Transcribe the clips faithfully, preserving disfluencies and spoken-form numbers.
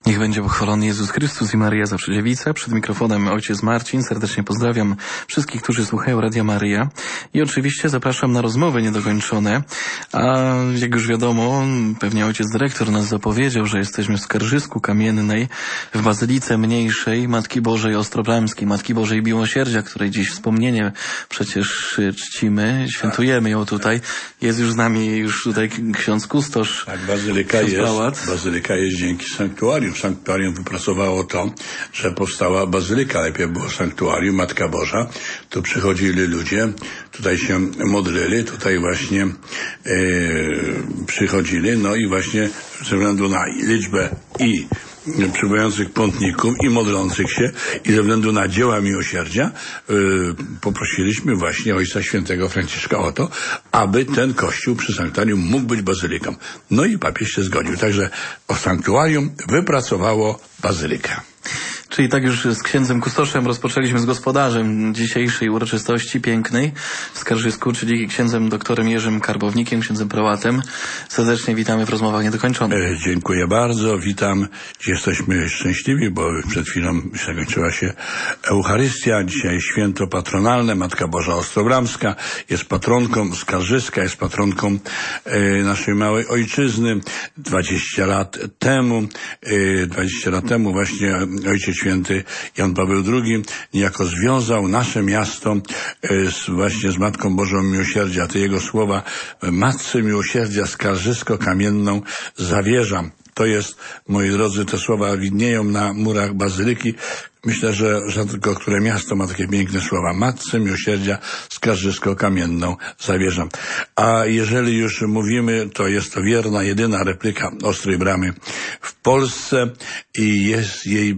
Niech będzie pochwalony Jezus Chrystus i Maryja Zawsze Dziewica. Przed mikrofonem ojciec Marcin. Serdecznie pozdrawiam wszystkich, którzy słuchają Radia Maryja. I oczywiście zapraszam na rozmowy niedokończone. A jak już wiadomo, pewnie ojciec dyrektor nas zapowiedział, że jesteśmy w Skarżysku Kamiennej, w Bazylice Mniejszej Matki Bożej Ostrobramskiej, Matki Bożej Miłosierdzia, której dziś wspomnienie przecież czcimy, świętujemy ją tutaj. Jest już z nami już tutaj ksiądz kustosz. Tak, bazylyka jest, Pałac. bazylyka jest dzięki sanktuarium. Sanktuarium wypracowało to, że powstała bazylyka. Najpierw było sanktuarium, Matka Boża. Tu przychodzili ludzie, tutaj się modlili, tutaj właśnie e, przychodzili, no i właśnie ze względu na liczbę i przybyjących pątników i modlących się i ze względu na dzieła miłosierdzia yy, poprosiliśmy właśnie Ojca Świętego Franciszka o to, aby ten kościół przy sanktuarium mógł być bazyliką. No i papież się zgodził. Także o sanktuarium wypracowało bazylikę. Czyli tak już z księdzem kustoszem rozpoczęliśmy z gospodarzem dzisiejszej uroczystości pięknej w Skarżysku, czyli księdzem doktorem Jerzym Karbownikiem, księdzem prałatem. Serdecznie witamy w rozmowach niedokończonych. E, dziękuję bardzo, witam. Jesteśmy szczęśliwi, bo przed chwilą zakończyła się Eucharystia. Dzisiaj święto patronalne, Matka Boża Ostrobramska jest patronką Skarżyska, jest patronką e, naszej małej ojczyzny. dwadzieścia lat temu, e, dwadzieścia lat temu właśnie Ojciec Święty Jan Paweł drugi niejako związał nasze miasto z, właśnie z Matką Bożą Miłosierdzia. Te jego słowa: Matce Miłosierdzia Skarżysko-Kamienną zawierzam. To jest, moi drodzy, te słowa widnieją na murach bazylyki. Myślę, że rzadko które miasto ma takie piękne słowa. Matce Miłosierdzia Skarżysko-Kamienną zawierzam. A jeżeli już mówimy, to jest to wierna, jedyna replika Ostrej Bramy w Polsce i jest jej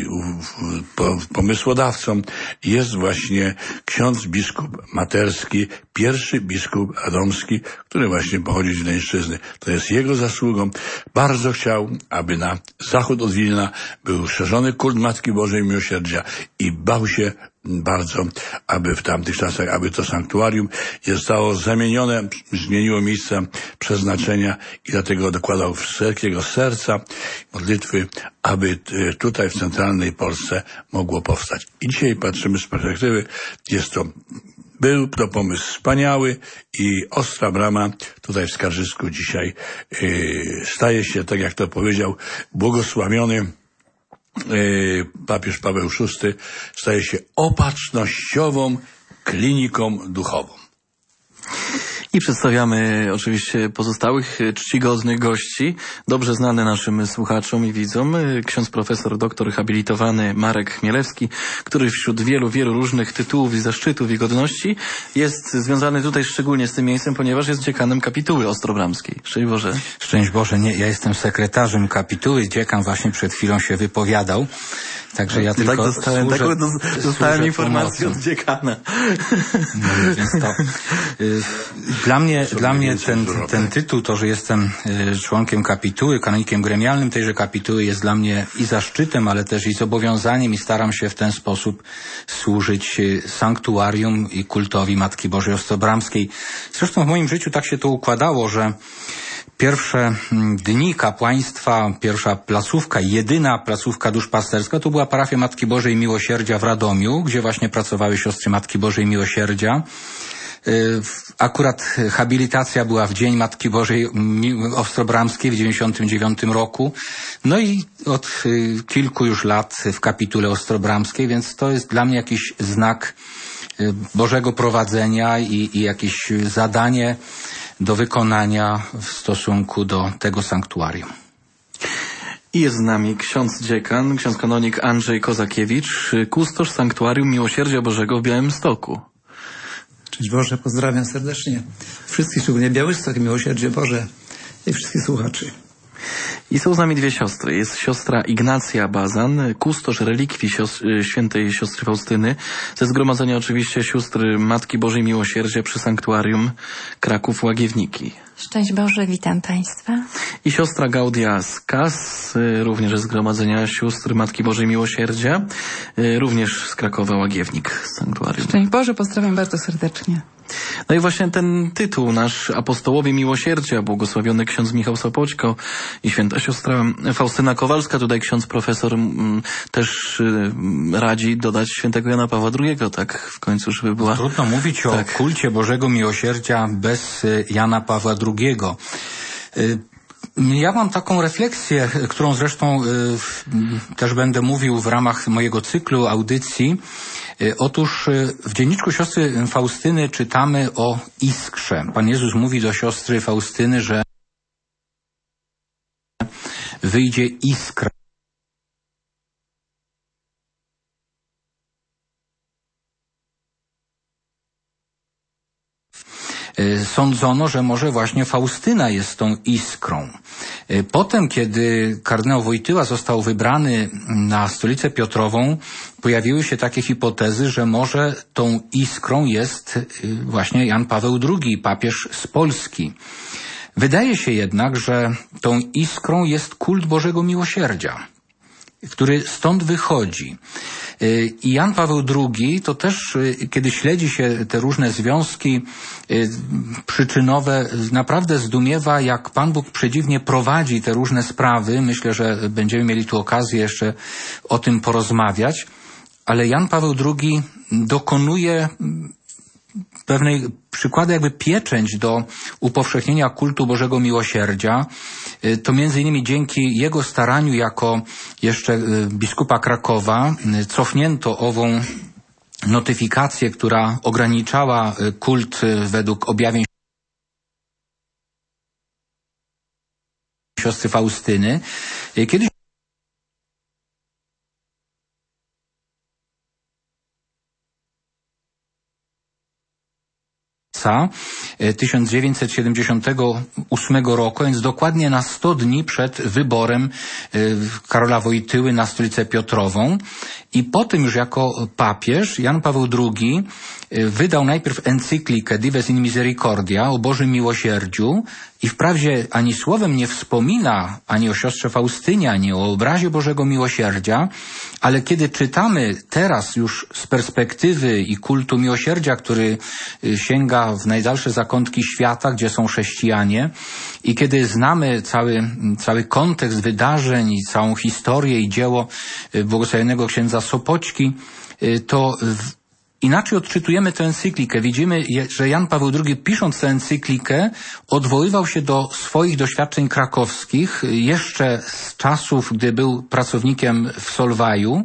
pomysłodawcą jest właśnie ksiądz biskup Materski, pierwszy biskup radomski, który właśnie pochodzi z Wileńszczyzny. To jest jego zasługą. Bardzo chciał, aby na zachód od Wilna był szerzony kult Matki Bożej Miłosierdzia i bał się bardzo, aby w tamtych czasach, aby to sanktuarium zostało zamienione, zmieniło miejsce przeznaczenia i dlatego dokładał wszelkiego serca modlitwy, aby tutaj w centralnej Polsce mogło powstać. I dzisiaj patrzymy z perspektywy, jest to Był to pomysł wspaniały i Ostra Brama tutaj w Skarżysku dzisiaj yy, staje się, tak jak to powiedział błogosławiony yy, papież Paweł szósty, staje się opatrznościową kliniką duchową. I przedstawiamy oczywiście pozostałych czcigodnych gości, dobrze znany naszym słuchaczom i widzom, ksiądz profesor doktor habilitowany Marek Chmielewski, który wśród wielu, wielu różnych tytułów i zaszczytów i godności jest związany tutaj szczególnie z tym miejscem, ponieważ jest dziekanem kapituły ostrobramskiej. Szczęść Boże. Szczęść Boże, nie, ja jestem sekretarzem kapituły, dziekan właśnie przed chwilą się wypowiadał. Także ja tylko tak dostałem, służę, taką do, dostałem informację pomocą. od dziekana. No, więc to, y, dla mnie, dla mnie ten, ten tytuł, to, że jestem y, członkiem kapituły, kanonikiem gremialnym tejże kapituły, jest dla mnie i zaszczytem, ale też i zobowiązaniem i staram się w ten sposób służyć y, sanktuarium i kultowi Matki Bożej Ostrobramskiej. Zresztą w moim życiu tak się to układało, że pierwsze dni kapłaństwa, pierwsza placówka, jedyna placówka duszpasterska to była parafia Matki Bożej Miłosierdzia w Radomiu, gdzie właśnie pracowały siostry Matki Bożej Miłosierdzia. Akurat habilitacja była w Dzień Matki Bożej Ostrobramskiej w dziewięćdziesiątym dziewiątym roku. No i od kilku już lat w kapitule ostrobramskiej, więc to jest dla mnie jakiś znak Bożego prowadzenia i, i jakieś zadanie do wykonania w stosunku do tego sanktuarium. I jest z nami ksiądz dziekan, ksiądz kanonik Andrzej Kozakiewicz, kustosz Sanktuarium Miłosierdzia Bożego w Białymstoku. Cześć Boże, pozdrawiam serdecznie wszystkich, szczególnie Białystok, Miłosierdzie Boże i wszystkich słuchaczy. I są z nami dwie siostry. Jest siostra Ignacja Bazan, kustosz relikwii siostry, świętej siostry Faustyny, ze zgromadzenia oczywiście sióstr Matki Bożej Miłosierdzia przy Sanktuarium Kraków Łagiewniki. Szczęść Boże, witam Państwa. I siostra Gaudia z Kas, również ze zgromadzenia sióstr Matki Bożej Miłosierdzia, również z Krakowa Łagiewnik z Sanktuarium. Szczęść Boże, pozdrawiam bardzo serdecznie. No i właśnie ten tytuł, nasz Apostołowie Miłosierdzia, błogosławiony ksiądz Michał Sopoćko i święta siostra Faustyna Kowalska, tutaj ksiądz profesor m, też y, radzi dodać świętego Jana Pawła drugiego, tak w końcu, żeby była... Trudno mówić o tak. kulcie Bożego Miłosierdzia bez Jana Pawła drugiego. Ja mam taką refleksję, którą zresztą y, też będę mówił w ramach mojego cyklu audycji. Y, otóż y, w dzienniczku siostry Faustyny czytamy o iskrze. Pan Jezus mówi do siostry Faustyny, że wyjdzie iskra. Sądzono, że może właśnie Faustyna jest tą iskrą. Potem, kiedy kardynał Wojtyła został wybrany na stolicę Piotrową, pojawiły się takie hipotezy, że może tą iskrą jest właśnie Jan Paweł drugi, papież z Polski. Wydaje się jednak, że tą iskrą jest kult Bożego Miłosierdzia, który stąd wychodzi. I Jan Paweł drugi to też, kiedy śledzi się te różne związki przyczynowe, naprawdę zdumiewa, jak Pan Bóg przedziwnie prowadzi te różne sprawy. Myślę, że będziemy mieli tu okazję jeszcze o tym porozmawiać. Ale Jan Paweł drugi dokonuje pewnej przykładu, jakby pieczęć do upowszechnienia kultu Bożego Miłosierdzia. To między innymi dzięki jego staraniu jako jeszcze biskupa Krakowa cofnięto ową notyfikację, która ograniczała kult według objawień siostry Faustyny. Kiedyś tysiąc dziewięćset siedemdziesiątego ósmego roku, więc dokładnie na sto dni przed wyborem Karola Wojtyły na stolicę Piotrową. I potem już jako papież Jan Paweł drugi wydał najpierw encyklikę Dives in Misericordia o Bożym Miłosierdziu i wprawdzie ani słowem nie wspomina ani o siostrze Faustynie, ani o obrazie Bożego Miłosierdzia, ale kiedy czytamy teraz już z perspektywy i kultu miłosierdzia, który sięga w najdalsze zakątki świata, gdzie są chrześcijanie, i kiedy znamy cały, cały kontekst wydarzeń i całą historię i dzieło błogosławionego księdza Sopoćki, to inaczej odczytujemy tę encyklikę. Widzimy, że Jan Paweł drugi, pisząc tę encyklikę, odwoływał się do swoich doświadczeń krakowskich jeszcze z czasów, gdy był pracownikiem w Solwaju.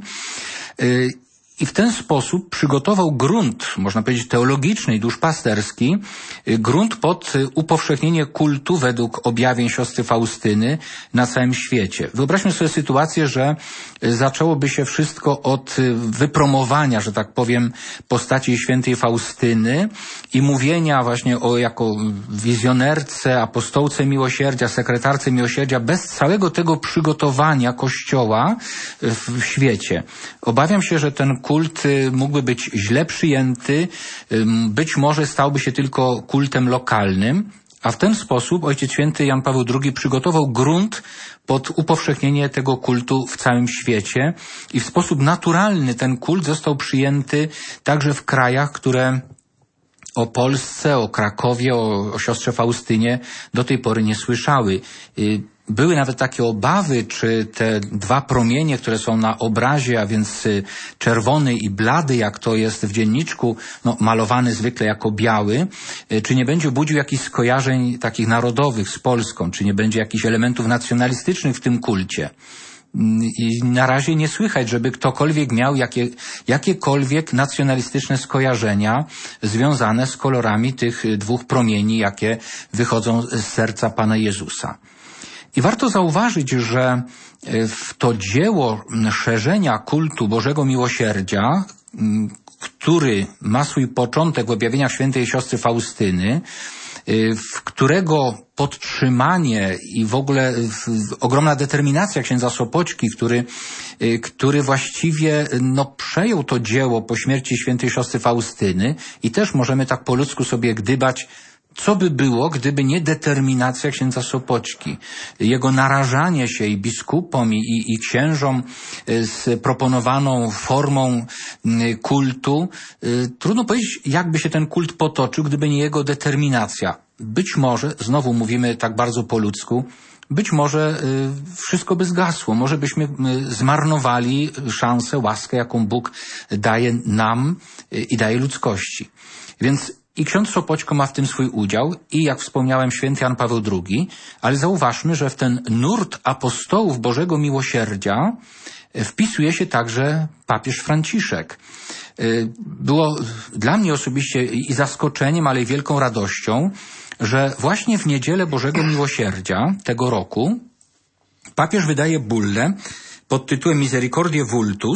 I w ten sposób przygotował grunt, można powiedzieć teologiczny i duszpasterski, grunt pod upowszechnienie kultu według objawień siostry Faustyny na całym świecie. Wyobraźmy sobie sytuację, że zaczęłoby się wszystko od wypromowania, że tak powiem, postaci świętej Faustyny i mówienia właśnie o jako wizjonerce, apostołce miłosierdzia, sekretarce miłosierdzia, bez całego tego przygotowania Kościoła w świecie. Obawiam się, że ten kult mógłby być źle przyjęty, być może stałby się tylko kultem lokalnym, a w ten sposób Ojciec Święty Jan Paweł drugi przygotował grunt pod upowszechnienie tego kultu w całym świecie i w sposób naturalny ten kult został przyjęty także w krajach, które o Polsce, o Krakowie, o, o siostrze Faustynie do tej pory nie słyszały. Były nawet takie obawy, czy te dwa promienie, które są na obrazie, a więc czerwony i blady, jak to jest w dzienniczku, no, malowany zwykle jako biały, czy nie będzie budził jakichś skojarzeń takich narodowych z Polską, czy nie będzie jakichś elementów nacjonalistycznych w tym kulcie. I na razie nie słychać, żeby ktokolwiek miał jakie, jakiekolwiek nacjonalistyczne skojarzenia związane z kolorami tych dwóch promieni, jakie wychodzą z serca Pana Jezusa. I warto zauważyć, że w to dzieło szerzenia kultu Bożego Miłosierdzia, który ma swój początek w objawieniach świętej siostry Faustyny, w którego podtrzymanie i w ogóle ogromna determinacja księdza Sopoćki, który, który właściwie no, przejął to dzieło po śmierci świętej siostry Faustyny i też możemy tak po ludzku sobie gdybać, Co by było, gdyby nie determinacja księdza Sopoćki, jego narażanie się i biskupom, i, i, i księżom z proponowaną formą kultu. Trudno powiedzieć, jakby się ten kult potoczył, gdyby nie jego determinacja. Być może, znowu mówimy tak bardzo po ludzku, być może wszystko by zgasło, może byśmy zmarnowali szansę, łaskę, jaką Bóg daje nam i daje ludzkości. Więc i ksiądz Sopoćko ma w tym swój udział i, jak wspomniałem, święty Jan Paweł drugi, ale zauważmy, że w ten nurt apostołów Bożego Miłosierdzia wpisuje się także papież Franciszek. Było dla mnie osobiście i zaskoczeniem, ale i wielką radością, że właśnie w Niedzielę Bożego Miłosierdzia tego roku papież wydaje bullę pod tytułem Misericordiae Vultus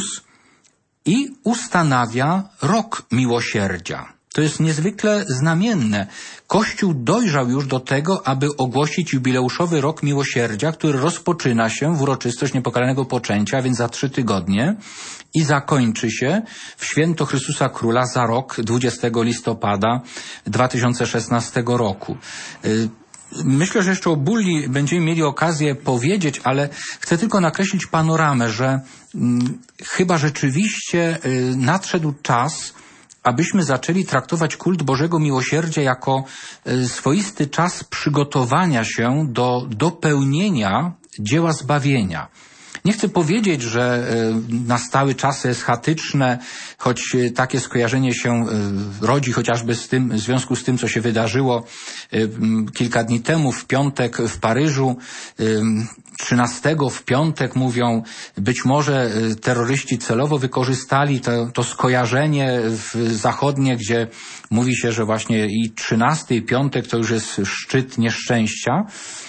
i ustanawia rok miłosierdzia. To jest niezwykle znamienne. Kościół dojrzał już do tego, aby ogłosić jubileuszowy rok miłosierdzia, który rozpoczyna się w uroczystość Niepokalanego Poczęcia, więc za trzy tygodnie i zakończy się w święto Chrystusa Króla za rok dwudziestego listopada dwa tysiące szesnastego roku. Myślę, że jeszcze o bulli będziemy mieli okazję powiedzieć, ale chcę tylko nakreślić panoramę, że hmm, chyba rzeczywiście y, nadszedł czas, abyśmy zaczęli traktować kult Bożego Miłosierdzia jako swoisty czas przygotowania się do dopełnienia dzieła zbawienia. Nie chcę powiedzieć, że nastały czasy eschatyczne, choć takie skojarzenie się rodzi chociażby z tym, w związku z tym, co się wydarzyło kilka dni temu w piątek w Paryżu. trzynastego w piątek mówią, być może terroryści celowo wykorzystali to, to skojarzenie w zachodnie, gdzie mówi się, że właśnie i trzynasty i piątek to już jest szczyt nieszczęścia.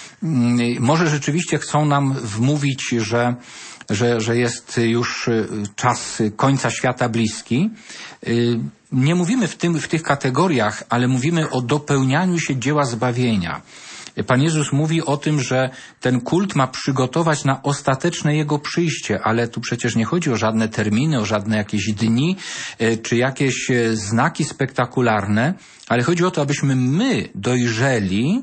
Może rzeczywiście chcą nam wmówić, że, że, że jest już czas końca świata bliski. Nie mówimy w, tym, w tych kategoriach, ale mówimy o dopełnianiu się dzieła zbawienia. Pan Jezus mówi o tym, że ten kult ma przygotować na ostateczne Jego przyjście, ale tu przecież nie chodzi o żadne terminy, o żadne jakieś dni, czy jakieś znaki spektakularne, ale chodzi o to, abyśmy my dojrzeli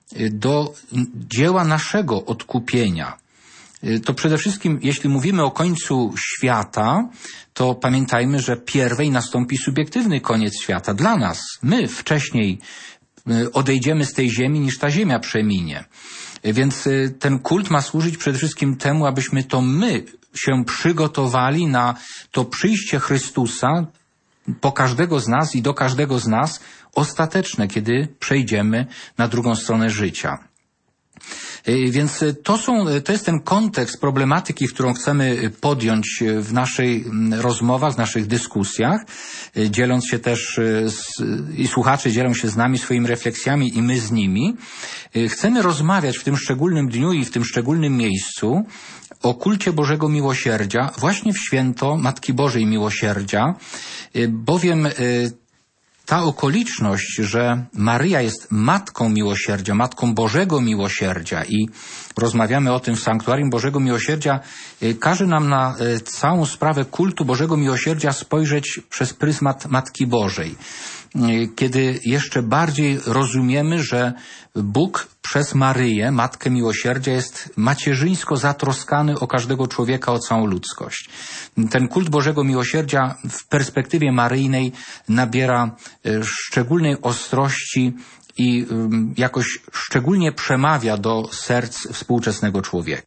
do dzieła naszego odkupienia. To przede wszystkim, jeśli mówimy o końcu świata, to pamiętajmy, że pierwej nastąpi subiektywny koniec świata dla nas. My wcześniej odejdziemy z tej ziemi, niż ta ziemia przeminie. Więc ten kult ma służyć przede wszystkim temu, abyśmy to my się przygotowali na to przyjście Chrystusa po każdego z nas i do każdego z nas ostateczne, kiedy przejdziemy na drugą stronę życia. Więc to są, to jest ten kontekst problematyki, którą chcemy podjąć w naszych rozmowach, w naszych dyskusjach, dzieląc się też z, i słuchacze dzielą się z nami swoimi refleksjami i my z nimi. Chcemy rozmawiać w tym szczególnym dniu i w tym szczególnym miejscu o kulcie Bożego Miłosierdzia właśnie w święto Matki Bożej Miłosierdzia, bowiem ta okoliczność, że Maryja jest Matką Miłosierdzia, Matką Bożego Miłosierdzia i rozmawiamy o tym w Sanktuarium Bożego Miłosierdzia, każe nam na całą sprawę kultu Bożego Miłosierdzia spojrzeć przez pryzmat Matki Bożej. Kiedy jeszcze bardziej rozumiemy, że Bóg przez Maryję, Matkę Miłosierdzia, jest macierzyńsko zatroskany o każdego człowieka, o całą ludzkość. Ten kult Bożego Miłosierdzia w perspektywie maryjnej nabiera szczególnej ostrości i jakoś szczególnie przemawia do serc współczesnego człowieka.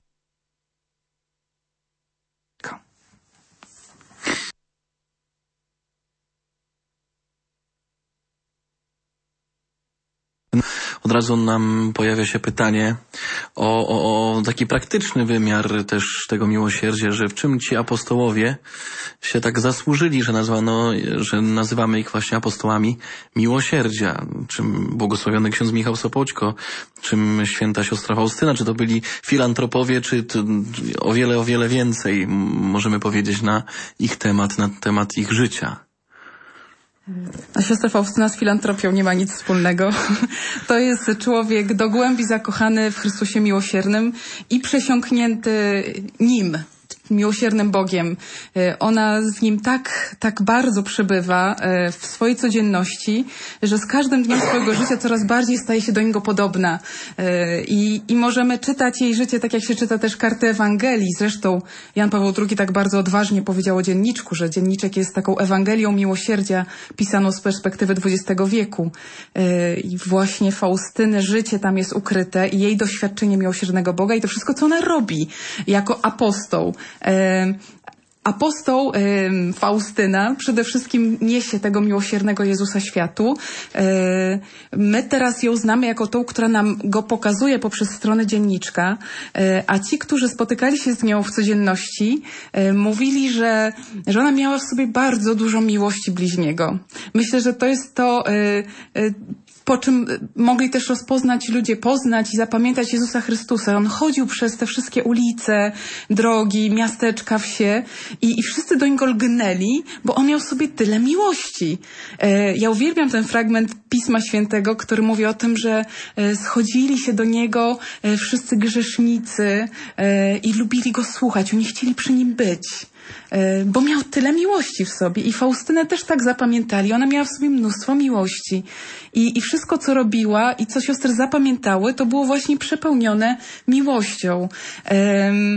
Od razu nam pojawia się pytanie o, o, o taki praktyczny wymiar też tego miłosierdzia, że w czym ci apostołowie się tak zasłużyli, że nazwano, że nazywamy ich właśnie apostołami miłosierdzia. Czym błogosławiony ksiądz Michał Sopoćko, czym święta siostra Faustyna, czy to byli filantropowie, czy to o wiele, o wiele więcej możemy powiedzieć na ich temat, na temat ich życia. A siostra Faustyna z filantropią nie ma nic wspólnego. To jest człowiek do głębi zakochany w Chrystusie Miłosiernym i przesiąknięty Nim. miłosiernym Bogiem. Ona z Nim tak, tak bardzo przebywa w swojej codzienności, że z każdym dniem swojego życia coraz bardziej staje się do Niego podobna. I, i możemy czytać jej życie tak, jak się czyta też karty Ewangelii. Zresztą Jan Paweł drugi tak bardzo odważnie powiedział o dzienniczku, że dzienniczek jest taką Ewangelią miłosierdzia pisaną z perspektywy dwudziestego wieku. I właśnie Faustyny życie tam jest ukryte i jej doświadczenie miłosiernego Boga i to wszystko, co ona robi jako apostoł. Apostoł y, Faustyna przede wszystkim niesie tego miłosiernego Jezusa światu. Y, my teraz ją znamy jako tą, która nam go pokazuje poprzez stronę dzienniczka, y, a ci, którzy spotykali się z nią w codzienności, y, mówili, że, że ona miała w sobie bardzo dużo miłości bliźniego. Myślę, że to jest to... Y, y, po czym mogli też rozpoznać ludzie, poznać i zapamiętać Jezusa Chrystusa. On chodził przez te wszystkie ulice, drogi, miasteczka, wsie i, i wszyscy do niego lgnęli, bo on miał w sobie tyle miłości. E, ja uwielbiam ten fragment Pisma Świętego, który mówi o tym, że e, schodzili się do niego e, wszyscy grzesznicy e, i lubili go słuchać. Oni chcieli przy nim być. Bo miał tyle miłości w sobie i Faustynę też tak zapamiętali. Ona miała w sobie mnóstwo miłości i, i wszystko, co robiła i co siostry zapamiętały, to było właśnie przepełnione miłością. Um,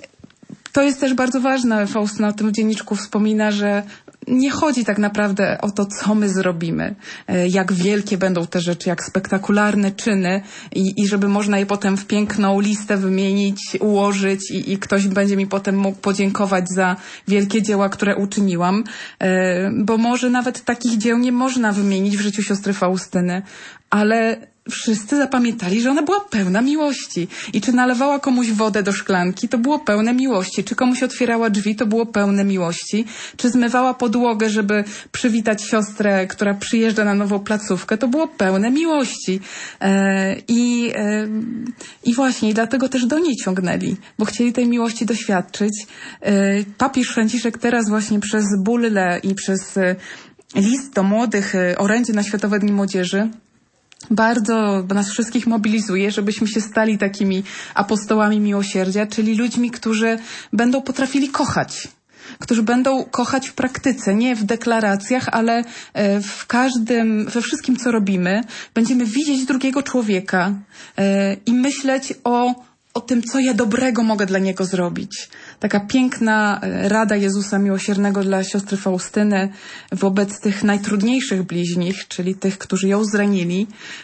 to jest też bardzo ważne. Faustyna o tym w dzienniczku wspomina, że nie chodzi tak naprawdę o to, co my zrobimy, jak wielkie będą te rzeczy, jak spektakularne czyny i, i żeby można je potem w piękną listę wymienić, ułożyć i, i ktoś będzie mi potem mógł podziękować za wielkie dzieła, które uczyniłam, bo może nawet takich dzieł nie można wymienić w życiu siostry Faustyny, ale wszyscy zapamiętali, że ona była pełna miłości. I czy nalewała komuś wodę do szklanki, to było pełne miłości. Czy komuś otwierała drzwi, to było pełne miłości. Czy zmywała podłogę, żeby przywitać siostrę, która przyjeżdża na nową placówkę, to było pełne miłości. E, i, e, I właśnie, i dlatego też do niej ciągnęli, bo chcieli tej miłości doświadczyć. E, papież Franciszek teraz właśnie przez bullę i przez e, list do młodych, e, orędzie na Światowe Dni Młodzieży, bardzo nas wszystkich mobilizuje, żebyśmy się stali takimi apostołami miłosierdzia, czyli ludźmi, którzy będą potrafili kochać. Którzy będą kochać w praktyce, nie w deklaracjach, ale w każdym, we wszystkim, co robimy. Będziemy widzieć drugiego człowieka i myśleć o o tym, co ja dobrego mogę dla niego zrobić. Taka piękna rada Jezusa Miłosiernego dla siostry Faustyny wobec tych najtrudniejszych bliźnich, czyli tych, którzy ją zranili.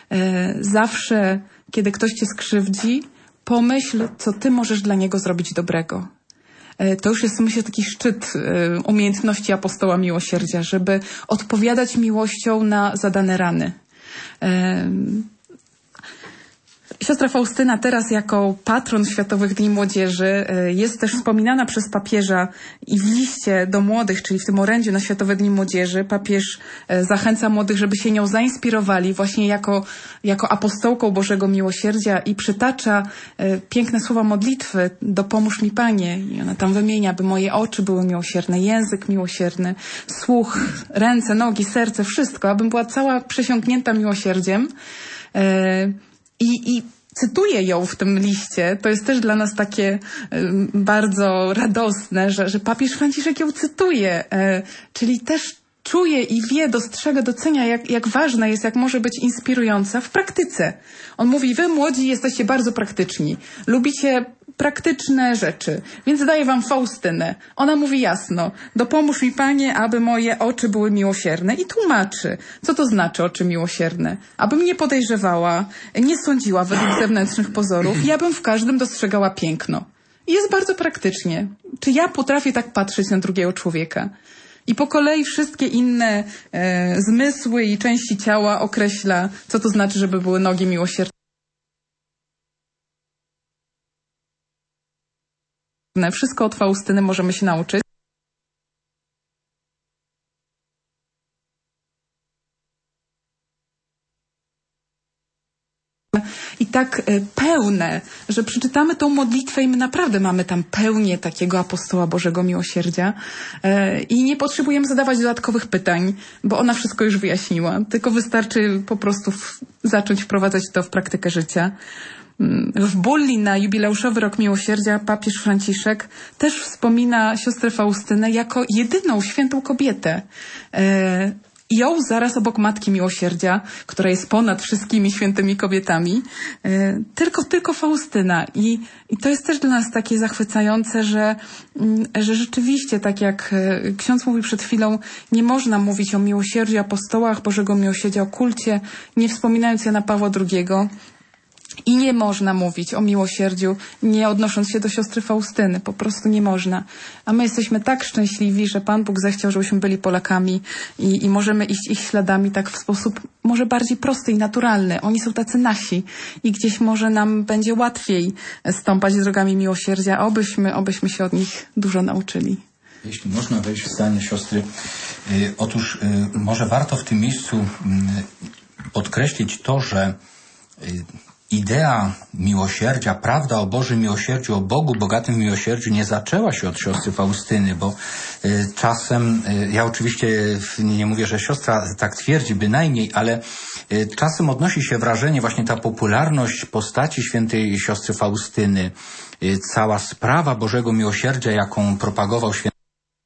Zawsze, kiedy ktoś cię skrzywdzi, pomyśl, co ty możesz dla niego zrobić dobrego. To już jest, myślę, taki szczyt umiejętności apostoła miłosierdzia, żeby odpowiadać miłością na zadane rany. Siostra Faustyna teraz jako patron Światowych Dni Młodzieży jest też wspominana przez papieża i w liście do młodych, czyli w tym orędziu na Światowe Dni Młodzieży, papież zachęca młodych, żeby się nią zainspirowali właśnie jako, jako apostołką Bożego Miłosierdzia i przytacza piękne słowa modlitwy: dopomóż mi, Panie. I ona tam wymienia, by moje oczy były miłosierne, język miłosierny, słuch, ręce, nogi, serce, wszystko, abym była cała przesiąknięta miłosierdziem. I, I cytuję ją w tym liście. To jest też dla nas takie y, bardzo radosne, że, że papież Franciszek ją cytuje. Y, czyli też czuje i wie, dostrzega, docenia, jak, jak ważna jest, jak może być inspirująca w praktyce. On mówi: wy młodzi jesteście bardzo praktyczni. Lubicie praktyczne rzeczy, więc daję wam Faustynę. Ona mówi jasno: dopomóż mi, Panie, aby moje oczy były miłosierne. I tłumaczy, co to znaczy oczy miłosierne. Abym nie podejrzewała, nie sądziła według zewnętrznych pozorów i abym w każdym dostrzegała piękno. I jest bardzo praktycznie. Czy ja potrafię tak patrzeć na drugiego człowieka? I po kolei wszystkie inne e, zmysły i części ciała określa, co to znaczy, żeby były nogi miłosierne. Wszystko od Faustyny możemy się nauczyć. I tak pełne, że przeczytamy tą modlitwę i my naprawdę mamy tam pełnię takiego apostoła Bożego Miłosierdzia i nie potrzebujemy zadawać dodatkowych pytań, bo ona wszystko już wyjaśniła. Tylko wystarczy po prostu w, zacząć wprowadzać to w praktykę życia. W bulli na jubileuszowy rok miłosierdzia papież Franciszek też wspomina siostrę Faustynę jako jedyną świętą kobietę. Ją zaraz obok Matki Miłosierdzia, która jest ponad wszystkimi świętymi kobietami, tylko, tylko Faustyna. I, i to jest też dla nas takie zachwycające, że, że rzeczywiście, tak jak ksiądz mówi przed chwilą, nie można mówić o miłosierdziu, apostołach Bożego Miłosierdzia, o kulcie, nie wspominając Jana Pawła drugiego. I nie można mówić o miłosierdziu, nie odnosząc się do siostry Faustyny. Po prostu nie można. A my jesteśmy tak szczęśliwi, że Pan Bóg zechciał, żebyśmy byli Polakami i, i możemy iść ich śladami tak w sposób może bardziej prosty i naturalny. Oni są tacy nasi i gdzieś może nam będzie łatwiej stąpać drogami miłosierdzia, a obyśmy, obyśmy się od nich dużo nauczyli. Jeśli można wejść w zdanie siostry, yy, otóż yy, może warto w tym miejscu yy, podkreślić to, że yy, idea miłosierdzia, prawda o Bożym miłosierdziu, o Bogu bogatym w miłosierdziu nie zaczęła się od siostry Faustyny, bo y, czasem, y, ja oczywiście y, nie mówię, że siostra tak twierdzi bynajmniej, ale y, czasem odnosi się wrażenie, właśnie ta popularność postaci świętej siostry Faustyny, y, cała sprawa Bożego miłosierdzia, jaką propagował święty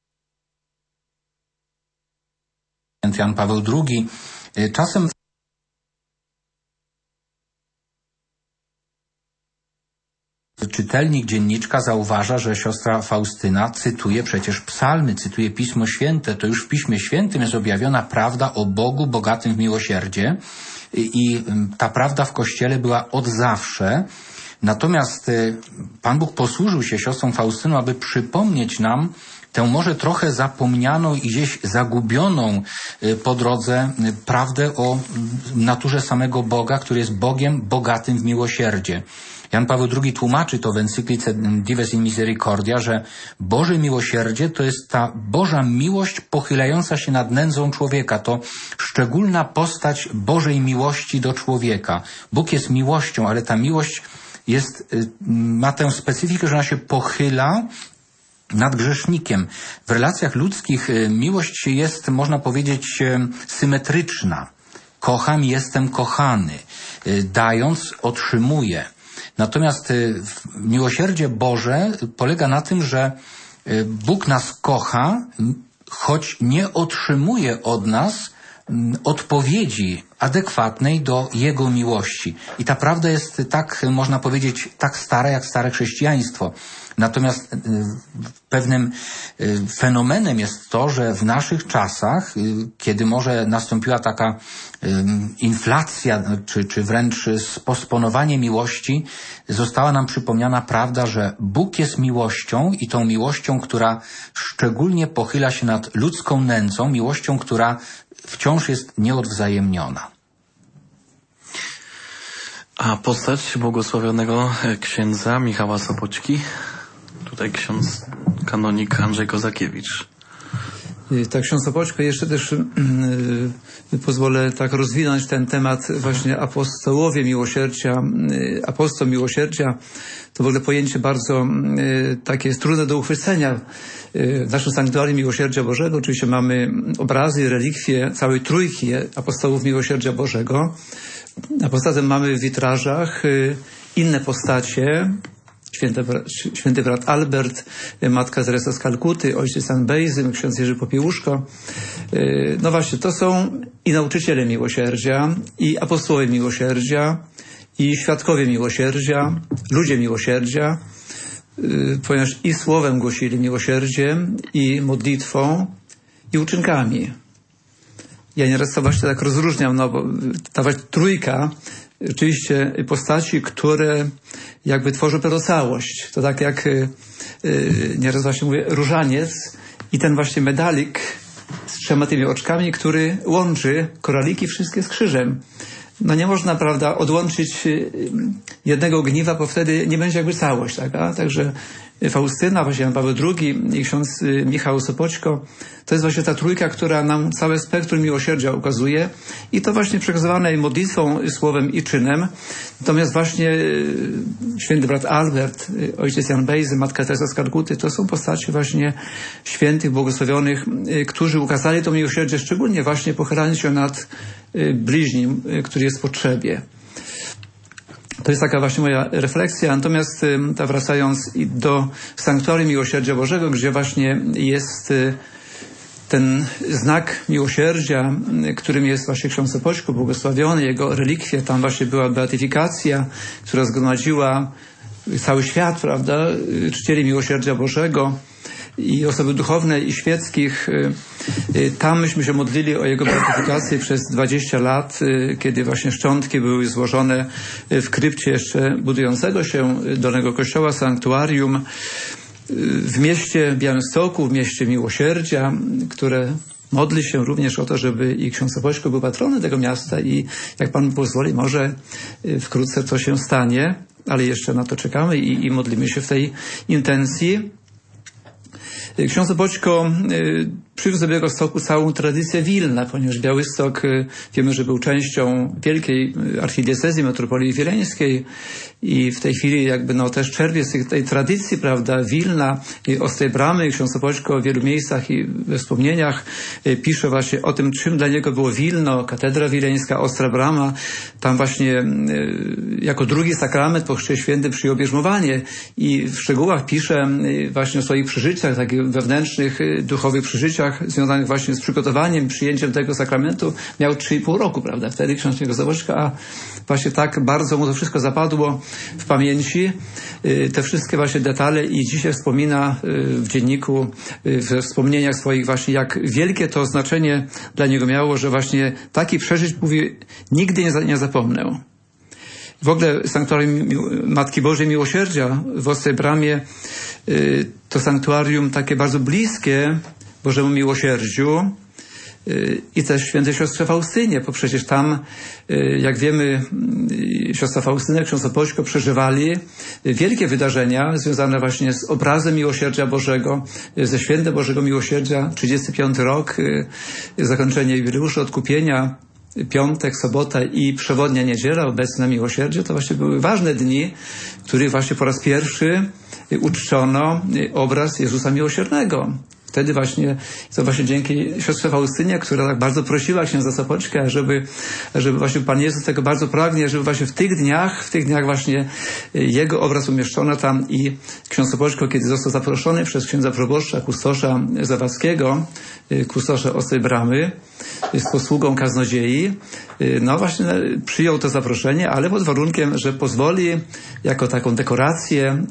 Jan Paweł drugi, y, czasem czytelnik dzienniczka zauważa, że siostra Faustyna cytuje przecież psalmy, cytuje Pismo Święte. To już w Piśmie Świętym jest objawiona prawda o Bogu bogatym w miłosierdzie i ta prawda w Kościele była od zawsze. Natomiast Pan Bóg posłużył się siostrą Faustyną, aby przypomnieć nam tę może trochę zapomnianą i gdzieś zagubioną po drodze prawdę o naturze samego Boga, który jest Bogiem bogatym w miłosierdzie. Jan Paweł drugi tłumaczy to w encyklice Dives in Misericordia, że Boże miłosierdzie to jest ta Boża miłość pochylająca się nad nędzą człowieka. To szczególna postać Bożej miłości do człowieka. Bóg jest miłością, ale ta miłość jest, ma tę specyfikę, że ona się pochyla nad grzesznikiem. W relacjach ludzkich miłość jest, można powiedzieć, symetryczna. Kocham, jestem kochany. Dając, otrzymuję. Natomiast miłosierdzie Boże polega na tym, że Bóg nas kocha, choć nie otrzymuje od nas odpowiedzi adekwatnej do Jego miłości. I ta prawda jest tak, można powiedzieć, tak stara jak stare chrześcijaństwo. Natomiast pewnym fenomenem jest to, że w naszych czasach, kiedy może nastąpiła taka inflacja, czy, czy wręcz sposponowanie miłości, została nam przypomniana prawda, że Bóg jest miłością i tą miłością, która szczególnie pochyla się nad ludzką nędzą, miłością, która wciąż jest nieodwzajemniona. A postać błogosławionego księdza Michała Sopoćki? Tutaj ksiądz kanonik Andrzej Kozakiewicz. Tak, ksiądz Sopoćko, jeszcze też yy, pozwolę tak rozwinąć ten temat właśnie apostołowie miłosierdzia, yy, apostoł miłosierdzia. To w ogóle pojęcie bardzo yy, takie jest trudne do uchwycenia. Yy, w naszym sanktuarium miłosierdzia Bożego oczywiście mamy obrazy, relikwie całej trójki apostołów miłosierdzia Bożego. A poza tym mamy w witrażach yy, inne postacie. Święty, święty brat Albert, matka Teresa z Kalkuty, ojciec Jan Bejzym, ksiądz Jerzy Popiełuszko. No właśnie, to są i nauczyciele miłosierdzia, i apostołowie miłosierdzia, i świadkowie miłosierdzia, ludzie miłosierdzia, ponieważ i słowem głosili miłosierdzie, i modlitwą, i uczynkami. Ja nieraz to właśnie tak rozróżniam, no bo ta właśnie trójka, oczywiście postaci, które jakby tworzą pewną całość. To tak jak yy, nieraz właśnie mówię, różaniec i ten właśnie medalik z trzema tymi oczkami, który łączy koraliki wszystkie z krzyżem. No nie można, prawda, odłączyć jednego ogniwa, bo wtedy nie będzie jakby całość, tak? A? Także Faustyna, właśnie Jan Paweł drugi i ksiądz Michał Sopoćko, to jest właśnie ta trójka, która nam całe spektrum miłosierdzia ukazuje i to właśnie przekazywane modlitwą, słowem i czynem. Natomiast właśnie święty brat Albert, ojciec Jan Bejzy, matka Teresa z Kalkuty, to są postacie właśnie świętych, błogosławionych, którzy ukazali to miłosierdzie, szczególnie właśnie pochylając się nad bliźnim, który jest w potrzebie. To jest taka właśnie moja refleksja. Natomiast ta wracając do Sanktuarium Miłosierdzia Bożego, gdzie właśnie jest ten znak miłosierdzia, którym jest właśnie ksiądz Sopoćko błogosławiony, jego relikwie, tam właśnie była beatyfikacja, która zgromadziła cały świat, prawda, czcieli miłosierdzia Bożego i osoby duchowne i świeckich. Tam myśmy się modlili o jego beatyfikację przez dwadzieścia lat, kiedy właśnie szczątki były złożone w krypcie jeszcze budującego się Dolnego Kościoła, sanktuarium w mieście Białymstoku, w mieście Miłosierdzia, które modli się również o to, żeby i ksiądz Sopoćko był patronem tego miasta i jak Pan pozwoli, może wkrótce to się stanie, ale jeszcze na to czekamy i, i modlimy się w tej intencji. Ksiądz Sopoćko przywiózł do Białegostoku całą tradycję Wilna, ponieważ Białystok, wiemy, że był częścią wielkiej archidiecezji metropolii wileńskiej i w tej chwili jakby no też czerpie z tej tradycji, prawda, Wilna i Ostrej Bramy. Ksiądz Sopoćko w wielu miejscach i we wspomnieniach pisze właśnie o tym, czym dla niego było Wilno, katedra wileńska, Ostra Brama. Tam właśnie jako drugi sakrament po Chrzcie Świętym przyjął bierzmowanie i w szczegółach pisze właśnie o swoich przeżyciach, takich wewnętrznych, duchowych przeżyciach związanych właśnie z przygotowaniem, przyjęciem tego sakramentu. Miał trzy i pół roku, prawda, wtedy ksiądz Sopoćko, a właśnie tak bardzo mu to wszystko zapadło w pamięci, te wszystkie właśnie detale i dzisiaj wspomina w dzienniku, we wspomnieniach swoich właśnie, jak wielkie to znaczenie dla niego miało, że właśnie taki przeżyć, mówi, nigdy nie, nie zapomnę. W ogóle sanktuarium Matki Bożej Miłosierdzia w Ostrej Bramie to sanktuarium takie bardzo bliskie Bożemu Miłosierdziu i też świętej siostrze Faustynie, bo przecież tam, jak wiemy, siostra Faustyna, ksiądz Sopoćko przeżywali wielkie wydarzenia związane właśnie z obrazem Miłosierdzia Bożego, ze świętem Bożego Miłosierdzia, trzydziesty piąty rok, zakończenie jubileuszu odkupienia, piątek, sobota i przewodnia niedziela, obecne miłosierdzie, to właśnie były ważne dni, w których właśnie po raz pierwszy uczczono obraz Jezusa Miłosiernego. Wtedy właśnie, to właśnie dzięki siostrze Faustynie, która tak bardzo prosiła księdza Sopoćka, żeby, żeby właśnie Pan Jezus tego bardzo pragnie, żeby właśnie w tych dniach, w tych dniach właśnie jego obraz umieszczono tam i ksiądz Sopoćko, kiedy został zaproszony przez księdza proboszcza, kustosza Zawadzkiego, kustosza Ostrej Bramy, z posługą kaznodziei, no właśnie przyjął to zaproszenie, ale pod warunkiem, że pozwoli jako taką dekorację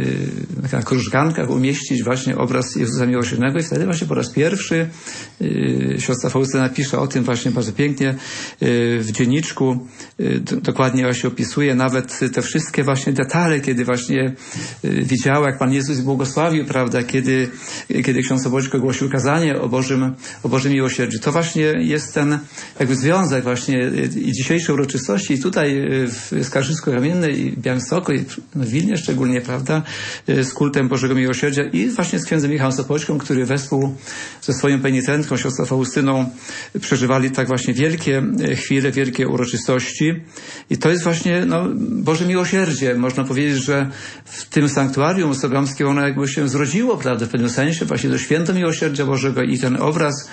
na krużgankach umieścić właśnie obraz Jezusa Miłosiernego i wtedy właśnie po raz pierwszy siostra Faustyna pisze o tym właśnie bardzo pięknie w dzienniczku, dokładnie właśnie opisuje nawet te wszystkie właśnie detale, kiedy właśnie widziała, jak Pan Jezus błogosławił, prawda, kiedy, kiedy ksiądz Sopoćko głosił kazanie o Bożym, o Bożym Miłosierdziu. To właśnie jest ten jakby związek właśnie i dzisiejszej uroczystości i tutaj w Skarżysku-Kamiennej i w Białymstoku i w Wilnie szczególnie, prawda, z kultem Bożego Miłosierdzia i właśnie z księdzem Michałem Sopoćką, który wespół ze swoją penitentką, siostrą Faustyną przeżywali tak właśnie wielkie chwile, wielkie uroczystości i to jest właśnie no, Boże Miłosierdzie. Można powiedzieć, że w tym sanktuarium stokholmskim ono jakby się zrodziło, prawda, w pewnym sensie właśnie do święto Miłosierdzia Bożego i ten obraz,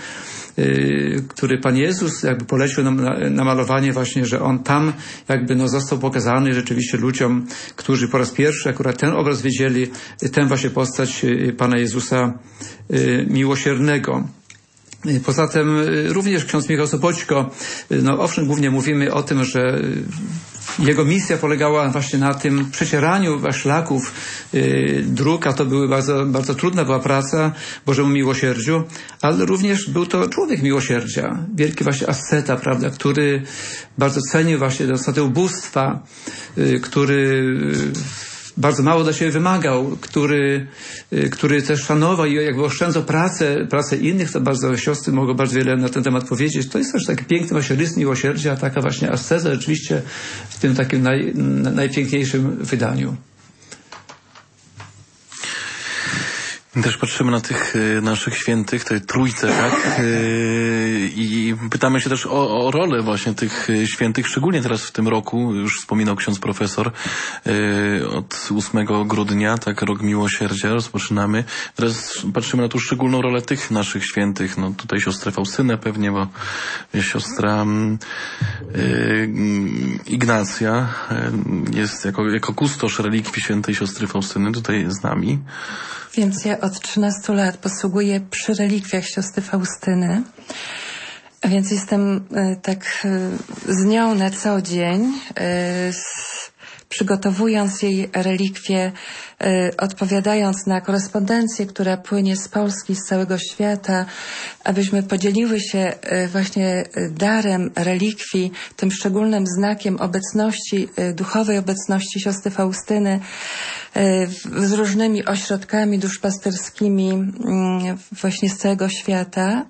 który Pan Jezus jakby polecił nam na, na malowanie właśnie, że On tam jakby no został pokazany rzeczywiście ludziom, którzy po raz pierwszy akurat ten obraz widzieli, tę właśnie postać Pana Jezusa Miłosiernego. Poza tym również ksiądz Michał Sopoćko, no owszem, głównie mówimy o tym, że jego misja polegała właśnie na tym przecieraniu szlaków yy, dróg, a to były bardzo, bardzo trudna była praca Bożemu Miłosierdziu, ale również był to człowiek miłosierdzia, wielki właśnie asceta, prawda, który bardzo cenił właśnie dostęp ubóstwa, yy, który yy, bardzo mało dla siebie wymagał, który, który też szanował i jakby oszczędzał pracę, pracę innych, to bardzo siostry mogą bardzo wiele na ten temat powiedzieć. To jest też taki piękny właśnie rys miłosierdzia, taka właśnie asceza rzeczywiście w tym takim naj, najpiękniejszym wydaniu. Też patrzymy na tych y, naszych świętych, tej trójce, tak? Y, I pytamy się też o, o rolę właśnie tych y, świętych, szczególnie teraz w tym roku, już wspominał ksiądz profesor, y, od ósmego grudnia, tak, rok miłosierdzia, rozpoczynamy. Teraz patrzymy na tą szczególną rolę tych naszych świętych. No tutaj siostrę Faustynę pewnie, bo siostra y, Ignacja y, jest jako, jako kustosz relikwii świętej siostry Faustyny tutaj z nami. Więc ja od trzynastu lat posługuję przy relikwiach siostry Faustyny, więc jestem y, tak y, z nią na co dzień, y, s, przygotowując jej relikwie, y, odpowiadając na korespondencję, która płynie z Polski, z całego świata, abyśmy podzieliły się y, właśnie darem relikwii, tym szczególnym znakiem obecności, y, duchowej obecności siostry Faustyny, z różnymi ośrodkami duszpasterskimi właśnie z całego świata.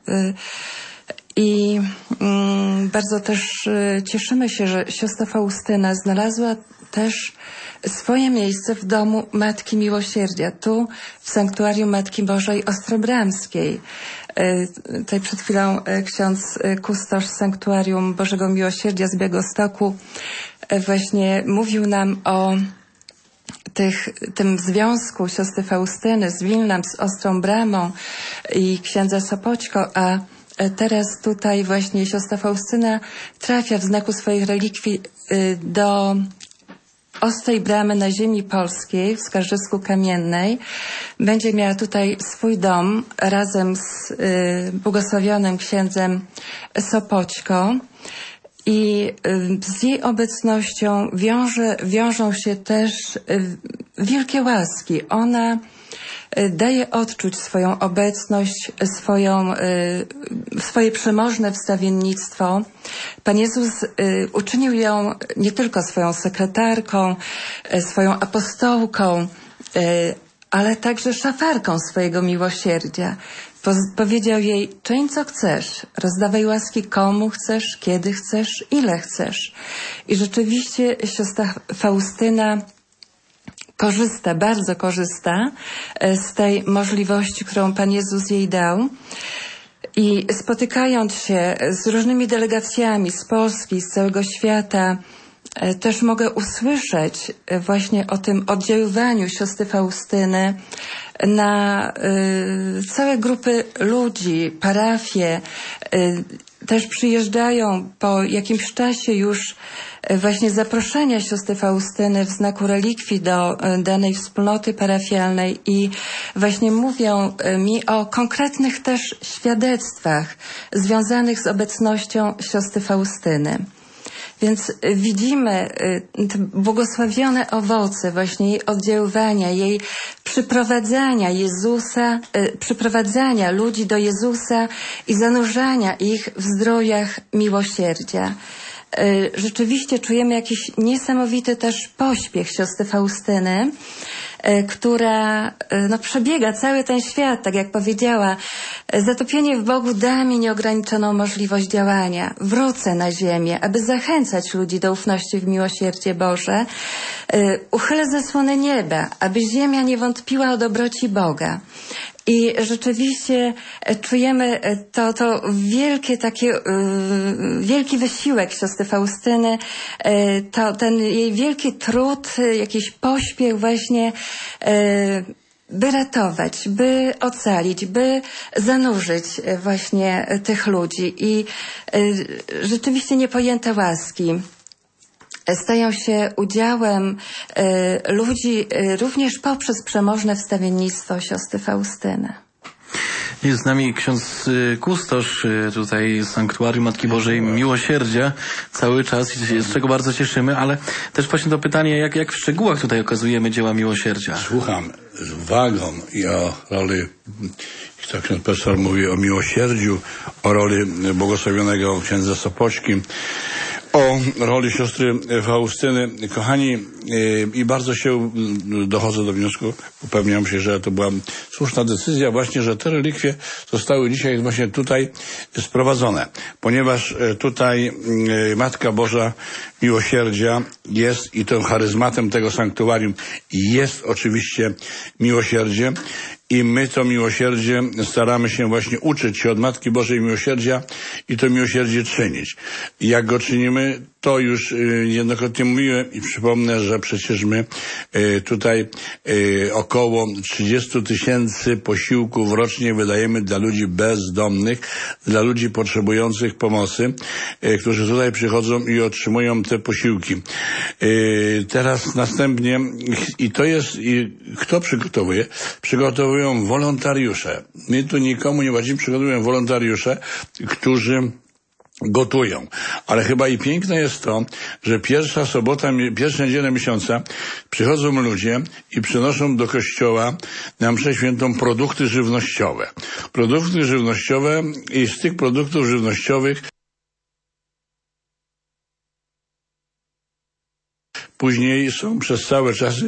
I bardzo też cieszymy się, że siostra Faustyna znalazła też swoje miejsce w domu Matki Miłosierdzia, tu w Sanktuarium Matki Bożej Ostrobramskiej. Tutaj przed chwilą ksiądz kustosz Sanktuarium Bożego Miłosierdzia z Białegostoku właśnie mówił nam o Tych, tym związku siostry Faustyny z Wilnem, z Ostrą Bramą i księdza Sopoćko, a teraz tutaj właśnie siostra Faustyna trafia w znaku swoich relikwii do Ostrej Bramy na ziemi polskiej w Skarżysku Kamiennej. Będzie miała tutaj swój dom razem z błogosławionym księdzem Sopoćko. I z jej obecnością wiąże, wiążą się też wielkie łaski. Ona daje odczuć swoją obecność, swoją, swoje przemożne wstawiennictwo. Pan Jezus uczynił ją nie tylko swoją sekretarką, swoją apostołką, ale także szafarką swojego miłosierdzia. Powiedział jej, czyń co chcesz, rozdawaj łaski komu chcesz, kiedy chcesz, ile chcesz. I rzeczywiście siostra Faustyna korzysta, bardzo korzysta z tej możliwości, którą Pan Jezus jej dał. I spotykając się z różnymi delegacjami z Polski, z całego świata, też mogę usłyszeć właśnie o tym oddziaływaniu siostry Faustyny na y, całe grupy ludzi, parafie. Y, też przyjeżdżają po jakimś czasie już y, właśnie zaproszenia siostry Faustyny w znaku relikwii do y, danej wspólnoty parafialnej i właśnie mówią y, mi o konkretnych też świadectwach związanych z obecnością siostry Faustyny. Więc widzimy te błogosławione owoce właśnie jej oddziaływania, jej przyprowadzania Jezusa, przyprowadzania ludzi do Jezusa i zanurzania ich w zdrojach miłosierdzia. Rzeczywiście czujemy jakiś niesamowity też pośpiech siostry Faustyny, która no, przebiega cały ten świat, tak jak powiedziała. Zatopienie w Bogu da mi nieograniczoną możliwość działania. Wrócę na ziemię, aby zachęcać ludzi do ufności w miłosierdzie Boże. Uchylę zasłonę nieba, aby ziemia nie wątpiła o dobroci Boga. I rzeczywiście czujemy to, to wielkie takie, yy, wielki wysiłek siostry Faustyny, yy, to ten jej wielki trud, yy, jakiś pośpiech właśnie, yy, by ratować, by ocalić, by zanurzyć właśnie tych ludzi. I yy, rzeczywiście niepojęte łaski stają się udziałem y, ludzi y, również poprzez przemożne wstawiennictwo siostry Faustyny. Jest z nami ksiądz kustosz tutaj z Sanktuarium Matki Bożej Miłosierdzia cały czas i z czego bardzo cieszymy, ale też właśnie to pytanie, jak, jak w szczegółach tutaj okazujemy dzieła miłosierdzia. Słucham z uwagą i o roli, jak ksiądz profesor mówi o miłosierdziu, o roli błogosławionego księdza Sopoćki, o roli siostry Faustyny. Kochani, i bardzo się dochodzę do wniosku, upewniam się, że to była słuszna decyzja właśnie, że te relikwie zostały dzisiaj właśnie tutaj sprowadzone, ponieważ tutaj Matka Boża Miłosierdzia jest i tym charyzmatem tego sanktuarium jest oczywiście miłosierdzie. i my to miłosierdzie staramy się właśnie uczyć się od Matki Bożej miłosierdzia i to miłosierdzie czynić. I jak go czynimy, to już y, jednokrotnie mówiłem i przypomnę, że przecież my y, tutaj y, około trzydzieści tysięcy posiłków rocznie wydajemy dla ludzi bezdomnych, dla ludzi potrzebujących pomocy, y, którzy tutaj przychodzą i otrzymują te posiłki. Y, teraz następnie, i to jest, i kto przygotowuje? Przygotowują wolontariusze. My tu nikomu nie płacimy, przygotowują wolontariusze, którzy gotują. Ale chyba i piękne jest to, że pierwsza sobota, pierwsza niedziela miesiąca przychodzą ludzie i przynoszą do kościoła na mszę świętą produkty żywnościowe. Produkty żywnościowe i z tych produktów żywnościowych później są przez całe czasy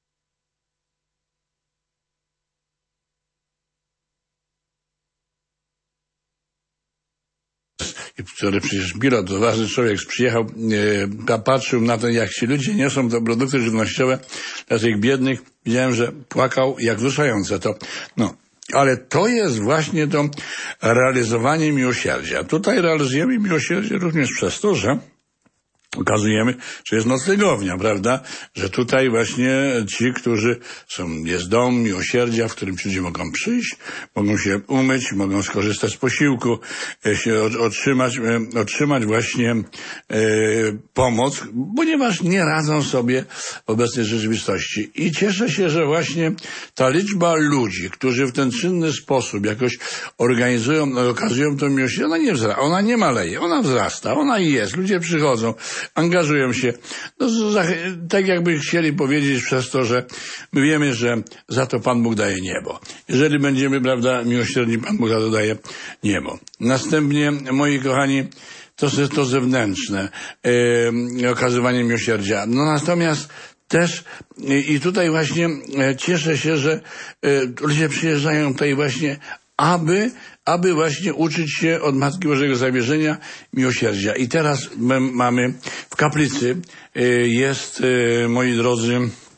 który przecież Birot, ważny człowiek, przyjechał, e, patrzył na to, jak ci ludzie niosą te produkty żywnościowe dla tych biednych. Widziałem, że płakał jak wzruszające to. No, ale to jest właśnie to realizowanie miłosierdzia. Tutaj realizujemy miłosierdzie również przez to, że okazujemy, że jest noclegownia, prawda? Że tutaj właśnie ci, którzy są, jest dom miłosierdzia, w którym ci ludzie mogą przyjść, mogą się umyć, mogą skorzystać z posiłku, się otrzymać, otrzymać właśnie e, pomoc, ponieważ nie radzą sobie w obecnej rzeczywistości. I cieszę się, że właśnie ta liczba ludzi, którzy w ten czynny sposób jakoś organizują, okazują to miłosierdzie, ona nie wzrasta, ona nie maleje, ona wzrasta, ona jest, ludzie przychodzą, angażują się, no, tak jakby chcieli powiedzieć przez to, że my wiemy, że za to Pan Bóg daje niebo. Jeżeli będziemy, prawda, miłosierni, Pan Bóg za to daje niebo. Następnie, moi kochani, to jest to zewnętrzne e, okazywanie miłosierdzia. No natomiast też i, i tutaj właśnie e, cieszę się, że e, ludzie przyjeżdżają tutaj właśnie, aby aby właśnie uczyć się od Matki Bożego Zawierzenia miłosierdzia. I teraz my mamy w kaplicy jest, moi drodzy,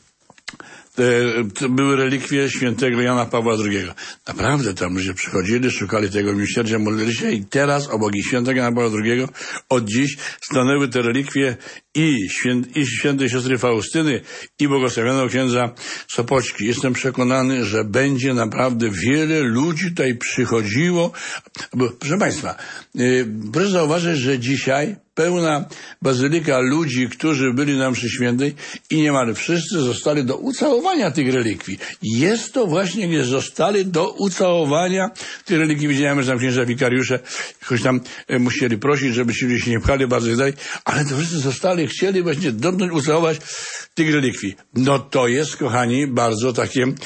to były relikwie świętego Jana Pawła drugiego. Naprawdę tam ludzie przychodzili, szukali tego miłosierdzia, modlili się i teraz obok świętego Jana Pawła drugiego od dziś stanęły te relikwie i, świę, i świętej siostry Faustyny i błogosławionego księdza Sopoćki. Jestem przekonany, że będzie naprawdę wiele ludzi tutaj przychodziło. Bo, proszę Państwa, yy, proszę zauważyć, że dzisiaj pełna bazylika ludzi, którzy byli na mszy świętej i niemal wszyscy zostali do ucałowania tych relikwii. Jest to właśnie, gdzie zostali do ucałowania tych relikwii. Widziałem, że tam księża wikariusze jakoś tam e, musieli prosić, żeby ci ludzie się nie pchali bardzo i dalej, ale to wszyscy zostali, chcieli właśnie dotknąć, ucałować tych relikwii. No to jest, kochani, bardzo takie e,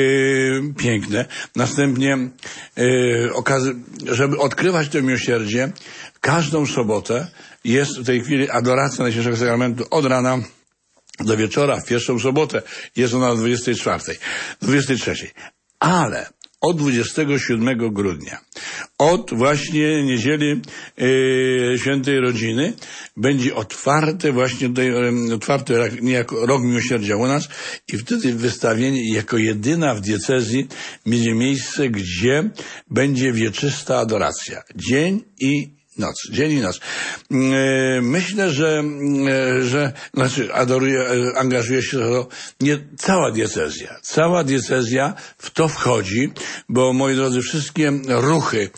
piękne. Następnie e, okazy- żeby odkrywać to miłosierdzie, każdą sobotę jest w tej chwili adoracja Najświętszego Sakramentu od rana do wieczora, w pierwszą sobotę. Jest ona o dwudziestej czwartej, dwudziestej trzeciej. Ale od dwudziestego siódmego grudnia, od właśnie niedzieli yy, Świętej Rodziny, będzie otwarte właśnie tutaj, yy, otwarte niejako Rok Miłosierdzia u nas i wtedy wystawienie jako jedyna w diecezji będzie miejsce, gdzie będzie wieczysta adoracja. Dzień i noc, dzień i noc. Myślę, że, że znaczy adoruje, angażuje się to nie cała diecezja. Cała diecezja w to wchodzi, bo moi drodzy, wszystkie ruchy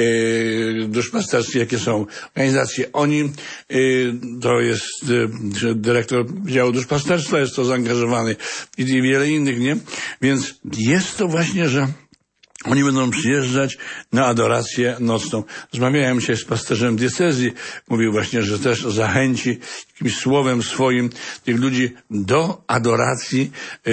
yy, duszpasterskie, jakie są organizacje, oni, yy, to jest yy, dyrektor działu duszpasterstwa, jest to zaangażowany i, i wiele innych, nie? Więc jest to właśnie, że oni będą przyjeżdżać na adorację nocną. Rozmawiałem dzisiaj z pasterzem diecezji. Mówił właśnie, że też zachęci jakimś słowem swoim tych ludzi do adoracji.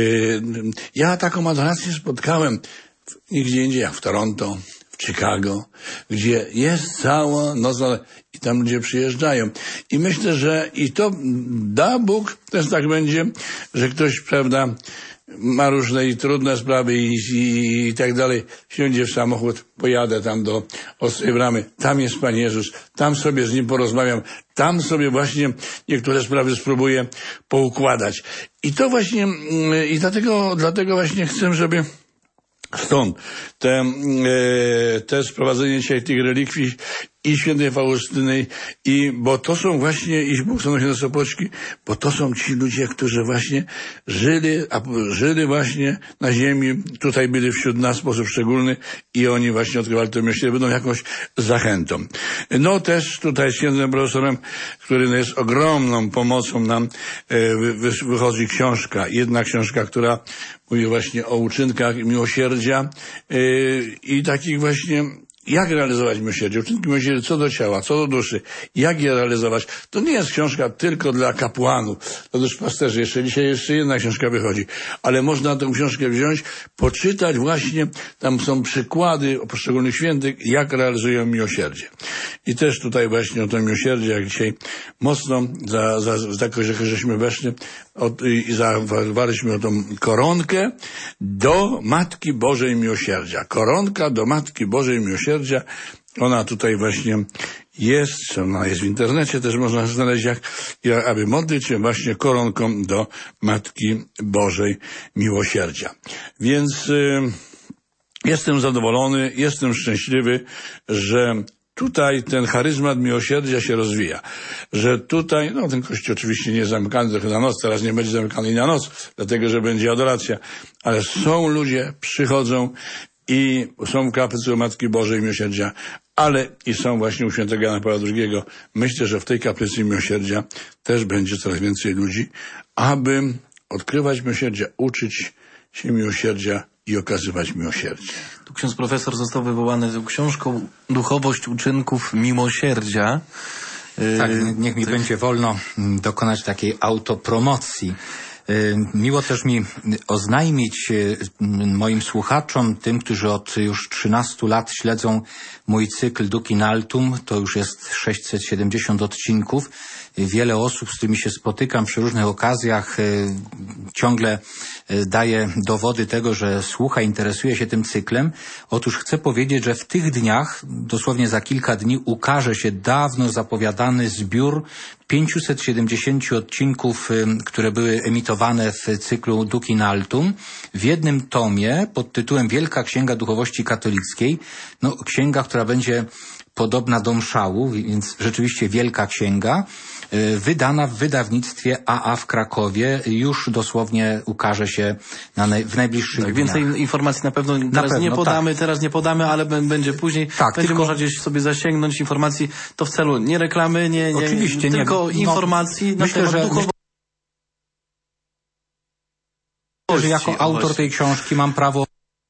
Ja taką adorację spotkałem nigdzie indziej, jak w Toronto, w Chicago, gdzie jest cała noc i tam ludzie przyjeżdżają. I myślę, że i to da Bóg, też tak będzie, że ktoś, prawda, ma różne i trudne sprawy i, i, i tak dalej, siądzie w samochód, pojadę tam do Ostrej Bramy, tam jest Pan Jezus, tam sobie z Nim porozmawiam, tam sobie właśnie niektóre sprawy spróbuję poukładać. I to właśnie, i dlatego, dlatego właśnie chcę, żeby Stąd te, e, te sprowadzenie dzisiaj tych relikwii i świętej Faustyny, i bo to są właśnie, i Bóg Sopoćki, bo to są ci ludzie, którzy właśnie żyli, a, żyli właśnie na ziemi, tutaj byli wśród nas w sposób szczególny i oni właśnie odkrywali to miłosierdzie, będą jakąś zachętą. No też tutaj z księdzem profesorem, który jest ogromną pomocą nam, e, wy, wychodzi książka, jedna książka, która mówi właśnie o uczynkach miłosierdzia e, i takich właśnie jak realizować miłosierdzie, uczynki miłosierdzia co do ciała, co do duszy, jak je realizować. To nie jest książka tylko dla kapłanów, to też pasterzy. Jeszcze dzisiaj jeszcze jedna książka wychodzi, ale można tę książkę wziąć, poczytać właśnie, tam są przykłady o poszczególnych świętych, jak realizują miłosierdzie. I też tutaj właśnie o to miłosierdzie, jak dzisiaj mocno za, za, za tak, że żeśmy weszli od, i zawaliliśmy o tą koronkę do Matki Bożej Miłosierdzia. Koronka do Matki Bożej Miłosierdzia. Ona tutaj właśnie jest, ona jest w internecie, też można znaleźć, jak, jak aby modlić się właśnie koronką do Matki Bożej Miłosierdzia. Więc y, jestem zadowolony, jestem szczęśliwy, że tutaj ten charyzmat miłosierdzia się rozwija. Że tutaj, no ten kościół oczywiście nie jest zamykany trochę na noc, teraz nie będzie zamykany na noc, dlatego że będzie adoracja, ale są ludzie, przychodzą i są w kaplicy u Matki Bożej Miłosierdzia, ale i są właśnie u świętego Jana Pawła drugiego. Myślę, że w tej kaplicy Miłosierdzia też będzie coraz więcej ludzi, aby odkrywać miłosierdzie, uczyć się miłosierdzia i okazywać miłosierdzie. Tu ksiądz profesor został wywołany tą książką Duchowość uczynków miłosierdzia. Tak, niech mi będzie wolno dokonać takiej autopromocji. Miło też mi oznajmić moim słuchaczom, tym, którzy od już trzynastu lat śledzą mój cykl Duc in Altum, to już jest sześćset siedemdziesiąt odcinków. Wiele osób, z którymi się spotykam przy różnych okazjach, ciągle daje dowody tego, że słucha, interesuje się tym cyklem. Otóż chcę powiedzieć, że w tych dniach, dosłownie za kilka dni, ukaże się dawno zapowiadany zbiór pięciuset siedemdziesięciu odcinków, które były emitowane w cyklu Duc in Altum, w jednym tomie pod tytułem Wielka Księga Duchowości Katolickiej. No, księga, która będzie podobna do mszału, więc rzeczywiście wielka księga, wydana w wydawnictwie A A w Krakowie. Już dosłownie ukaże się na naj, w najbliższych tak, dniach. Więcej informacji na pewno teraz na pewno, nie podamy, tak. teraz nie podamy, ale będzie później. Tak, będzie tylko... można gdzieś sobie zasięgnąć informacji. To w celu nie reklamy, nie, nie Oczywiście, tylko nie, informacji no, na myślę, temat że, duchowości. Myślę, że jako autor tej książki mam prawo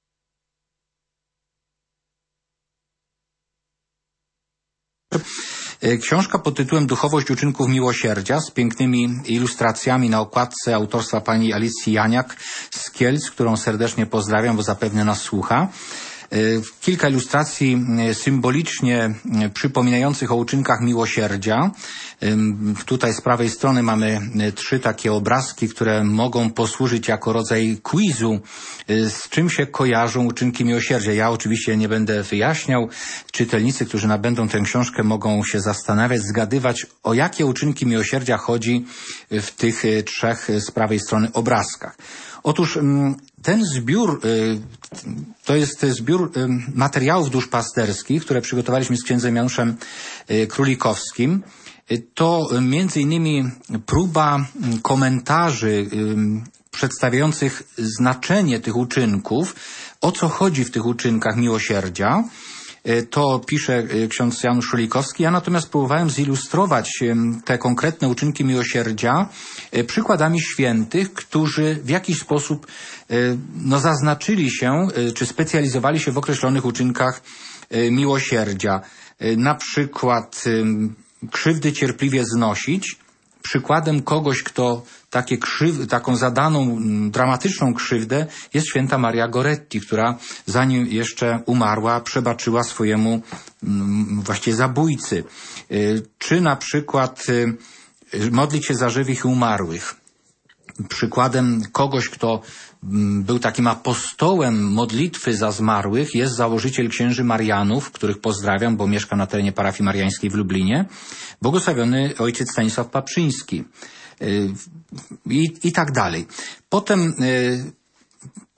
Książka pod tytułem Duchowość uczynków miłosierdzia z pięknymi ilustracjami na okładce autorstwa pani Alicji Janiak z Kielc, którą serdecznie pozdrawiam, bo zapewne nas słucha. Kilka ilustracji symbolicznie przypominających o uczynkach miłosierdzia. Tutaj z prawej strony mamy trzy takie obrazki, które mogą posłużyć jako rodzaj quizu, z czym się kojarzą uczynki miłosierdzia. Ja oczywiście nie będę wyjaśniał. Czytelnicy, którzy nabędą tę książkę, mogą się zastanawiać, zgadywać, o jakie uczynki miłosierdzia chodzi w tych trzech z prawej strony obrazkach. Otóż ten zbiór, to jest zbiór materiałów duszpasterskich, które przygotowaliśmy z księdzem Januszem Królikowskim. To między innymi próba komentarzy przedstawiających znaczenie tych uczynków, o co chodzi w tych uczynkach miłosierdzia. To pisze ksiądz Janusz Królikowski. Ja natomiast próbowałem zilustrować te konkretne uczynki miłosierdzia przykładami świętych, którzy w jakiś sposób no, zaznaczyli się, czy specjalizowali się w określonych uczynkach miłosierdzia. Na przykład krzywdy cierpliwie znosić. Przykładem kogoś, kto takie krzyw, taką zadaną, dramatyczną krzywdę jest święta Maria Goretti, która zanim jeszcze umarła, przebaczyła swojemu właściwie zabójcy. Czy na przykład modlić się za żywych i umarłych. Przykładem kogoś, kto był takim apostołem modlitwy za zmarłych, jest założyciel księży Marianów, których pozdrawiam, bo mieszka na terenie parafii mariańskiej w Lublinie, błogosławiony ojciec Stanisław Paprzyński i, i tak dalej. Potem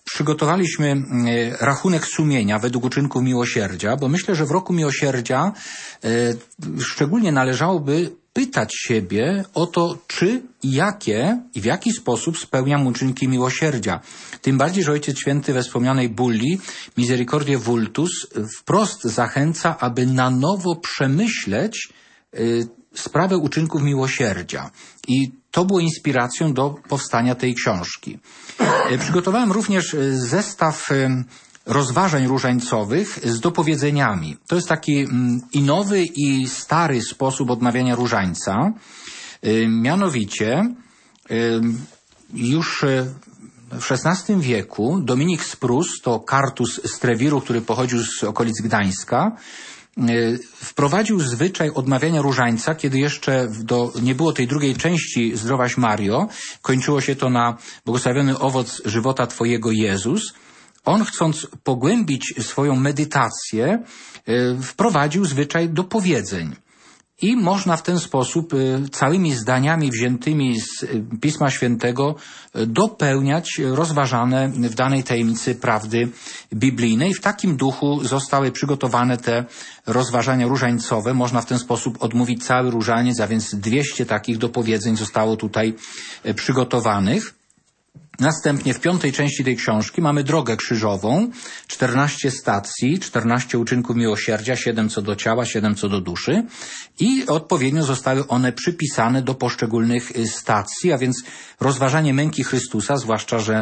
przygotowaliśmy rachunek sumienia według uczynków miłosierdzia, bo myślę, że w roku miłosierdzia szczególnie należałoby pytać siebie o to, czy i jakie i w jaki sposób spełniam uczynki miłosierdzia. Tym bardziej, że Ojciec Święty we wspomnianej bulli Misericordiae Vultus wprost zachęca, aby na nowo przemyśleć y, sprawę uczynków miłosierdzia. I to było inspiracją do powstania tej książki. Y, przygotowałem również zestaw y, rozważań różańcowych z dopowiedzeniami. To jest taki mm, i nowy, i stary sposób odmawiania różańca. Y, mianowicie y, już y, w szesnastym wieku Dominik z Prus, to kartus z Trewiru, który pochodził z okolic Gdańska, y, wprowadził zwyczaj odmawiania różańca, kiedy jeszcze do, nie było tej drugiej części Zdrowaś Mario. Kończyło się to na błogosławiony owoc żywota Twojego Jezus. On, chcąc pogłębić swoją medytację, wprowadził zwyczaj dopowiedzeń. I można w ten sposób całymi zdaniami wziętymi z Pisma Świętego dopełniać rozważane w danej tajemnicy prawdy biblijnej. W takim duchu zostały przygotowane te rozważania różańcowe. Można w ten sposób odmówić cały różaniec, a więc dwieście takich dopowiedzeń zostało tutaj przygotowanych. Następnie w piątej części tej książki mamy drogę krzyżową, czternaście stacji, czternaście uczynków miłosierdzia, siedem co do ciała, siedem co do duszy i odpowiednio zostały one przypisane do poszczególnych stacji, a więc rozważanie męki Chrystusa, zwłaszcza, że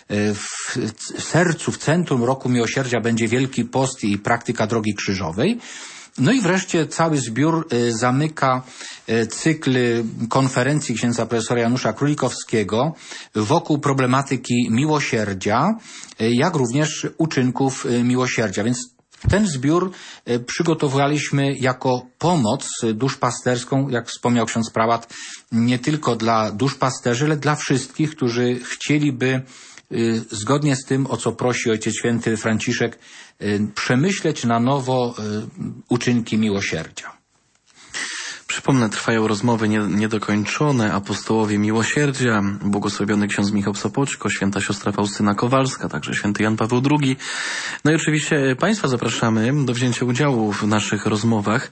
w sercu, w centrum roku miłosierdzia będzie Wielki Post i praktyka drogi krzyżowej. No i wreszcie cały zbiór zamyka cykl konferencji księdza profesora Janusza Królikowskiego wokół problematyki miłosierdzia, jak również uczynków miłosierdzia. Więc ten zbiór przygotowaliśmy jako pomoc duszpasterską, jak wspomniał ksiądz prałat, nie tylko dla duszpasterzy, ale dla wszystkich, którzy chcieliby zgodnie z tym, o co prosi Ojciec Święty Franciszek, przemyśleć na nowo uczynki miłosierdzia. Przypomnę, trwają rozmowy niedokończone, apostołowie miłosierdzia, błogosławiony ksiądz Michał Sopoćko, święta siostra Faustyna Kowalska, także święty Jan Paweł drugi. No i oczywiście Państwa zapraszamy do wzięcia udziału w naszych rozmowach.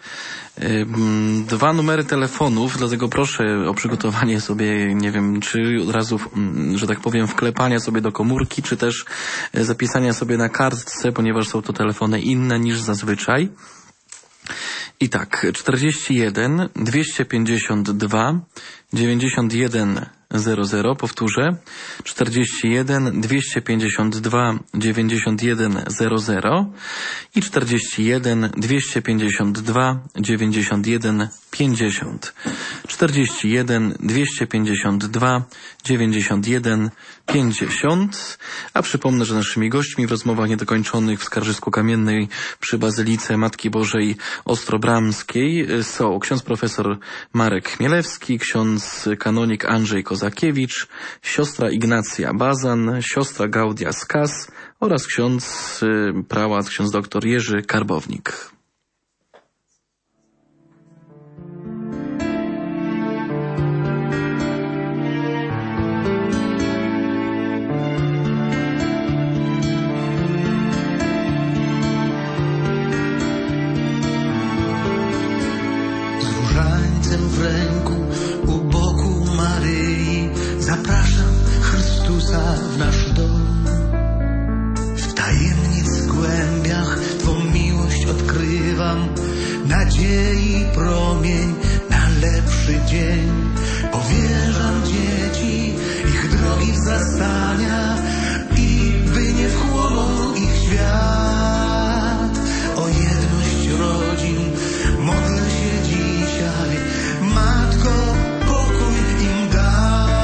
Dwa numery telefonów, dlatego proszę o przygotowanie sobie, nie wiem, czy od razu, że tak powiem, wklepania sobie do komórki, czy też zapisania sobie na kartce, ponieważ są to telefony inne niż zazwyczaj. I tak, czterdzieści jeden, dwieście pięćdziesiąt dwa, dziewięćdziesiąt jeden zero zero, powtórzę, czterdzieści jeden, dwieście pięćdziesiąt dwa, dziewięćdziesiąt jeden zero zero i czterdzieści jeden, dwieście pięćdziesiąt dwa, dziewięćdziesiąt jeden pięćdziesiąt. czterdzieści jeden, dwieście pięćdziesiąt dwa, dziewięćdziesiąt jeden pięćdziesiąt. A przypomnę, że naszymi gośćmi w rozmowach niedokończonych w Skarżysku-Kamiennej przy Bazylice Matki Bożej Ostrobramskiej są ksiądz profesor Marek Chmielewski, ksiądz kanonik Andrzej Kozakiewicz, siostra Ignacja Bazan, siostra Gaudia Skas oraz ksiądz prałat, ksiądz doktor Jerzy Karbownik. W ręku, u boku Maryi zapraszam Chrystusa w nasz dom. W tajemnic głębiach Twą miłość odkrywam, nadziei promień na lepszy dzień. Powierzam dzieci, ich drogi wzrastania i by nie wchłonął ich świat. O jedność rodzin modlę się dzisiaj. Matko, pokój im daj.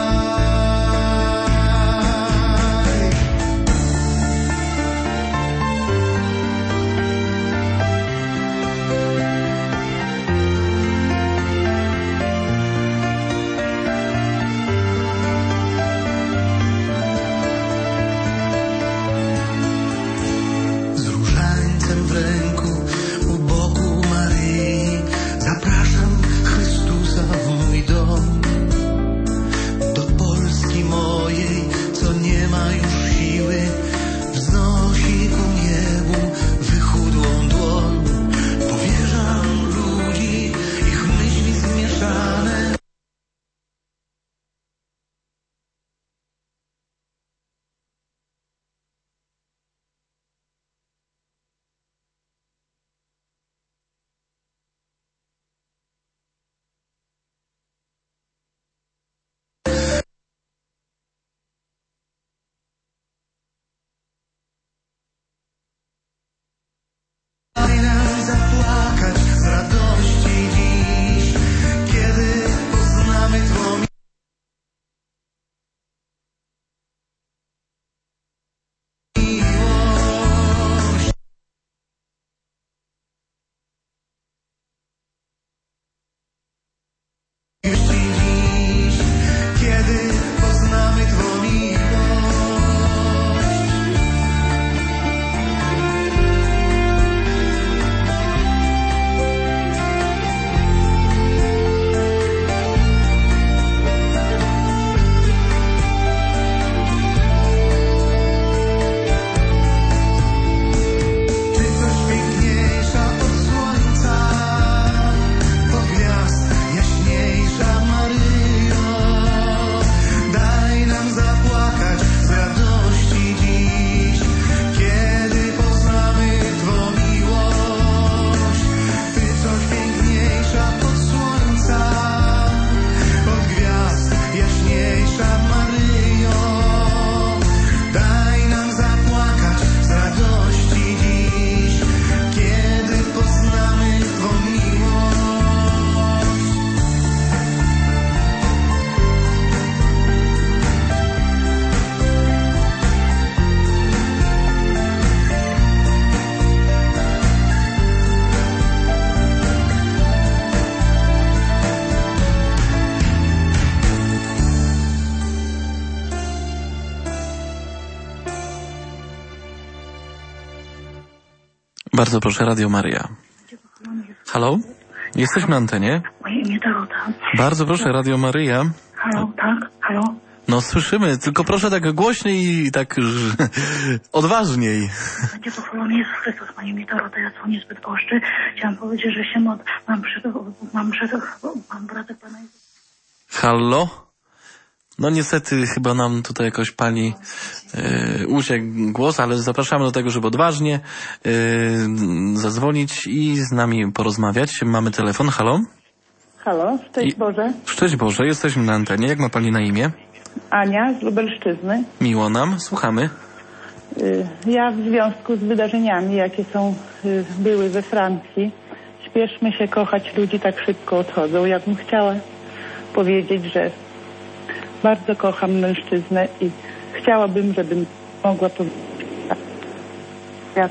Bardzo proszę, Radio Maryja. Halo? Jesteśmy na antenie. Moje imię Dorota. Bardzo proszę, Radio Maryja. Halo, tak? Halo? No słyszymy, tylko proszę tak głośniej i tak odważniej. Będzie pochwalony Jezus Chrystus, moje imię Dorota, ja dzwonię zbyt goszczy. Chciałam powiedzieć, że się mod... mam przed... mam przed... mam bratek Pana Jezusa. Halo? No niestety chyba nam tutaj jakoś pani e, uciekł głos, ale zapraszamy do tego, żeby odważnie e, zadzwonić i z nami porozmawiać. Mamy telefon, halo? Halo, szczęść I... Boże. Szczęść Boże, jesteśmy na antenie. Jak ma pani na imię? Ania z Lubelszczyzny. Miło nam, słuchamy. Ja w związku z wydarzeniami, jakie są, były we Francji, śpieszmy się kochać, ludzi tak szybko odchodzą. Ja bym chciała powiedzieć, że bardzo kocham mężczyznę i chciałabym, żebym mogła powiedzieć. Ja...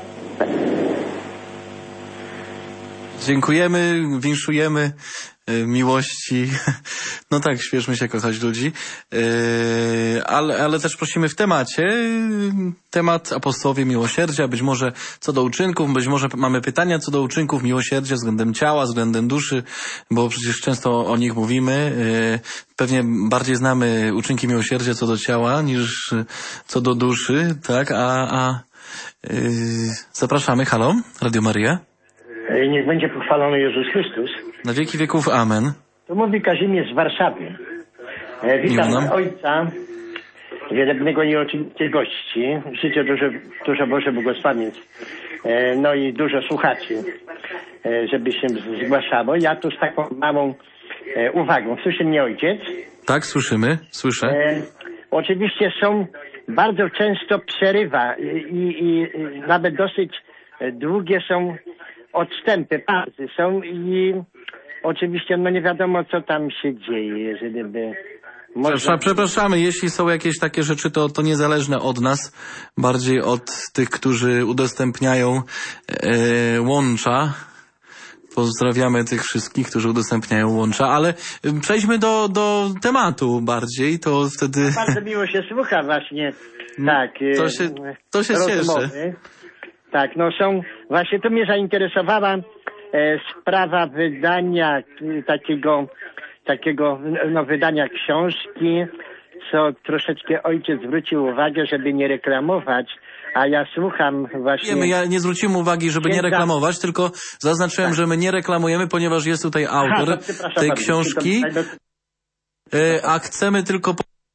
Dziękujemy, winszujemy miłości. No tak, śpieszmy się kochać ludzi. Yy, ale, ale też prosimy w temacie. Temat apostołowie miłosierdzia. Być może co do uczynków, być może mamy pytania co do uczynków miłosierdzia względem ciała, względem duszy, bo przecież często o nich mówimy. Yy, pewnie bardziej znamy uczynki miłosierdzia co do ciała niż co do duszy, tak? A, a yy, zapraszamy. Halo, Radio Maryja. Niech będzie pochwalony Jezus Chrystus. Na wieki wieków, amen. To mówi Kazimierz z Warszawy. E, witam ojca, wielebnego i oczywiście gości. Życzę dużo, dużo Boże błogosławień. E, no i dużo słuchaczy, e, żeby się zgłaszało. Ja tu z taką małą e, uwagą. Słyszy mnie ojciec? Tak, słyszymy, słyszę. E, oczywiście są, bardzo często przerywa i, i, i nawet dosyć długie są odstępy, pauzy są i oczywiście no nie wiadomo co tam się dzieje, jeżeli by... Można... Przepraszamy, jeśli są jakieś takie rzeczy, to, to niezależne od nas, bardziej od tych, którzy udostępniają e, łącza. Pozdrawiamy tych wszystkich, którzy udostępniają łącza, ale przejdźmy do, do tematu bardziej, to wtedy... No, bardzo miło się słucha właśnie, tak. To się, to się cieszę. Tak, no są, właśnie to mnie zainteresowała e, sprawa wydania e, takiego, takiego, no wydania książki, co troszeczkę ojciec zwrócił uwagę, żeby nie reklamować, a ja słucham właśnie... Wiemy, ja nie zwróciłem uwagi, żeby nie reklamować, tylko zaznaczyłem, tak, że my nie reklamujemy, ponieważ jest tutaj autor Aha, tej bardzo, książki, e, a chcemy tylko...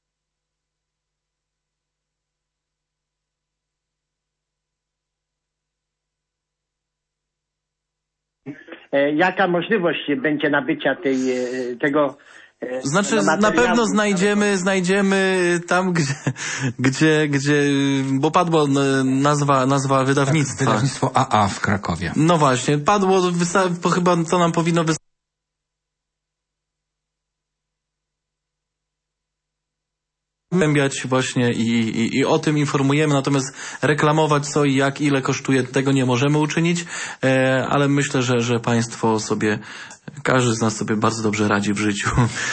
Jaka możliwość będzie nabycia tej, tego... Znaczy, na pewno znajdziemy, znajdziemy tam, gdzie, gdzie, gdzie, bo padło nazwa, nazwa wydawnictwa. Tak, wydawnictwo A A w Krakowie. No właśnie, padło, to chyba co nam powinno wystarczyć. Zgłębiać właśnie i, i, i o tym informujemy, natomiast reklamować co i jak, ile kosztuje, tego nie możemy uczynić, e, ale myślę, że, że państwo sobie, każdy z nas sobie bardzo dobrze radzi w życiu.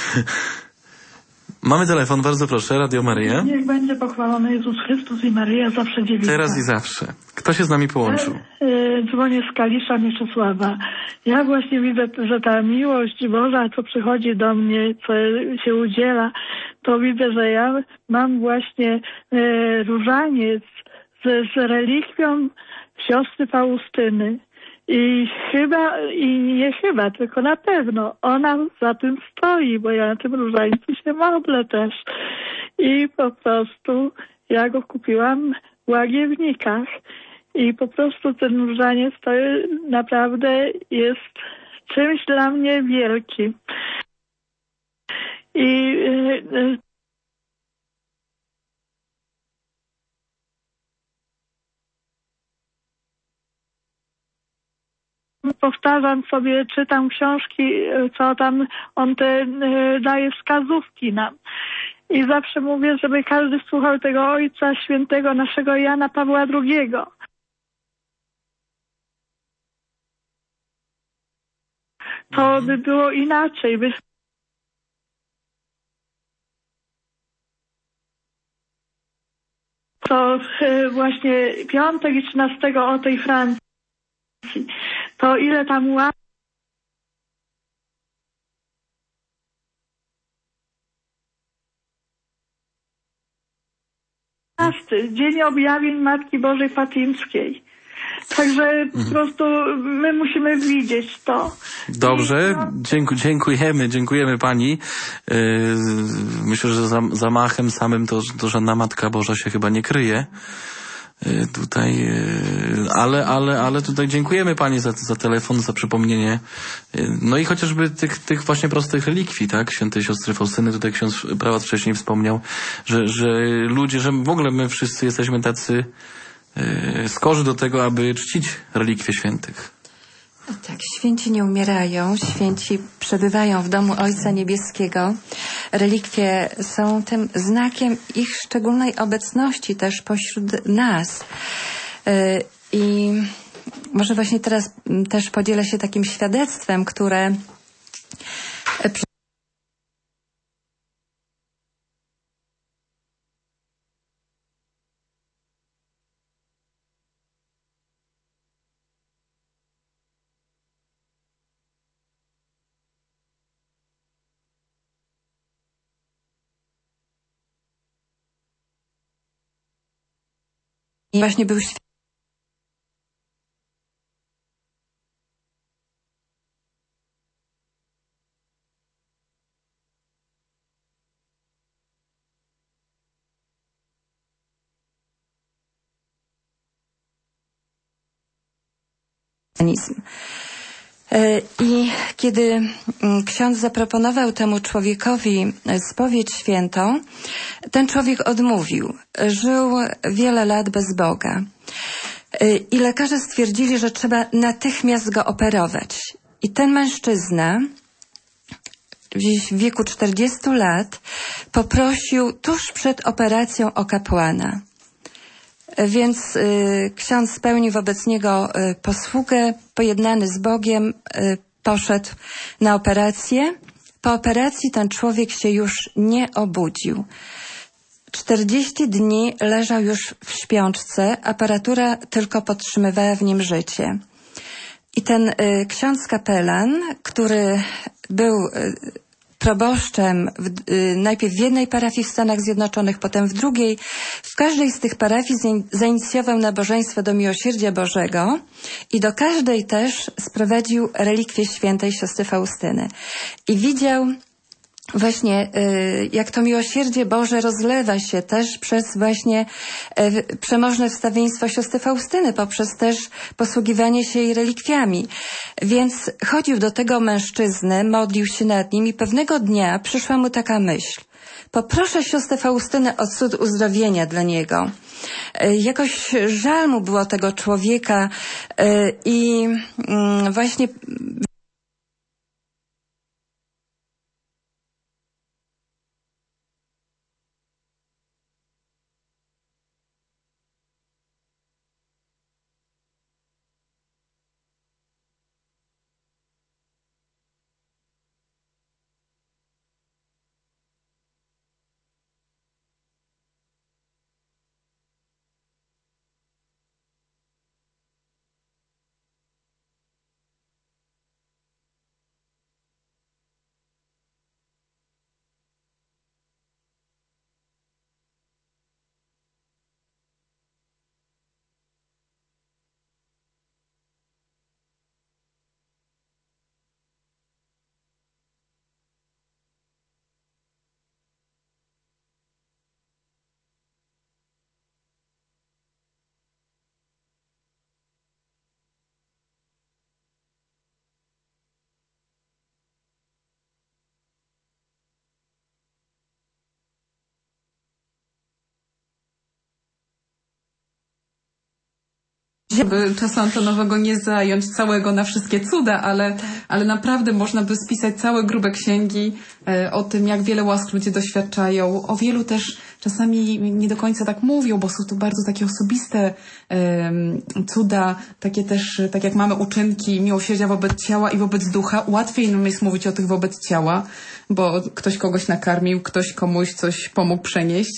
Mamy telefon, bardzo proszę, Radio Maryja. Niech będzie pochwalony Jezus Chrystus i Maryja zawsze dziewica. Teraz i zawsze. Kto się z nami połączył? Ja, y, dzwonię z Kalisza Mieczysława. Ja właśnie widzę, że ta miłość Boża, co przychodzi do mnie, co się udziela, to widzę, że ja mam właśnie y, różaniec z, z relikwią siostry Faustyny. I chyba, i nie chyba, tylko na pewno ona za tym stoi, bo ja na tym różańcu się modlę też. I po prostu ja go kupiłam w Łagiewnikach. I po prostu ten różaniec to naprawdę jest czymś dla mnie wielkim. I yy, powtarzam sobie, czytam książki, co tam on te y, daje wskazówki nam. I zawsze mówię, żeby każdy słuchał tego Ojca Świętego naszego Jana Pawła drugiego. To by było inaczej. By... To y, właśnie piątek i trzynastego o tej Francji. To ile tam ław... Dzień Objawień Matki Bożej Fatimskiej. Także po prostu my musimy widzieć to. Dobrze, Dzięku, dziękujemy, dziękujemy pani. Yy, myślę, że za, zamachem samym to, to żadna Matka Boża się chyba nie kryje. Yy, tutaj, yy, ale, ale, ale tutaj dziękujemy pani za, za telefon, za przypomnienie. Yy, no i chociażby tych, tych właśnie prostych relikwii, tak? Świętej siostry Faustyny, tutaj ksiądz prałat wcześniej wspomniał, że, że ludzie, że w ogóle my wszyscy jesteśmy tacy skorzy do tego, aby czcić relikwie świętych. Tak, święci nie umierają, święci przebywają w domu Ojca Niebieskiego. Relikwie są tym znakiem ich szczególnej obecności też pośród nas. I może właśnie teraz też podzielę się takim świadectwem, które I właśnie był świętym. I kiedy ksiądz zaproponował temu człowiekowi spowiedź świętą, ten człowiek odmówił. Żył wiele lat bez Boga. I lekarze stwierdzili, że trzeba natychmiast go operować. I ten mężczyzna, gdzieś w wieku czterdziestu lat, poprosił tuż przed operacją o kapłana. Więc y, ksiądz spełnił wobec niego y, posługę, pojednany z Bogiem, y, poszedł na operację. Po operacji ten człowiek się już nie obudził. czterdzieści dni leżał już w śpiączce, aparatura tylko podtrzymywała w nim życie. I ten y, ksiądz kapelan, który był y, proboszczem w, y, najpierw w jednej parafii w Stanach Zjednoczonych, potem w drugiej. W każdej z tych parafii zainicjował nabożeństwo do Miłosierdzia Bożego i do każdej też sprowadził relikwię świętej siostry Faustyny. I widział właśnie, y, jak to miłosierdzie Boże rozlewa się też przez właśnie y, przemożne wstawiennictwo siostry Faustyny, poprzez też posługiwanie się jej relikwiami. Więc chodził do tego mężczyzny, modlił się nad nim i pewnego dnia przyszła mu taka myśl. Poproszę siostrę Faustynę o cud uzdrowienia dla niego. Y, jakoś żal mu było tego człowieka y, i y, właśnie Żeby czasu antonowego nie zająć całego na wszystkie cuda, ale, ale naprawdę można by spisać całe grube księgi e, o tym, jak wiele łask ludzie doświadczają. O wielu też czasami nie do końca tak mówią, bo są to bardzo takie osobiste e, cuda, takie też, tak jak mamy uczynki miłosierdzia wobec ciała i wobec ducha. Łatwiej nam jest mówić o tych wobec ciała, bo ktoś kogoś nakarmił, ktoś komuś coś pomógł przenieść,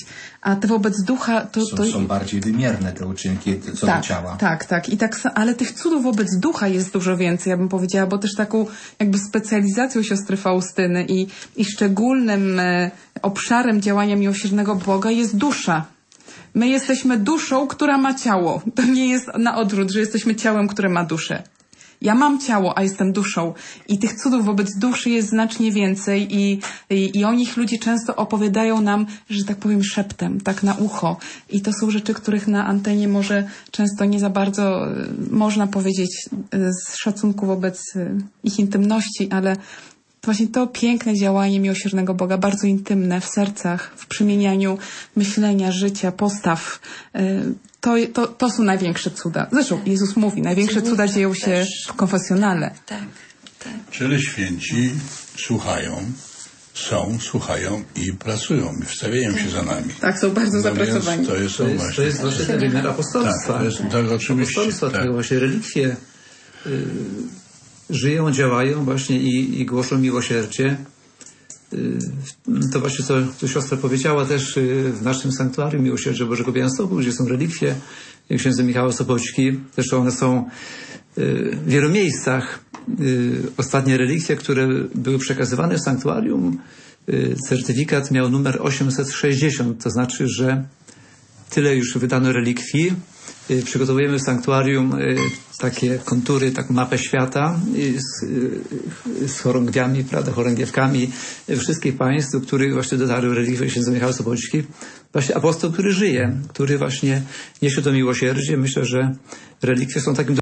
A te wobec ducha to... Są, to... są bardziej wymierne te uczynki co tak, do ciała. Tak, tak. I tak, ale tych cudów wobec ducha jest dużo więcej, ja bym powiedziała, bo też taką jakby specjalizacją siostry Faustyny i, i szczególnym e, obszarem działania miłosiernego Boga jest dusza. My jesteśmy duszą, która ma ciało. To nie jest na odwrót, że jesteśmy ciałem, które ma duszę. Ja mam ciało, a jestem duszą. I tych cudów wobec duszy jest znacznie więcej i, i, i o nich ludzie często opowiadają nam, że tak powiem, szeptem, tak na ucho. I to są rzeczy, których na antenie może często nie za bardzo można powiedzieć z szacunku wobec ich intymności, ale właśnie to piękne działanie miłosiernego Boga, bardzo intymne w sercach, w przemienianiu myślenia, życia, postaw. To, to, to są największe cuda. Zresztą Jezus mówi, największe cuda dzieją się w konfesjonale. Tak, tak. Czyli święci słuchają, są, słuchają i pracują, i wstawiają się za nami. Tak, są bardzo no zapracowani. To jest, to jest właśnie, to jest właśnie ten wymiar apostolstwa. Tak, to jest, tak, oczywiście. Apostolstwa, tak. tego właśnie relikwie y, żyją, działają właśnie i, i głoszą miłosierdzie. Y, to właśnie co tu siostra powiedziała też y, w naszym sanktuarium Miłosierdzia Bożego Białymstoku, gdzie są relikwie księdza Michała Sopoćki. Zresztą one są y, w wielu miejscach. Y, ostatnie relikwie, które były przekazywane w sanktuarium, y, certyfikat miał numer osiemset sześćdziesiąt, to znaczy, że tyle już wydano relikwii. Y, przygotowujemy w sanktuarium y, takie kontury, taką mapę świata y, z, y, z chorągwiami, prawda, chorągiewkami y, wszystkich państw, do których właśnie dotarły relikwie księdza Michała Sopoćki. Właśnie apostoł, który żyje, który właśnie niesie to miłosierdzie. Myślę, że relikwie są takim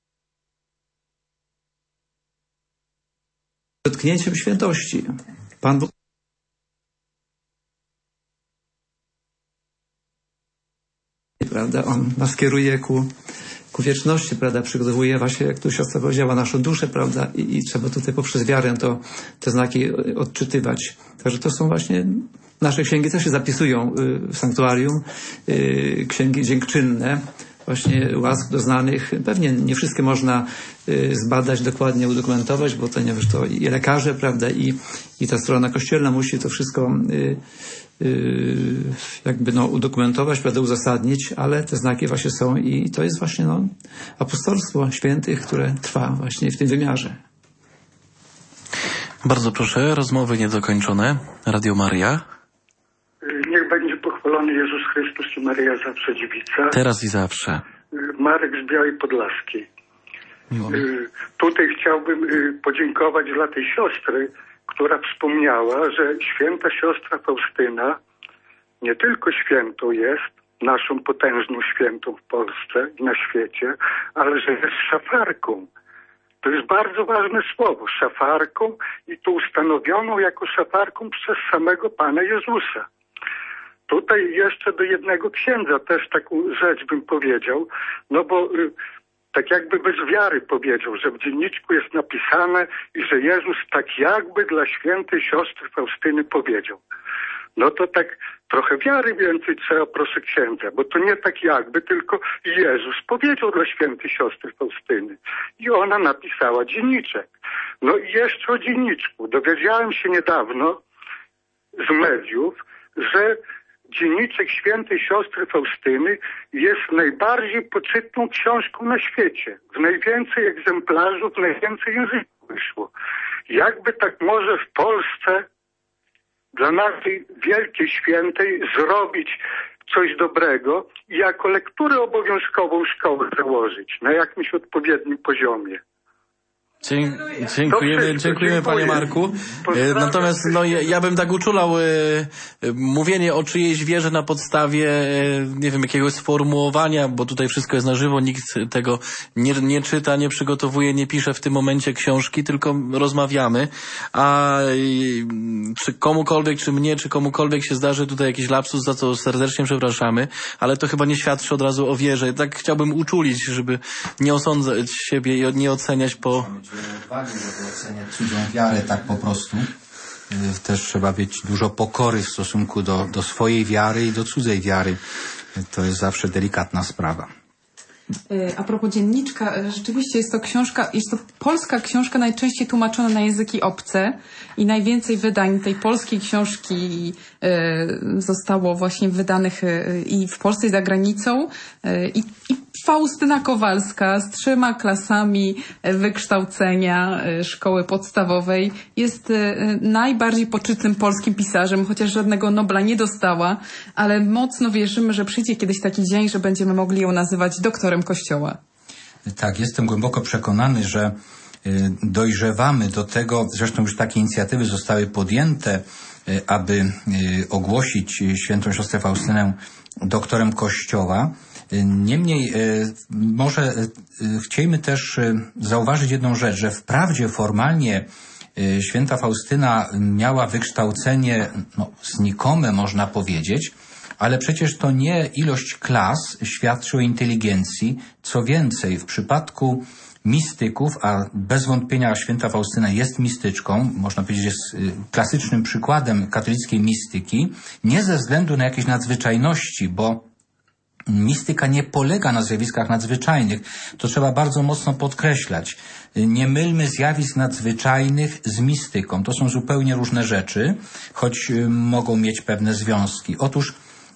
dotknięciem świętości. Pan Bóg prawda, On nas kieruje ku, ku wieczności, prawda, przygotowuje właśnie, jak tu siostra powiedziała, naszą duszę, prawda, i, i trzeba tutaj poprzez wiarę to, te znaki odczytywać. Także to są właśnie, nasze księgi też się zapisują w sanktuarium, księgi dziękczynne, właśnie łask doznanych. Pewnie nie wszystkie można y, zbadać, dokładnie udokumentować, bo to nie wiesz, to i lekarze, prawda, i, i ta strona kościelna musi to wszystko y, y, jakby no udokumentować, prawda, uzasadnić, ale te znaki właśnie są i to jest właśnie no apostolstwo świętych, które trwa właśnie w tym wymiarze. Bardzo proszę, rozmowy niedokończone. Radio Maria. Niech będzie pochwalony Jezus Chrystus i Maryja zawsze dziewica. Teraz i zawsze. Marek z Białej Podlaskiej. Miło. Tutaj chciałbym podziękować dla tej siostry, która wspomniała, że święta siostra Faustyna nie tylko świętą jest, naszą potężną świętą w Polsce i na świecie, ale że jest szafarką. To jest bardzo ważne słowo, szafarką, i to ustanowioną jako szafarką przez samego Pana Jezusa. Tutaj jeszcze do jednego księdza też taką rzecz bym powiedział, no bo y, tak jakby bez wiary powiedział, że w dzienniczku jest napisane i że Jezus tak jakby dla świętej siostry Faustyny powiedział. No to tak trochę wiary więcej trzeba, proszę księdza, bo to nie tak jakby, tylko Jezus powiedział dla świętej siostry Faustyny i ona napisała dzienniczek. No i jeszcze o dzienniczku. Dowiedziałem się niedawno z mediów, że dzienniczek świętej siostry Faustyny jest najbardziej poczytną książką na świecie. W najwięcej egzemplarzy, w najwięcej języków wyszło. Jakby tak może w Polsce dla naszej wielkiej świętej zrobić coś dobrego i jako lekturę obowiązkową szkoły założyć na jakimś odpowiednim poziomie. Dzie dziękujemy, dziękujemy panie Marku. E, natomiast no, ja, ja bym tak uczulał e, mówienie o czyjejś wierze na podstawie e, nie wiem, jakiegoś sformułowania, bo tutaj wszystko jest na żywo, nikt tego nie, nie czyta, nie przygotowuje, nie pisze w tym momencie książki, tylko rozmawiamy. A e, czy komukolwiek, czy mnie, czy komukolwiek się zdarzy tutaj jakiś lapsus, za co serdecznie przepraszamy, ale to chyba nie świadczy od razu o wierze. Tak chciałbym uczulić, żeby nie osądzać siebie i nie oceniać po odwagi, żeby oceniać cudzą wiarę tak po prostu. Też trzeba mieć dużo pokory w stosunku do, do swojej wiary i do cudzej wiary. To jest zawsze delikatna sprawa. A propos dzienniczka, rzeczywiście jest to książka, jest to polska książka najczęściej tłumaczona na języki obce i najwięcej wydań tej polskiej książki zostało właśnie wydanych i w Polsce i za granicą. I, i Faustyna Kowalska z trzema klasami wykształcenia szkoły podstawowej jest najbardziej poczytnym polskim pisarzem, chociaż żadnego Nobla nie dostała, ale mocno wierzymy, że przyjdzie kiedyś taki dzień, że będziemy mogli ją nazywać doktorem Kościoła. Tak, jestem głęboko przekonany, że dojrzewamy do tego, zresztą już takie inicjatywy zostały podjęte, aby ogłosić świętą siostrę Faustynę doktorem Kościoła. Niemniej może chcielibyśmy też zauważyć jedną rzecz, że wprawdzie formalnie święta Faustyna miała wykształcenie no, znikome, można powiedzieć, ale przecież to nie ilość klas świadczy o inteligencji. Co więcej, w przypadku mistyków, a bez wątpienia święta Faustyna jest mistyczką, można powiedzieć, jest klasycznym przykładem katolickiej mistyki, nie ze względu na jakieś nadzwyczajności, bo mistyka nie polega na zjawiskach nadzwyczajnych. To trzeba bardzo mocno podkreślać. Nie mylmy zjawisk nadzwyczajnych z mistyką. To są zupełnie różne rzeczy, choć mogą mieć pewne związki. Otóż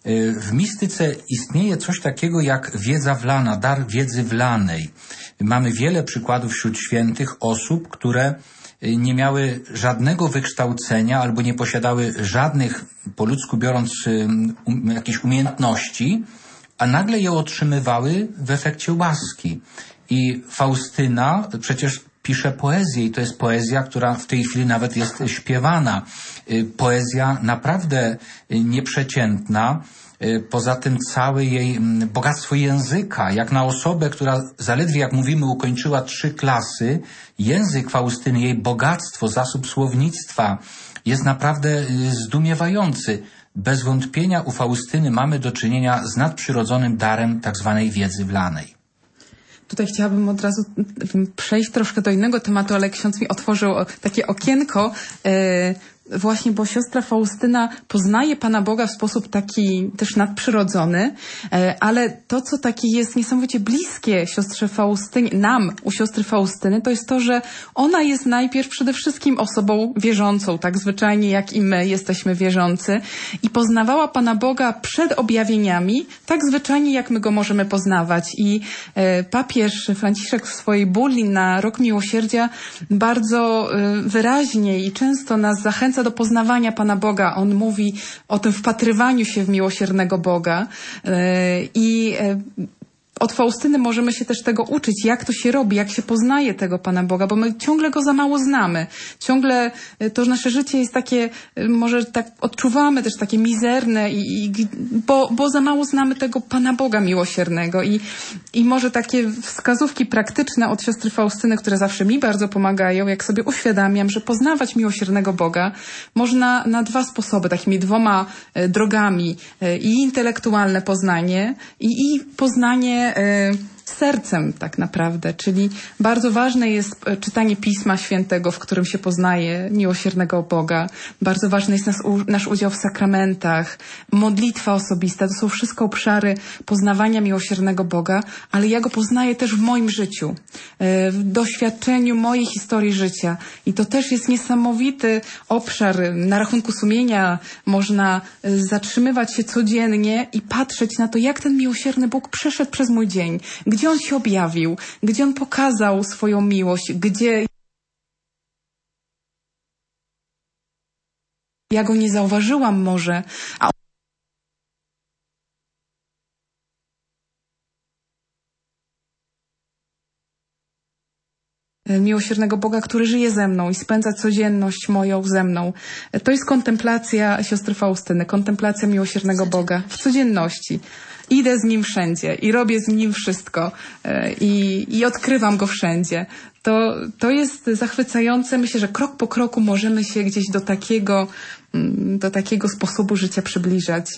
w mistyce istnieje coś takiego jak wiedza wlana, dar wiedzy wlanej. Mamy wiele przykładów wśród świętych osób, które nie miały żadnego wykształcenia albo nie posiadały żadnych, po ludzku biorąc, um, jakichś umiejętności, a nagle je otrzymywały w efekcie łaski. I Faustyna przecież pisze poezję i to jest poezja, która w tej chwili nawet jest śpiewana. Poezja naprawdę nieprzeciętna. Poza tym całe jej bogactwo języka, jak na osobę, która zaledwie, jak mówimy, ukończyła trzy klasy, język Faustyny, jej bogactwo, zasób słownictwa jest naprawdę zdumiewający. Bez wątpienia u Faustyny mamy do czynienia z nadprzyrodzonym darem tak zwanej wiedzy wlanej. Tutaj chciałabym od razu przejść troszkę do innego tematu, ale ksiądz mi otworzył takie okienko, yy, właśnie, bo siostra Faustyna poznaje Pana Boga w sposób taki też nadprzyrodzony, ale to, co takie jest niesamowicie bliskie siostrze Faustynie, nam u siostry Faustyny, to jest to, że ona jest najpierw przede wszystkim osobą wierzącą, tak zwyczajnie jak i my jesteśmy wierzący i poznawała Pana Boga przed objawieniami, tak zwyczajnie jak my Go możemy poznawać. I papież Franciszek w swojej bulli na Rok Miłosierdzia bardzo wyraźnie i często nas zachęca do poznawania Pana Boga. On mówi o tym wpatrywaniu się w miłosiernego Boga i od Faustyny możemy się też tego uczyć, jak to się robi, jak się poznaje tego Pana Boga, bo my ciągle Go za mało znamy. Ciągle to nasze życie jest takie, może tak odczuwamy też takie mizerne, i, i, bo, bo za mało znamy tego Pana Boga miłosiernego. I, I może takie wskazówki praktyczne od siostry Faustyny, które zawsze mi bardzo pomagają, jak sobie uświadamiam, że poznawać miłosiernego Boga można na dwa sposoby, takimi dwoma drogami. I intelektualne poznanie, i, i poznanie sercem tak naprawdę, czyli bardzo ważne jest czytanie Pisma Świętego, w którym się poznaje miłosiernego Boga. Bardzo ważny jest nas, nasz udział w sakramentach, modlitwa osobista. To są wszystko obszary poznawania miłosiernego Boga, ale ja Go poznaję też w moim życiu, w doświadczeniu mojej historii życia. I to też jest niesamowity obszar. Na rachunku sumienia można zatrzymywać się codziennie i patrzeć na to, jak ten miłosierny Bóg przeszedł przez mój dzień, gdzie On się objawił, gdzie On pokazał swoją miłość, gdzie ja Go nie zauważyłam może, a miłosiernego Boga, który żyje ze mną i spędza codzienność moją ze mną. To jest kontemplacja siostry Faustyny, kontemplacja miłosiernego Boga w codzienności. Idę z Nim wszędzie i robię z Nim wszystko i, i odkrywam Go wszędzie. To, to jest zachwycające. Myślę, że krok po kroku możemy się gdzieś do takiego, do takiego sposobu życia przybliżać.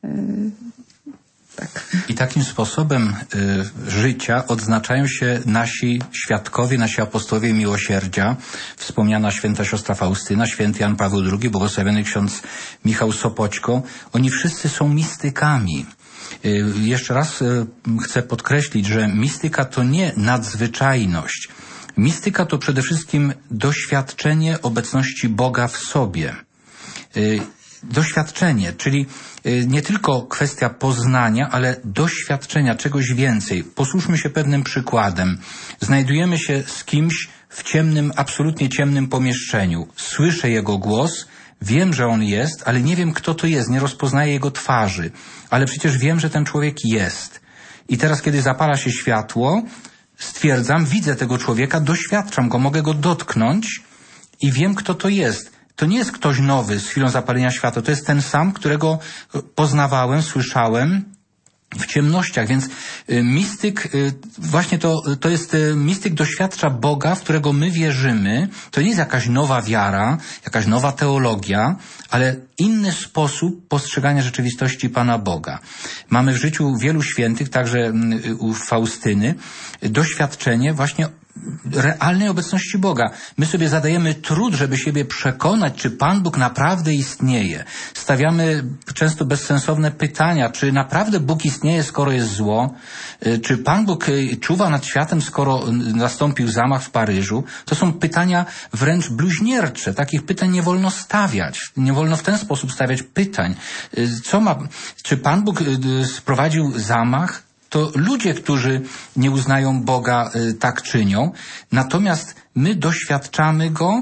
Tak. I takim sposobem y, życia odznaczają się nasi świadkowie, nasi apostołowie miłosierdzia, wspomniana święta siostra Faustyna, święty Jan Paweł drugi, błogosławiony ksiądz Michał Sopoćko. Oni wszyscy są mistykami. Jeszcze raz chcę podkreślić, że mistyka to nie nadzwyczajność. Mistyka to przede wszystkim doświadczenie obecności Boga w sobie. Doświadczenie, czyli nie tylko kwestia poznania, ale doświadczenia czegoś więcej. Posłużmy się pewnym przykładem. Znajdujemy się z kimś w ciemnym, absolutnie ciemnym pomieszczeniu. Słyszę jego głos, wiem, że on jest, ale nie wiem, kto to jest, nie rozpoznaję jego twarzy. Ale przecież wiem, że ten człowiek jest. I teraz, kiedy zapala się światło, stwierdzam, widzę tego człowieka, doświadczam go, mogę go dotknąć i wiem, kto to jest. To nie jest ktoś nowy z chwilą zapalenia światła, to jest ten sam, którego poznawałem, słyszałem w ciemnościach, więc mistyk, właśnie to, to jest, mistyk doświadcza Boga, w którego my wierzymy. To nie jest jakaś nowa wiara, jakaś nowa teologia, ale inny sposób postrzegania rzeczywistości Pana Boga. Mamy w życiu wielu świętych, także u Faustyny, doświadczenie właśnie realnej obecności Boga. My sobie zadajemy trud, żeby siebie przekonać, czy Pan Bóg naprawdę istnieje. Stawiamy często bezsensowne pytania, czy naprawdę Bóg istnieje, skoro jest zło? Czy Pan Bóg czuwa nad światem, skoro nastąpił zamach w Paryżu? To są pytania wręcz bluźniercze. Takich pytań nie wolno stawiać. Nie wolno w ten sposób stawiać pytań. Co ma, czy Pan Bóg sprowadził zamach? To ludzie, którzy nie uznają Boga, tak czynią. Natomiast my doświadczamy Go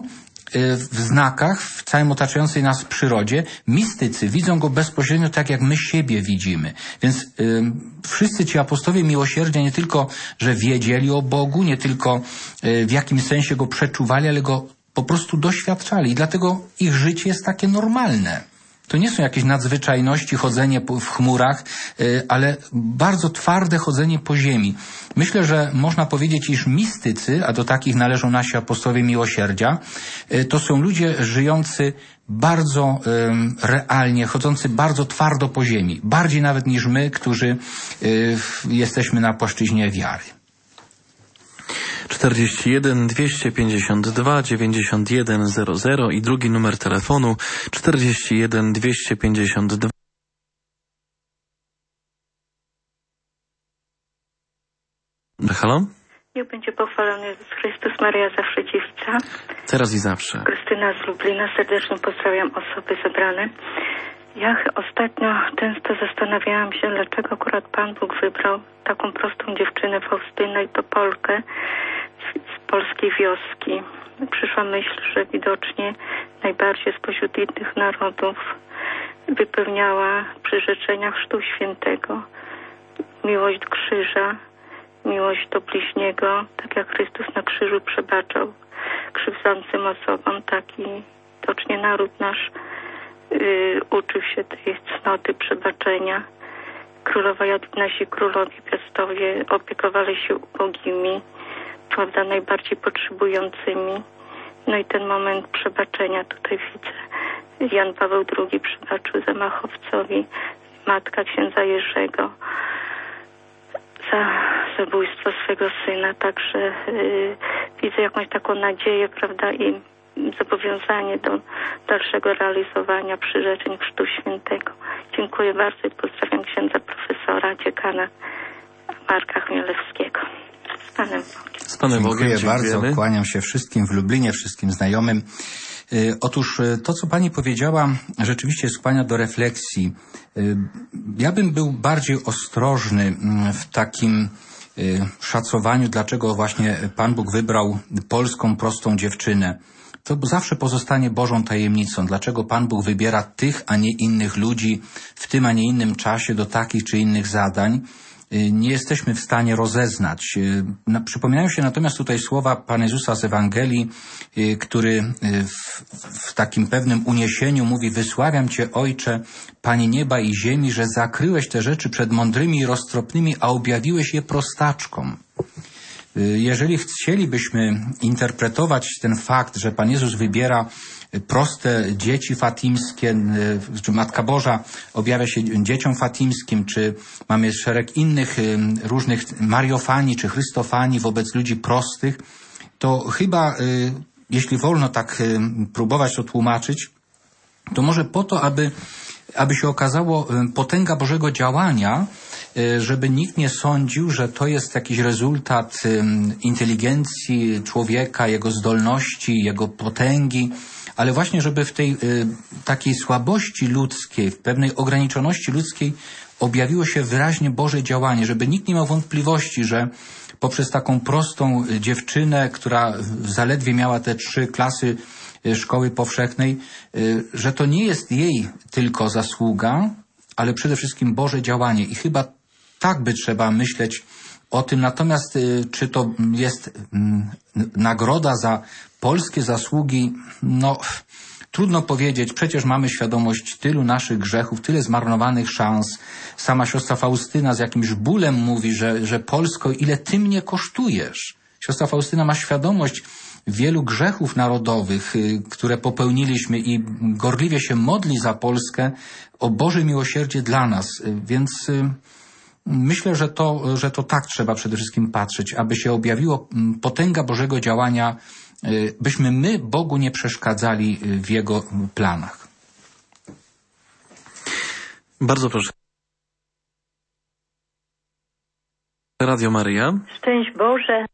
w znakach, w całym otaczającej nas przyrodzie. Mistycy widzą Go bezpośrednio tak, jak my siebie widzimy. Więc y, wszyscy ci apostołowie miłosierdzia nie tylko, że wiedzieli o Bogu, nie tylko y, w jakimś sensie Go przeczuwali, ale Go po prostu doświadczali. I dlatego ich życie jest takie normalne. To nie są jakieś nadzwyczajności, chodzenie w chmurach, ale bardzo twarde chodzenie po ziemi. Myślę, że można powiedzieć, iż mistycy, a do takich należą nasi apostołowie miłosierdzia, to są ludzie żyjący bardzo realnie, chodzący bardzo twardo po ziemi. Bardziej nawet niż my, którzy jesteśmy na płaszczyźnie wiary. czterdzieści jeden dwieście pięćdziesiąt dwa dziewięćdziesiąt jeden zero zero i drugi numer telefonu czterdzieści jeden dwieście pięćdziesiąt dwa. Halo? Niech będzie pochwalony Jezus Chrystus, Maria zawsze dziewica. Teraz i zawsze. Krystyna z Lublina, serdecznie pozdrawiam osoby zebrane. Ja ostatnio często zastanawiałam się, dlaczego akurat Pan Bóg wybrał taką prostą dziewczynę Faustynę i to Polkę z polskiej wioski. Przyszła myśl, że widocznie najbardziej spośród innych narodów wypełniała przyrzeczenia Chrztu Świętego miłość do krzyża, miłość do bliźniego, tak jak Chrystus na krzyżu przebaczał krzywdzącym osobom, tak i widocznie naród nasz Yy, uczył się tej cnoty przebaczenia. Królowa, nasi królowie, piastowie opiekowali się ubogimi, prawda, najbardziej potrzebującymi. No i ten moment przebaczenia tutaj widzę. Jan Paweł drugi przebaczył zamachowcowi, matka księdza Jerzego za zabójstwo swego syna. Także yy, widzę jakąś taką nadzieję, prawda, i zobowiązanie do dalszego realizowania przyrzeczeń Chrztu Świętego. Dziękuję bardzo i pozdrawiam księdza profesora, dziekana Marka Chmielewskiego. Z Panem Bogiem. Z Panem Bogiem. Dziękuję bardzo. Kłaniam się wszystkim w Lublinie, wszystkim znajomym. Yy, otóż to, co Pani powiedziała, rzeczywiście skłania do refleksji. Yy, ja bym był bardziej ostrożny w takim yy, szacowaniu, dlaczego właśnie Pan Bóg wybrał polską prostą dziewczynę. To zawsze pozostanie Bożą tajemnicą. Dlaczego Pan Bóg wybiera tych, a nie innych ludzi w tym, a nie innym czasie do takich czy innych zadań, nie jesteśmy w stanie rozeznać. Przypominają się natomiast tutaj słowa Pana Jezusa z Ewangelii, który w, w takim pewnym uniesieniu mówi: wysławiam Cię, Ojcze, Panie nieba i ziemi, że zakryłeś te rzeczy przed mądrymi i roztropnymi, a objawiłeś je prostaczkom. Jeżeli chcielibyśmy interpretować ten fakt, że Pan Jezus wybiera proste dzieci fatimskie, czy Matka Boża objawia się dzieciom fatimskim, czy mamy szereg innych różnych mariofanii czy chrystofanii wobec ludzi prostych, to chyba, jeśli wolno tak próbować to tłumaczyć, to może po to, aby aby się okazało potęga Bożego działania, żeby nikt nie sądził, że to jest jakiś rezultat inteligencji człowieka, jego zdolności, jego potęgi, ale właśnie żeby w tej takiej słabości ludzkiej, w pewnej ograniczoności ludzkiej objawiło się wyraźnie Boże działanie, żeby nikt nie miał wątpliwości, że poprzez taką prostą dziewczynę, która zaledwie miała te trzy klasy szkoły powszechnej, że to nie jest jej tylko zasługa, ale przede wszystkim Boże działanie. I chyba tak by trzeba myśleć o tym. Natomiast czy to jest nagroda za polskie zasługi, no trudno powiedzieć. Przecież mamy świadomość tylu naszych grzechów, tyle zmarnowanych szans. Sama siostra Faustyna z jakimś bólem mówi, że, że Polsko, ile ty mnie kosztujesz. Siostra Faustyna ma świadomość wielu grzechów narodowych, które popełniliśmy i gorliwie się modli za Polskę o Boże miłosierdzie dla nas. Więc myślę, że to, że to tak trzeba przede wszystkim patrzeć, aby się objawiło potęga Bożego działania, byśmy my Bogu nie przeszkadzali w Jego planach. Bardzo proszę. Radio Maryja. Szczęść Boże.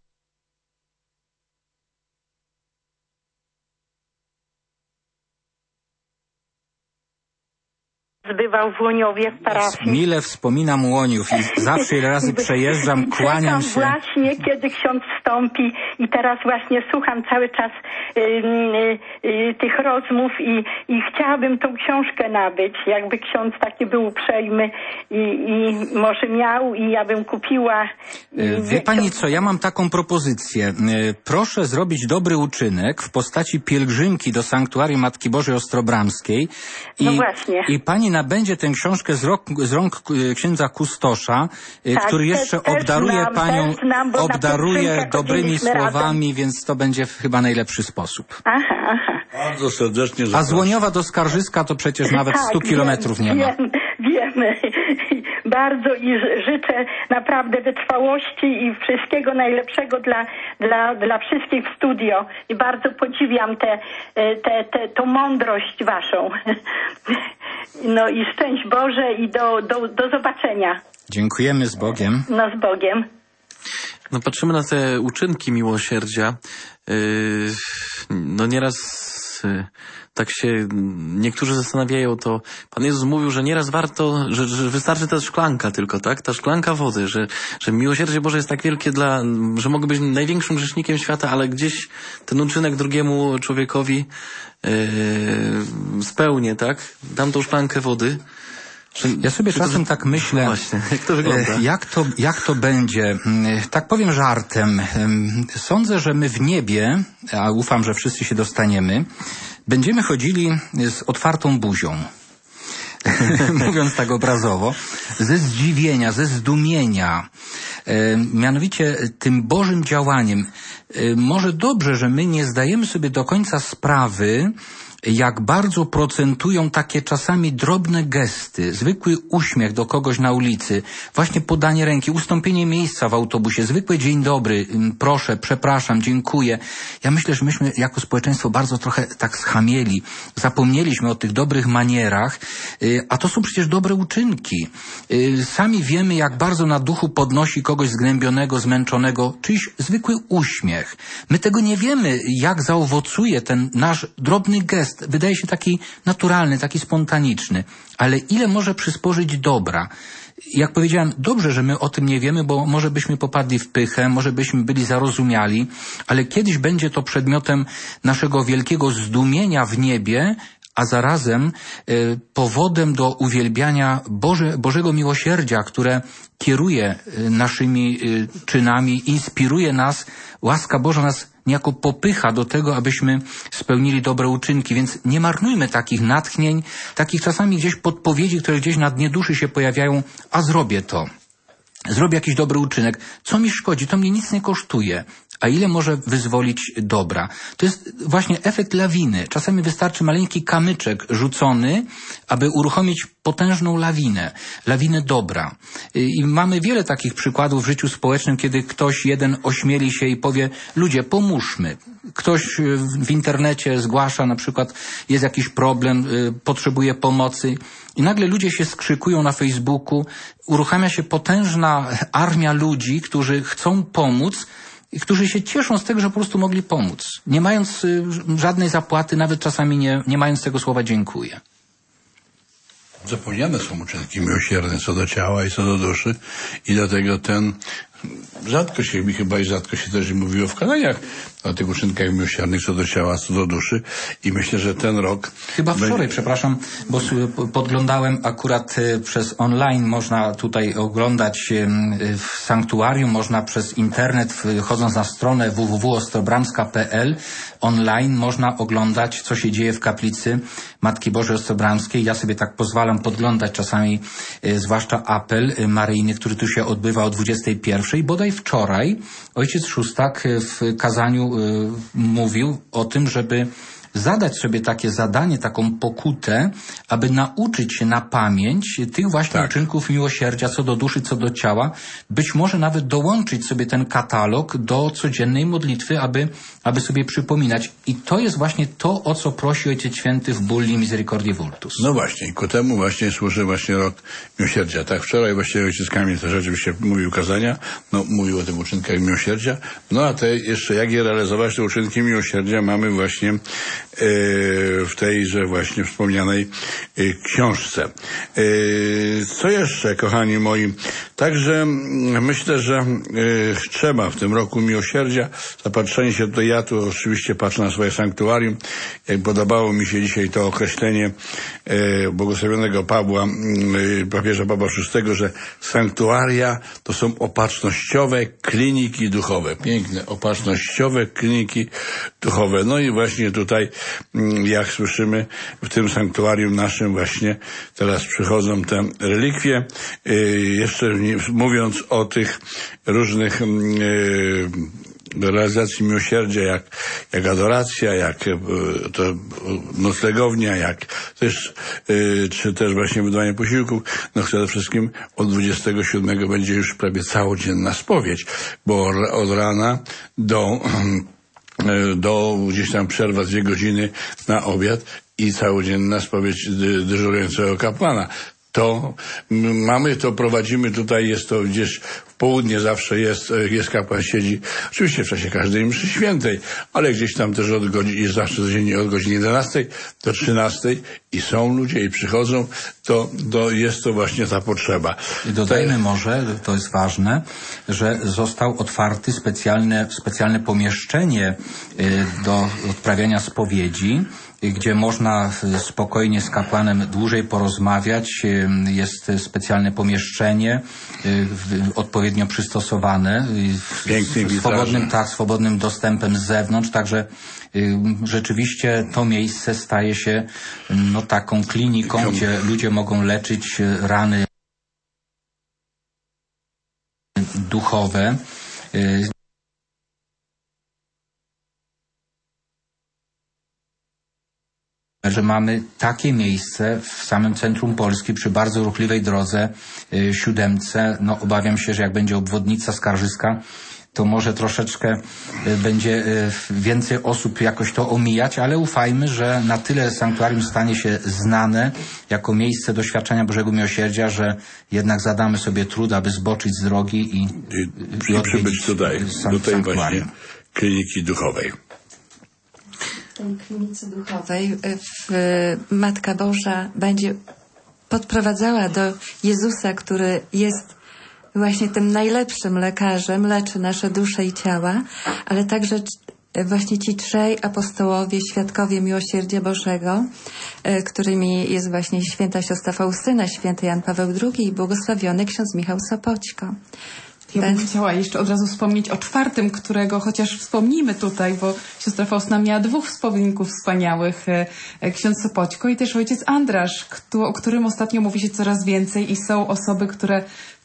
Zbywał w Łoniowie w parafii. Mile wspominam Łoniów i zawsze ile razy przejeżdżam, kłaniam się. Właśnie, kiedy ksiądz wstąpi i teraz właśnie słucham cały czas y, y, y, tych rozmów i, i chciałabym tą książkę nabyć, jakby ksiądz taki był uprzejmy i, i może miał i ja bym kupiła. I Wie pani co, ja mam taką propozycję. Proszę zrobić dobry uczynek w postaci pielgrzymki do Sanktuarium Matki Bożej Ostrobramskiej i, no właśnie. i pani nabędzie tę książkę z rąk, z rąk księdza Kustosza, tak, który jeszcze też, obdaruje też znam, panią, znam, obdaruje dobrymi słowami, razem. Więc to będzie chyba najlepszy sposób. Aha, aha. Bardzo serdecznie zapraszam. A z Łoniowa do Skarżyska to przecież nawet tak, stu kilometrów nie ma. Wiem, wiemy. Bardzo i życzę naprawdę wytrwałości i wszystkiego najlepszego dla, dla, dla wszystkich w studio. I bardzo podziwiam tę te, te, te, tą mądrość waszą. No i szczęść Boże i do, do, do zobaczenia. Dziękujemy, z Bogiem. No z Bogiem. No patrzymy na te uczynki miłosierdzia. Yy, no nieraz yy, tak się niektórzy zastanawiają, to Pan Jezus mówił, że nieraz warto, że, że wystarczy ta szklanka tylko, tak? Ta szklanka wody, że, że miłosierdzie Boże jest tak wielkie dla, że mogę być największym grzesznikiem świata, ale gdzieś ten uczynek drugiemu człowiekowi yy, spełnię, tak? Dam tą szklankę wody. Ja sobie czasem tak myślę, właśnie, jak to wygląda? Jak to, jak to będzie? Tak powiem żartem. Sądzę, że my w niebie, a ufam, że wszyscy się dostaniemy, będziemy chodzili z otwartą buzią. Mówiąc tak obrazowo, ze zdziwienia, ze zdumienia. Mianowicie tym Bożym działaniem. Może dobrze, że my nie zdajemy sobie do końca sprawy, jak bardzo procentują takie czasami drobne gesty, zwykły uśmiech do kogoś na ulicy, właśnie podanie ręki, ustąpienie miejsca w autobusie, zwykłe dzień dobry, proszę, przepraszam, dziękuję. Ja myślę, że myśmy jako społeczeństwo bardzo trochę tak schamieli, zapomnieliśmy o tych dobrych manierach, a to są przecież dobre uczynki. Sami wiemy, jak bardzo na duchu podnosi kogoś zgnębionego, zmęczonego, czyjś zwykły uśmiech. My tego nie wiemy, jak zaowocuje ten nasz drobny gest. Wydaje się taki naturalny, taki spontaniczny, ale ile może przysporzyć dobra? Jak powiedziałem, dobrze, że my o tym nie wiemy, bo może byśmy popadli w pychę, może byśmy byli zarozumiali, ale kiedyś będzie to przedmiotem naszego wielkiego zdumienia w niebie, a zarazem y, powodem do uwielbiania Boże, Bożego miłosierdzia, które kieruje y, naszymi y, czynami, inspiruje nas, łaska Boża nas niejako popycha do tego, abyśmy spełnili dobre uczynki, więc nie marnujmy takich natchnień, takich czasami gdzieś podpowiedzi, które gdzieś na dnie duszy się pojawiają, a zrobię to. Zrobię jakiś dobry uczynek. Co mi szkodzi? To mnie nic nie kosztuje. a ile może wyzwolić dobra. To jest właśnie efekt lawiny. Czasami wystarczy maleńki kamyczek rzucony, aby uruchomić potężną lawinę, lawinę dobra. I mamy wiele takich przykładów w życiu społecznym, kiedy ktoś jeden ośmieli się i powie, ludzie, pomóżmy. Ktoś w internecie zgłasza, na przykład jest jakiś problem, potrzebuje pomocy i nagle ludzie się skrzykują na Facebooku, uruchamia się potężna armia ludzi, którzy chcą pomóc i którzy się cieszą z tego, że po prostu mogli pomóc, nie mając żadnej zapłaty, nawet czasami nie, nie mając tego słowa dziękuję. Zapomniane są uczynki miłosierne co do ciała i co do duszy i dlatego ten rzadko się mi chyba i rzadko się też mówiło w kazaniach o tych uczynkach miłosiernych co do ciała, co do duszy i myślę, że ten rok... Chyba wczoraj, będzie... przepraszam, bo podglądałem akurat przez online, można tutaj oglądać w sanktuarium, można przez internet, chodząc na stronę w w w kropka ostrobramska kropka p l online można oglądać, co się dzieje w kaplicy Matki Bożej Ostrobramskiej. Ja sobie tak pozwalam podglądać czasami, zwłaszcza apel maryjny, który tu się odbywa o dwudziestej pierwszej. Bodaj wczoraj ojciec Szóstak w kazaniu y, mówił o tym, żeby zadać sobie takie zadanie, taką pokutę, aby nauczyć się na pamięć tych właśnie tak. uczynków miłosierdzia, co do duszy, co do ciała. Być może nawet dołączyć sobie ten katalog do codziennej modlitwy, aby, aby sobie przypominać. I to jest właśnie to, o co prosi Ojciec Święty w Bulli Misericordii Vultus. No właśnie, i ku temu właśnie służy właśnie rok miłosierdzia. Tak, wczoraj właśnie Ojciec Kamil też rzeczywiście mówił kazania, no mówił o tych uczynkach miłosierdzia. No a te jeszcze, jak je realizować, te uczynki miłosierdzia mamy właśnie w tejże właśnie wspomnianej książce. Co jeszcze, kochani moi? Także myślę, że trzeba w tym roku miłosierdzia, zapatrzenie się tutaj, ja tu oczywiście patrzę na swoje sanktuarium, jak podobało mi się dzisiaj to określenie błogosławionego Pawła, papieża Pawła szóstego, że sanktuaria to są opatrznościowe kliniki duchowe. Piękne, opatrznościowe kliniki duchowe. No i właśnie tutaj, jak słyszymy, w tym sanktuarium naszym właśnie teraz przychodzą te relikwie. Jeszcze mówiąc o tych różnych realizacji miłosierdzia, jak, jak adoracja, jak to noclegownia, jak też, czy też właśnie wydawanie posiłków, no przede wszystkim od dwudziestego siódmego będzie już prawie całodzienna spowiedź, bo od rana do do gdzieś tam przerwa dwie godziny na obiad i całodzienna spowiedź dy, dyżurującego kapłana. To mamy, to prowadzimy tutaj, jest to gdzieś w południe zawsze jest, jest kapłan siedzi, oczywiście w czasie każdej mszy świętej, ale gdzieś tam też od godziny, jest zawsze codziennie od godziny jedenastej do trzynastej i są ludzie i przychodzą, to, to jest to właśnie ta potrzeba. I dodajmy to... może, to jest ważne, że został otwarty specjalne, specjalne pomieszczenie do odprawiania spowiedzi, gdzie można spokojnie z kapłanem dłużej porozmawiać. Jest specjalne pomieszczenie, odpowiednio przystosowane, z swobodnym, tak, swobodnym dostępem z zewnątrz, także rzeczywiście to miejsce staje się no, taką kliniką, gdzie ludzie mogą leczyć rany duchowe. Że mamy takie miejsce w samym centrum Polski przy bardzo ruchliwej drodze y, siódemce. No obawiam się, że jak będzie obwodnica Skarżyska, to może troszeczkę y, będzie y, więcej osób jakoś to omijać, ale ufajmy, że na tyle sanktuarium stanie się znane jako miejsce doświadczenia Bożego Miłosierdzia, że jednak zadamy sobie trud, aby zboczyć z drogi i, i, i przybyć tutaj, do tej właśnie kliniki duchowej. W tej klinice duchowej w, Matka Boża będzie podprowadzała do Jezusa, który jest właśnie tym najlepszym lekarzem, leczy nasze dusze i ciała, ale także właśnie ci trzej apostołowie, świadkowie miłosierdzia Bożego, którymi jest właśnie święta siostra Faustyna, święty Jan Paweł drugi i błogosławiony ksiądz Michał Sopoćko. Ja bym chciała jeszcze od razu wspomnieć o czwartym, którego chociaż wspomnimy tutaj, bo siostra Faustyna miała dwóch wspomnienków wspaniałych, ksiądz Sopoćko i też ojciec Andrasz, o którym ostatnio mówi się coraz więcej i są osoby, które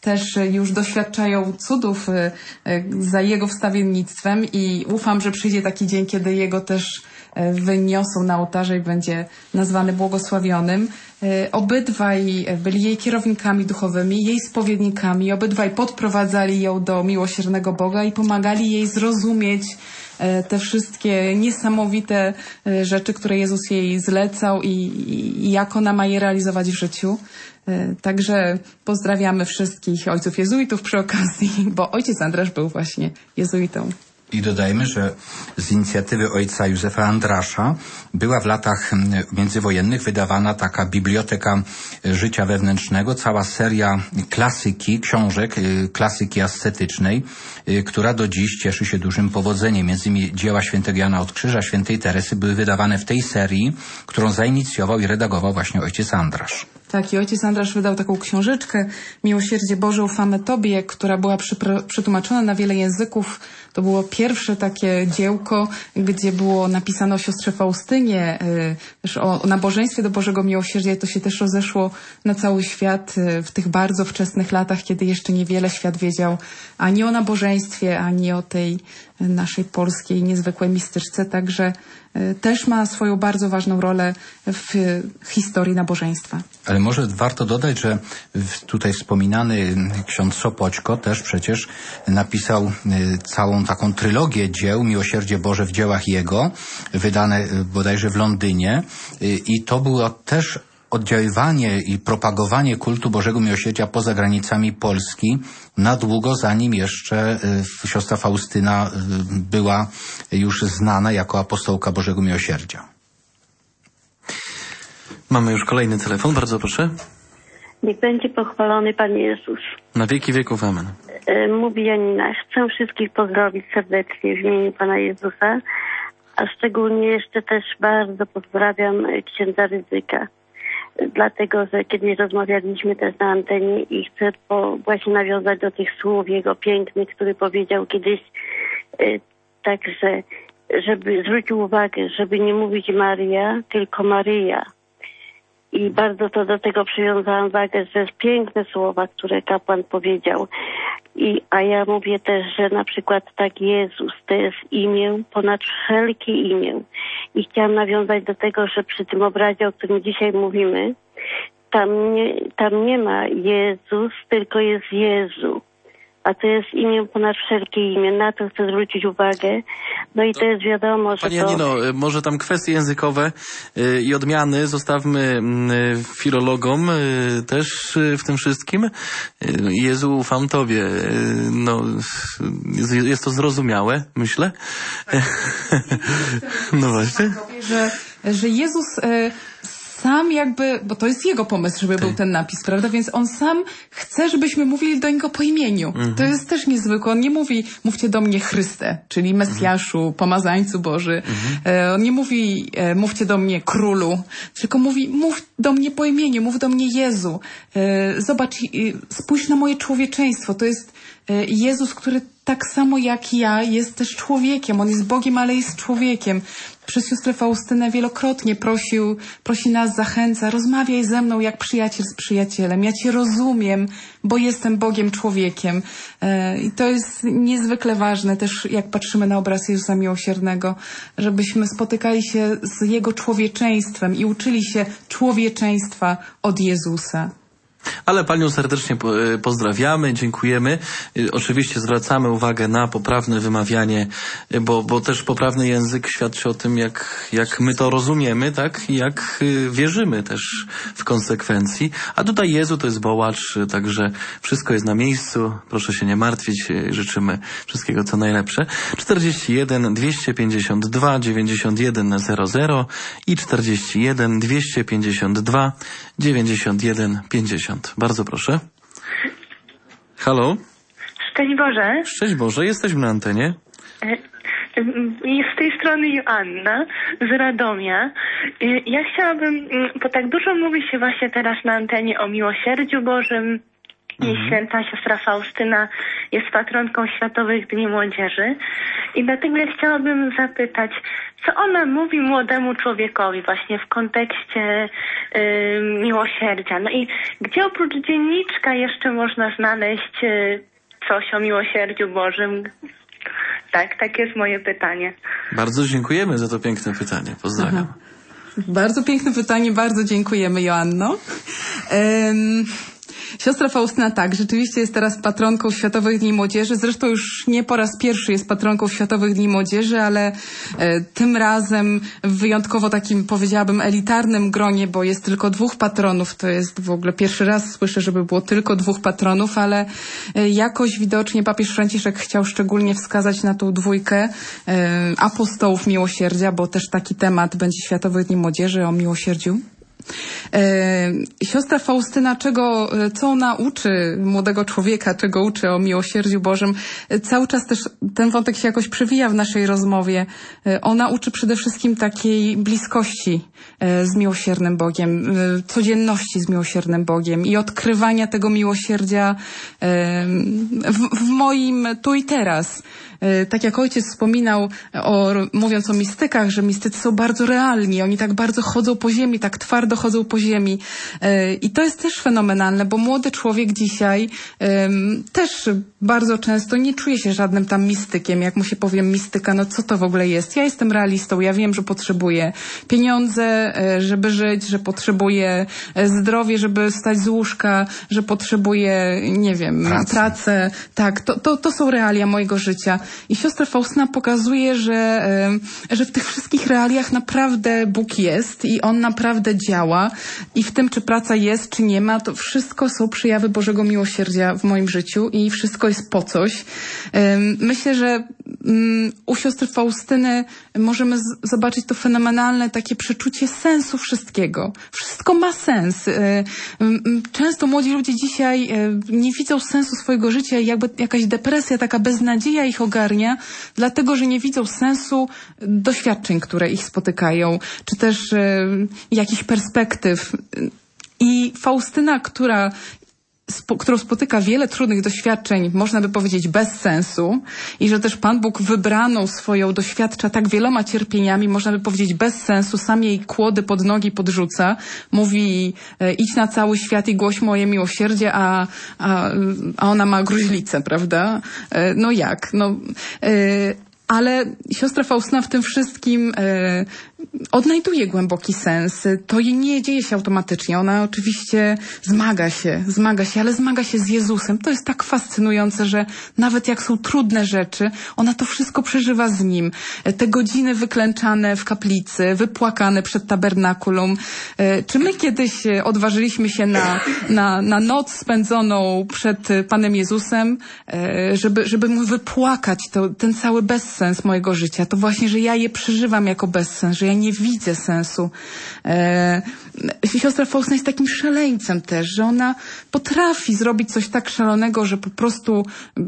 też już doświadczają cudów za jego wstawiennictwem i ufam, że przyjdzie taki dzień, kiedy jego też wyniosą na ołtarze i będzie nazwany błogosławionym. Obydwaj byli jej kierownikami duchowymi, jej spowiednikami, obydwaj podprowadzali ją do miłosiernego Boga i pomagali jej zrozumieć te wszystkie niesamowite rzeczy, które Jezus jej zlecał i, i jak ona ma je realizować w życiu. Także pozdrawiamy wszystkich ojców jezuitów przy okazji, bo ojciec Andrasz był właśnie jezuitą. I dodajmy, że z inicjatywy ojca Józefa Andrasza była w latach międzywojennych wydawana taka biblioteka życia wewnętrznego, cała seria klasyki, książek, klasyki ascetycznej, która do dziś cieszy się dużym powodzeniem. Między innymi dzieła świętego Jana od Krzyża, świętej Teresy były wydawane w tej serii, którą zainicjował i redagował właśnie ojciec Andrasz. Tak, i ojciec Andrasz wydał taką książeczkę Miłosierdzie Boże, ufamy Tobie, która była przetłumaczona na wiele języków. To było pierwsze takie dziełko, gdzie było napisane o siostrze Faustynie, też o, o nabożeństwie do Bożego Miłosierdzia. To się też rozeszło na cały świat w tych bardzo wczesnych latach, kiedy jeszcze niewiele świat wiedział ani o nabożeństwie, ani o tej naszej polskiej niezwykłej mistyczce. Także też ma swoją bardzo ważną rolę w historii nabożeństwa. Ale może warto dodać, że tutaj wspominany ksiądz Sopoćko też przecież napisał całą taką trylogię dzieł Miłosierdzie Boże w dziełach jego, wydane bodajże w Londynie, i to było też oddziaływanie i propagowanie kultu Bożego Miłosierdzia poza granicami Polski na długo, zanim jeszcze siostra Faustyna była już znana jako apostołka Bożego Miłosierdzia. Mamy już kolejny telefon, bardzo proszę. Niech będzie pochwalony Pan Jezus. Na wieki wieków, amen. Mówi Janina, chcę wszystkich pozdrowić serdecznie w imieniu Pana Jezusa, a szczególnie jeszcze też bardzo pozdrawiam księdza Rydzyka. Dlatego, że kiedyś rozmawialiśmy też na antenie i chcę po, właśnie nawiązać do tych słów jego pięknych, który powiedział kiedyś y, także, żeby zwrócił uwagę, żeby nie mówić Maria, tylko Maryja. I bardzo to do tego przywiązałam wagę, że piękne słowa, które kapłan powiedział. I, a ja mówię też, że na przykład tak Jezus to jest imię ponad wszelkie imię. I chciałam nawiązać do tego, że przy tym obrazie, o którym dzisiaj mówimy, tam nie, tam nie ma Jezus, tylko jest Jezu. A to jest imię ponad wszelkie imię. Na to chcę zwrócić uwagę. No i to jest wiadomo, że Pani to... Janino, może tam kwestie językowe y, i odmiany zostawmy y, filologom y, też y, w tym wszystkim. Y, Jezu, ufam Tobie. Y, no, jest, jest to zrozumiałe, myślę. No właśnie. Że, że Jezus... Y sam jakby, bo to jest jego pomysł, żeby był ten napis, prawda? Więc on sam chce, żebyśmy mówili do niego po imieniu. Mhm. To jest też niezwykłe. On nie mówi, mówcie do mnie Chryste, czyli Mesjaszu, mhm. Pomazańcu Boży. Mhm. On nie mówi, mówcie do mnie Królu, tylko mówi, mów do mnie po imieniu, mów do mnie Jezu. Zobacz, spójrz na moje człowieczeństwo. To jest Jezus, który tak samo jak ja jest też człowiekiem. On jest Bogiem, ale jest człowiekiem. Przez siostrę Faustynę wielokrotnie prosił, prosi nas, zachęca, rozmawiaj ze mną jak przyjaciel z przyjacielem. Ja Cię rozumiem, bo jestem Bogiem, człowiekiem. I to jest niezwykle ważne też, jak patrzymy na obraz Jezusa Miłosiernego, żebyśmy spotykali się z Jego człowieczeństwem i uczyli się człowieczeństwa od Jezusa. Ale Panią serdecznie pozdrawiamy, dziękujemy. Oczywiście zwracamy uwagę na poprawne wymawianie, bo, bo też poprawny język świadczy o tym, jak, jak my to rozumiemy, tak? I jak wierzymy też w konsekwencji. A tutaj Jezu to jest wołacz, także wszystko jest na miejscu. Proszę się nie martwić, życzymy wszystkiego co najlepsze. czterdzieści jeden dwieście pięćdziesiąt dwa dziewięćdziesiąt jeden zero zero i czterdzieści jeden dwieście pięćdziesiąt dwa dziewięćdziesiąt jeden pięćdziesiąt. Bardzo proszę. Halo? Szczęść Boże. Szczęść Boże, jesteśmy na antenie. Z tej strony Joanna z Radomia. Ja chciałabym, bo tak dużo mówi się właśnie teraz na antenie o miłosierdziu Bożym I Mhm. święta siostra Faustyna jest patronką Światowych Dni Młodzieży. I dlatego ja chciałabym zapytać, co ona mówi młodemu człowiekowi właśnie w kontekście y, miłosierdzia. No i gdzie oprócz dzienniczka jeszcze można znaleźć y, coś o miłosierdziu Bożym? Tak, takie jest moje pytanie. Bardzo dziękujemy za to piękne pytanie. Pozdrawiam. Aha. Bardzo piękne pytanie, bardzo dziękujemy, Joanno. Um... Siostra Faustyna tak, rzeczywiście jest teraz patronką Światowych Dni Młodzieży. Zresztą już nie po raz pierwszy jest patronką Światowych Dni Młodzieży, ale e, tym razem w wyjątkowo takim, powiedziałabym, elitarnym gronie, bo jest tylko dwóch patronów. To jest w ogóle pierwszy raz słyszę, żeby było tylko dwóch patronów, ale e, jakoś widocznie papież Franciszek chciał szczególnie wskazać na tą dwójkę e, apostołów miłosierdzia, bo też taki temat będzie Światowych Dni Młodzieży o miłosierdziu. E, siostra Faustyna, czego, co ona uczy młodego człowieka, czego uczy o miłosierdziu Bożym, e, cały czas też ten wątek się jakoś przewija w naszej rozmowie. E, ona uczy przede wszystkim takiej bliskości e, z miłosiernym Bogiem, e, codzienności z miłosiernym Bogiem i odkrywania tego miłosierdzia e, w, w moim tu i teraz. Tak jak ojciec wspominał, o, mówiąc o mistykach, że mistycy są bardzo realni, oni tak bardzo chodzą po ziemi, tak twardo chodzą po ziemi. I to jest też fenomenalne, bo młody człowiek dzisiaj um, też bardzo często nie czuje się żadnym tam mistykiem. Jak mu się powiem mistyka, no co to w ogóle jest? Ja jestem realistą, ja wiem, że potrzebuję pieniądze, żeby żyć, że potrzebuję zdrowie, żeby wstać z łóżka, że potrzebuję, nie wiem, pracę. pracę. Tak, to, to, to są realia mojego życia. I siostra Faustyna pokazuje, że, że w tych wszystkich realiach naprawdę Bóg jest i On naprawdę działa i w tym, czy praca jest, czy nie ma, to wszystko są przejawy Bożego miłosierdzia w moim życiu i wszystko jest po coś. Myślę, że u siostry Faustyny możemy z- zobaczyć to fenomenalne takie przeczucie sensu wszystkiego. Wszystko ma sens. Często młodzi ludzie dzisiaj nie widzą sensu swojego życia i jakby jakaś depresja, taka beznadzieja ich ogarnia, dlatego, że nie widzą sensu doświadczeń, które ich spotykają, czy też jakichś perspektyw. I Faustyna, która Spo, którą spotyka wiele trudnych doświadczeń, można by powiedzieć bez sensu i że też Pan Bóg wybraną swoją doświadcza tak wieloma cierpieniami, można by powiedzieć bez sensu, sam jej kłody pod nogi podrzuca, mówi e, idź na cały świat i głoś moje miłosierdzie, a, a, a ona ma gruźlicę, prawda? E, no jak? No, e, ale siostra Faustyna w tym wszystkim e, odnajduje głęboki sens. To jej nie dzieje się automatycznie. Ona oczywiście zmaga się, zmaga się, ale zmaga się z Jezusem. To jest tak fascynujące, że nawet jak są trudne rzeczy, ona to wszystko przeżywa z Nim. Te godziny wyklęczane w kaplicy, wypłakane przed tabernakulum. Czy my kiedyś odważyliśmy się na, na, na noc spędzoną przed Panem Jezusem, żeby, żeby Mu wypłakać to, ten cały bezsens mojego życia? To właśnie, że ja je przeżywam jako bezsens, że ja nie widzę sensu. E, siostra Faustyna jest takim szaleńcem też, że ona potrafi zrobić coś tak szalonego, że po prostu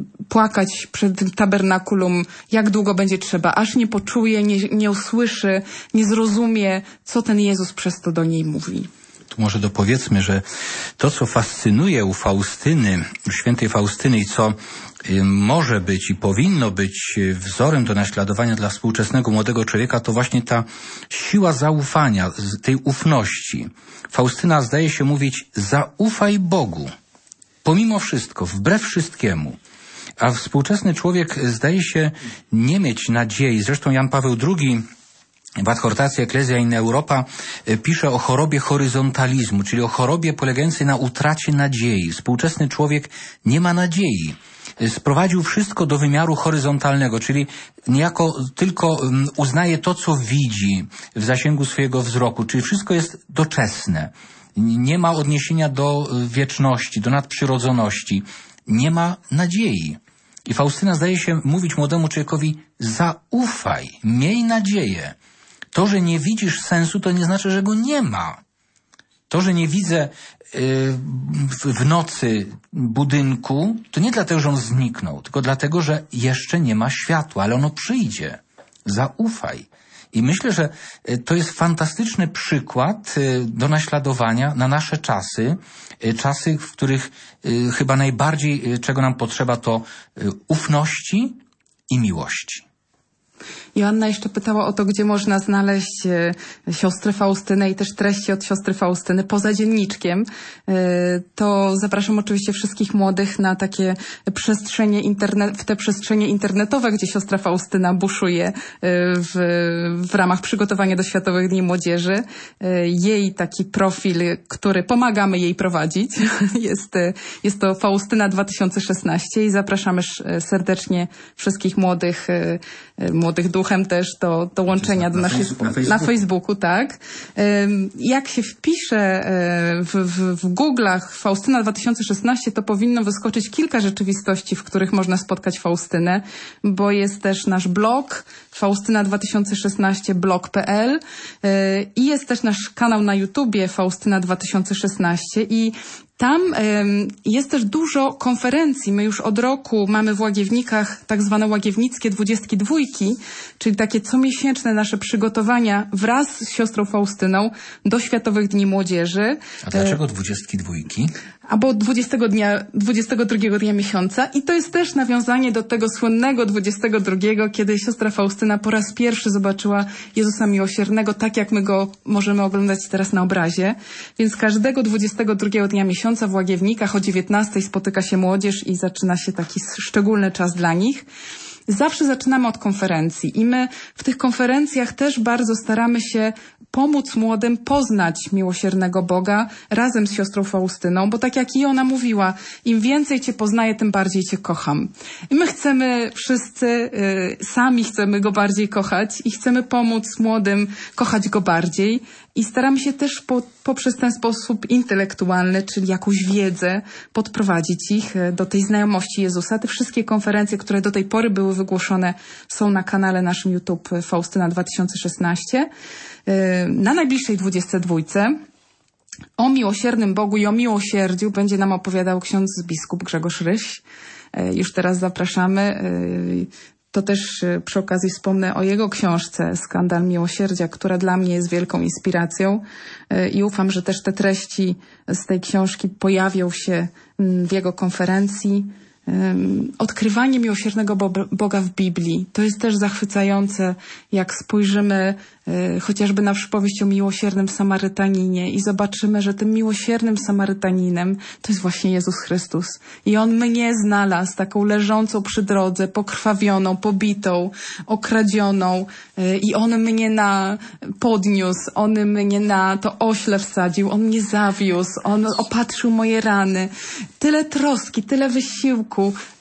płakać przed tym tabernakulum, jak długo będzie trzeba, aż nie poczuje, nie, nie usłyszy, nie zrozumie, co ten Jezus przez to do niej mówi. Tu może dopowiedzmy, że to, co fascynuje u Faustyny, u świętej Faustyny i co może być i powinno być wzorem do naśladowania dla współczesnego młodego człowieka, to właśnie ta siła zaufania, tej ufności. Faustyna zdaje się mówić, zaufaj Bogu. Pomimo wszystko, wbrew wszystkiemu. A współczesny człowiek zdaje się nie mieć nadziei. Zresztą Jan Paweł drugi w adhortacji Ecclesia in Europa pisze o chorobie horyzontalizmu, czyli o chorobie polegającej na utracie nadziei. Współczesny człowiek nie ma nadziei. Sprowadził wszystko do wymiaru horyzontalnego, czyli niejako tylko uznaje to, co widzi w zasięgu swojego wzroku, czyli wszystko jest doczesne. Nie ma odniesienia do wieczności, do nadprzyrodzoności. Nie ma nadziei. I Faustyna zdaje się mówić młodemu człowiekowi, zaufaj, miej nadzieję. To, że nie widzisz sensu, to nie znaczy, że go nie ma. To, że nie widzę w nocy budynku, to nie dlatego, że on zniknął, tylko dlatego, że jeszcze nie ma światła, ale ono przyjdzie. Zaufaj. I myślę, że to jest fantastyczny przykład do naśladowania na nasze czasy, czasy, w których chyba najbardziej czego nam potrzeba to ufności i miłości. Joanna jeszcze pytała o to, gdzie można znaleźć e, siostrę Faustynę i też treści od siostry Faustyny poza dzienniczkiem. E, to zapraszam oczywiście wszystkich młodych na takie przestrzenie internet, w te przestrzenie internetowe, gdzie siostra Faustyna buszuje e, w, w ramach przygotowania do Światowych Dni Młodzieży. E, jej taki profil, który pomagamy jej prowadzić, jest, jest to Faustyna dwa tysiące szesnaście i zapraszamy serdecznie wszystkich młodych, e, młodych duchów też do, do łączenia do naszej, na, Facebooku. na Facebooku, tak. Jak się wpisze w, w, w Google'ach Faustyna dwa tysiące szesnaście, to powinno wyskoczyć kilka rzeczywistości, w których można spotkać Faustynę, bo jest też nasz blog Faustyna dwa tysiące szesnaście blog kropka p l i jest też nasz kanał na YouTubie Faustyna dwa tysiące szesnaście i tam ym, jest też dużo konferencji. My już od roku mamy w Łagiewnikach tak zwane łagiewnickie dwudziestki dwójki, czyli takie comiesięczne nasze przygotowania wraz z siostrą Faustyną do Światowych Dni Młodzieży. A dlaczego dwudziestki dwójki? Albo dwudziestego dnia, dwudziestego drugiego dnia miesiąca. I to jest też nawiązanie do tego słynnego dwudziestego drugiego, kiedy siostra Faustyna po raz pierwszy zobaczyła Jezusa Miłosiernego, tak jak my go możemy oglądać teraz na obrazie. Więc każdego dwudziestego drugiego dnia miesiąca w Łagiewnikach o dziewiętnastej spotyka się młodzież i zaczyna się taki szczególny czas dla nich. Zawsze zaczynamy od konferencji i my w tych konferencjach też bardzo staramy się pomóc młodym poznać miłosiernego Boga razem z siostrą Faustyną, bo tak jak i ona mówiła, im więcej Cię poznaję, tym bardziej Cię kocham. I my chcemy wszyscy, y, sami chcemy Go bardziej kochać i chcemy pomóc młodym kochać Go bardziej i staramy się też po, poprzez ten sposób intelektualny, czyli jakąś wiedzę, podprowadzić ich do tej znajomości Jezusa. Te wszystkie konferencje, które do tej pory były wygłoszone, są na kanale naszym YouTube Faustyna dwa tysiące szesnaście. Na najbliższej dwudziestce dwójce o miłosiernym Bogu i o miłosierdziu będzie nam opowiadał ksiądz biskup Grzegorz Ryś. Już teraz zapraszamy. To też przy okazji wspomnę o jego książce Skandal Miłosierdzia, która dla mnie jest wielką inspiracją i ufam, że też te treści z tej książki pojawią się w jego konferencji. Odkrywanie miłosiernego Boga w Biblii. To jest też zachwycające, jak spojrzymy y, chociażby na przypowieść o miłosiernym Samarytaninie i zobaczymy, że tym miłosiernym Samarytaninem to jest właśnie Jezus Chrystus. I On mnie znalazł taką leżącą przy drodze, pokrwawioną, pobitą, okradzioną y, i On mnie na podniósł, On mnie na to ośle wsadził, On mnie zawiózł, On opatrzył moje rany. Tyle troski, tyle wysiłku,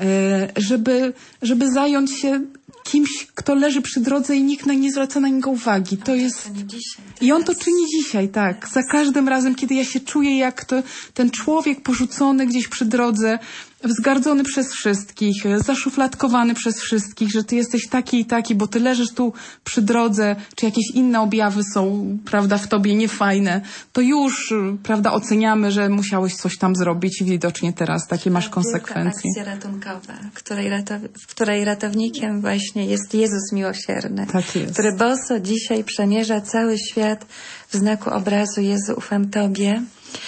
żeby, żeby zająć się kimś, kto leży przy drodze i nikt nie zwraca na niego uwagi. To jest... I on to czyni dzisiaj, tak. Za każdym razem, kiedy ja się czuję jak to, ten człowiek porzucony gdzieś przy drodze, wzgardzony przez wszystkich, zaszufladkowany przez wszystkich, że ty jesteś taki i taki, bo ty leżysz tu przy drodze, czy jakieś inne objawy są, prawda, w tobie niefajne, to już, prawda, oceniamy, że musiałeś coś tam zrobić i widocznie teraz takie masz konsekwencje. Akcja ratunkowa, której ratow- w której ratownikiem właśnie jest Jezus Miłosierny, tak jest. który boso dzisiaj przemierza cały świat w znaku obrazu Jezu, ufam Tobie.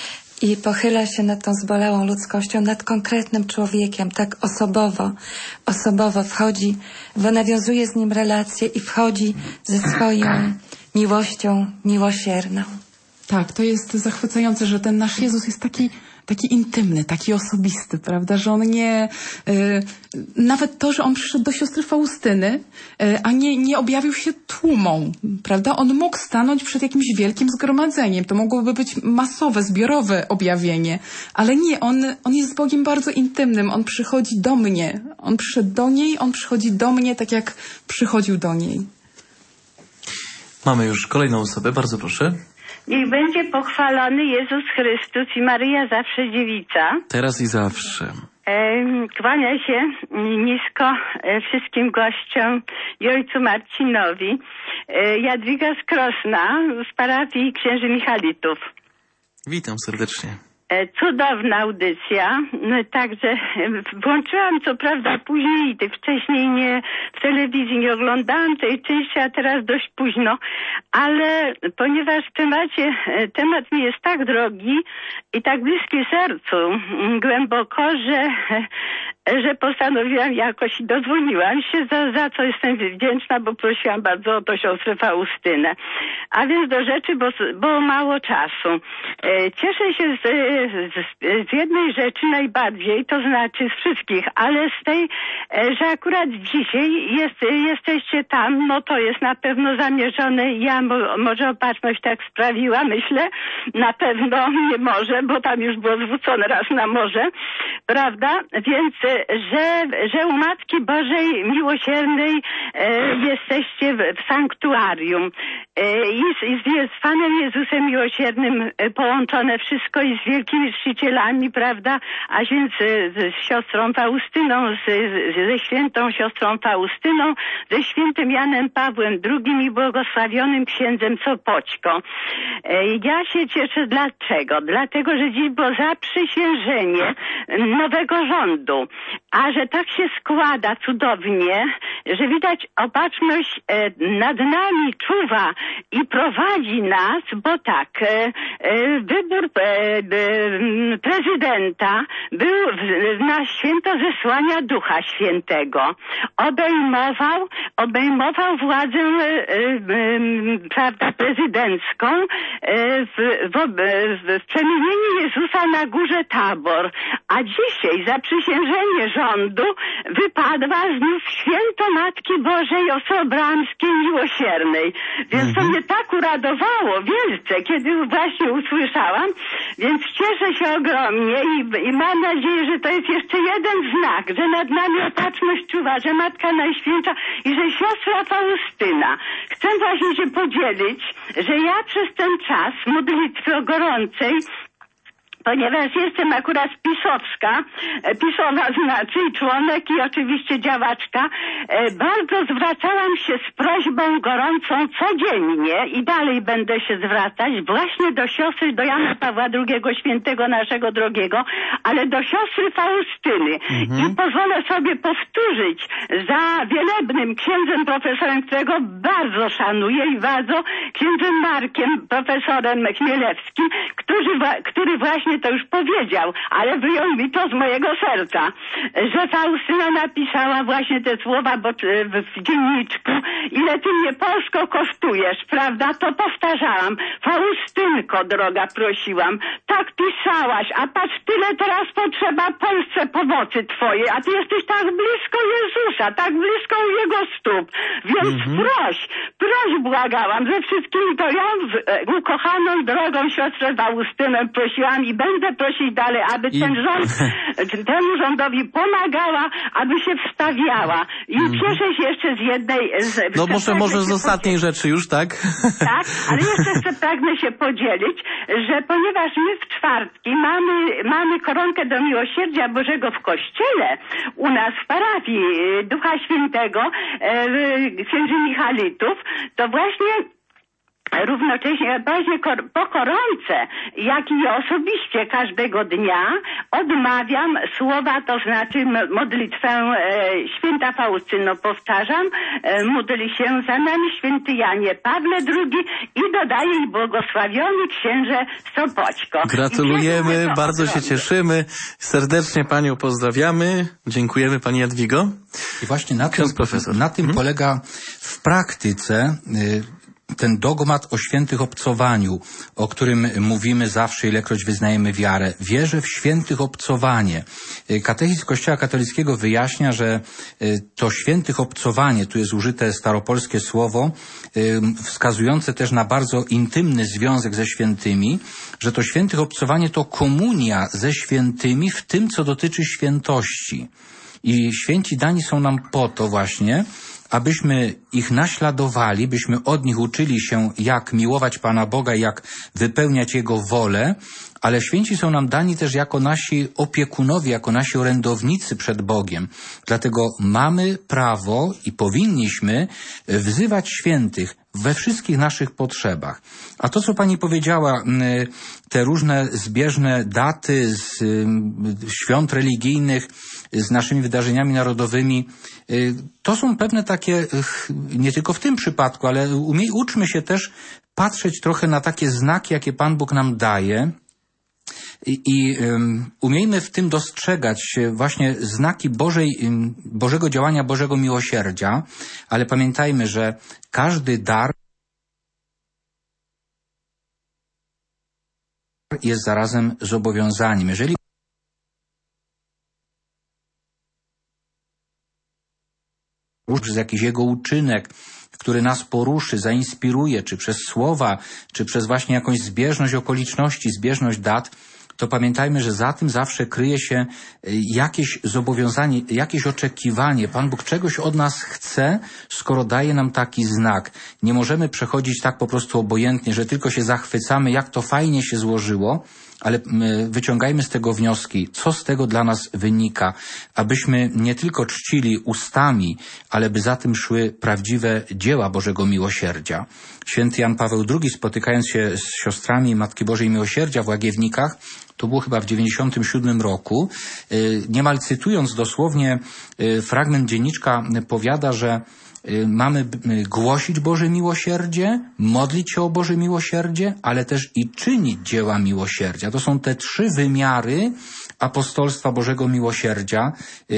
I pochyla się nad tą zbolałą ludzkością, nad konkretnym człowiekiem, tak osobowo, osobowo wchodzi, nawiązuje z nim relacje i wchodzi ze swoją miłością miłosierną. Tak, to jest zachwycające, że ten nasz Jezus jest taki, taki intymny, taki osobisty, prawda, że On nie, y, nawet to, że On przyszedł do siostry Faustyny, y, a nie, nie objawił się tłumom, prawda, On mógł stanąć przed jakimś wielkim zgromadzeniem, to mogłoby być masowe, zbiorowe objawienie, ale nie, On, on jest z Bogiem bardzo intymnym, On przychodzi do mnie, On przyszedł do niej, On przychodzi do mnie, tak jak przychodził do niej. Mamy już kolejną osobę, bardzo proszę. Niech będzie pochwalony Jezus Chrystus i Maryja zawsze dziewica. Teraz i zawsze. E, kłania się nisko e, wszystkim gościom i ojcu Marcinowi. E, Jadwiga z Krosna z parafii księży Michalitów. Witam serdecznie. Cudowna audycja, także włączyłam co prawda później, wcześniej nie, w telewizji nie oglądałam tej części, a teraz dość późno, ale ponieważ w temacie, temat mi jest tak drogi i tak bliski sercu głęboko, że, że postanowiłam jakoś i dodzwoniłam się, za, za co jestem wdzięczna, bo prosiłam bardzo o to siostrę Faustynę. A więc do rzeczy, bo, bo mało czasu. Cieszę się z, z, z jednej rzeczy najbardziej, to znaczy z wszystkich, ale z tej, że akurat dzisiaj jest, jesteście tam, no to jest na pewno zamierzone. Ja mo, może opatrzność tak sprawiła, myślę, na pewno nie może, bo tam już było zwrócone raz na morze, prawda? Więc, że, że u Matki Bożej Miłosiernej e, jesteście w, w sanktuarium e, i, z, i z, z Panem Jezusem Miłosiernym e, połączone wszystko i z wielkimi czcicielami, prawda? A więc z, z siostrą Faustyną, z, z, ze świętą siostrą Faustyną, ze świętym Janem Pawłem drugim i błogosławionym księdzem Sopoćko. E, ja się cieszę dlaczego? Dlatego, że dziś było zaprzysiężenie nowego rządu, a że tak się składa cudownie, że widać opatrzność e, nad nami czuwa i prowadzi nas, bo tak, e, e, wybór e, e, prezydenta był w, na święto zesłania Ducha Świętego. Obejmował, obejmował władzę e, e, prawda, prezydencką e, w, w, w, w przemienieniu Jezusa na górze Tabor, a dzisiaj zaprzysiężenie rządu wypadła znów święto Matki Bożej Osobramskiej Miłosiernej. Więc to mnie tak uradowało wielce, kiedy właśnie usłyszałam, więc cieszę się ogromnie i, i mam nadzieję, że to jest jeszcze jeden znak, że nad nami opatrzność czuwa, że Matka Najświętsza i że siostra Faustyna. Chcę właśnie się podzielić, że ja przez ten czas modlitwy gorącej, ponieważ jestem akurat pisowska, pisowa znaczy i członek i oczywiście działaczka, bardzo zwracałam się z prośbą gorącą codziennie i dalej będę się zwracać właśnie do siostry, do Jana Pawła drugiego, świętego naszego drogiego, ale do siostry Faustyny. Mhm. I pozwolę sobie powtórzyć za wielebnym księdzem profesorem, którego bardzo szanuję i bardzo księdzem Markiem, profesorem Chmielewskim, który, który właśnie to już powiedział, ale wyjął mi to z mojego serca, że Faustyna napisała właśnie te słowa bo, w dzienniczku, ile ty mnie Polsko kosztujesz, prawda? To powtarzałam. Faustynko, droga, prosiłam, tak pisałaś, a patrz, tyle teraz potrzeba Polsce pomocy twojej, a ty jesteś tak blisko Jezusa, tak blisko Jego stóp, więc mhm. proś, proś, błagałam, ze wszystkimi to ja w, ukochaną, drogą siostrę Faustynę prosiłam i będę prosić dalej, aby I... ten rząd, temu rządowi pomagała, aby się wstawiała. I mm. cieszę się jeszcze z jednej... Z, no może, może z ostatniej podzielić. rzeczy już, tak? Tak, ale jeszcze chcę, pragnę się podzielić, że ponieważ my w czwartki mamy, mamy koronkę do Miłosierdzia Bożego w kościele, u nas w parafii Ducha Świętego, e, księży Michalitów, to właśnie równocześnie właśnie po koronce, jak i osobiście każdego dnia odmawiam słowa, to znaczy modlitwę e, święta Faustyno, powtarzam, e, módl się za nami święty Janie Pawle drugi i dodaję i błogosławiony księże Sopoćko. Gratulujemy, bardzo się cieszymy, serdecznie Panią pozdrawiamy, dziękujemy Pani Jadwigo. I właśnie na tym, na tym hmm? polega w praktyce y ten dogmat o świętych obcowaniu, o którym mówimy zawsze, ilekroć wyznajemy wiarę. Wierzę w świętych obcowanie. Katechizm Kościoła katolickiego wyjaśnia, że to świętych obcowanie, tu jest użyte staropolskie słowo, wskazujące też na bardzo intymny związek ze świętymi, że to świętych obcowanie to komunia ze świętymi w tym, co dotyczy świętości. I święci dani są nam po to właśnie, abyśmy ich naśladowali, byśmy od nich uczyli się, jak miłować Pana Boga, jak wypełniać Jego wolę, ale święci są nam dani też jako nasi opiekunowie, jako nasi orędownicy przed Bogiem. Dlatego mamy prawo i powinniśmy wzywać świętych we wszystkich naszych potrzebach. A to, co pani powiedziała, te różne zbieżne daty z świąt religijnych, z naszymi wydarzeniami narodowymi, to są pewne takie, nie tylko w tym przypadku, ale umie, uczmy się też patrzeć trochę na takie znaki, jakie Pan Bóg nam daje i, i um, umiejmy w tym dostrzegać właśnie znaki Bożej, um, Bożego działania, Bożego miłosierdzia, ale pamiętajmy, że każdy dar jest zarazem zobowiązaniem. Jeżeli przez jakiś jego uczynek, który nas poruszy, zainspiruje, czy przez słowa, czy przez właśnie jakąś zbieżność okoliczności, zbieżność dat, to pamiętajmy, że za tym zawsze kryje się jakieś zobowiązanie, jakieś oczekiwanie. Pan Bóg czegoś od nas chce, skoro daje nam taki znak. Nie możemy przechodzić tak po prostu obojętnie, że tylko się zachwycamy, jak to fajnie się złożyło, ale wyciągajmy z tego wnioski, co z tego dla nas wynika, abyśmy nie tylko czcili ustami, ale by za tym szły prawdziwe dzieła Bożego Miłosierdzia. Święty Jan Paweł drugi, spotykając się z siostrami Matki Bożej Miłosierdzia w Łagiewnikach, to było chyba w dziewięćdziesiątym siódmym roku, niemal cytując dosłownie fragment dzienniczka, powiada, że mamy głosić Boże miłosierdzie, modlić się o Boże miłosierdzie, ale też i czynić dzieła miłosierdzia. To są te trzy wymiary apostolstwa Bożego Miłosierdzia,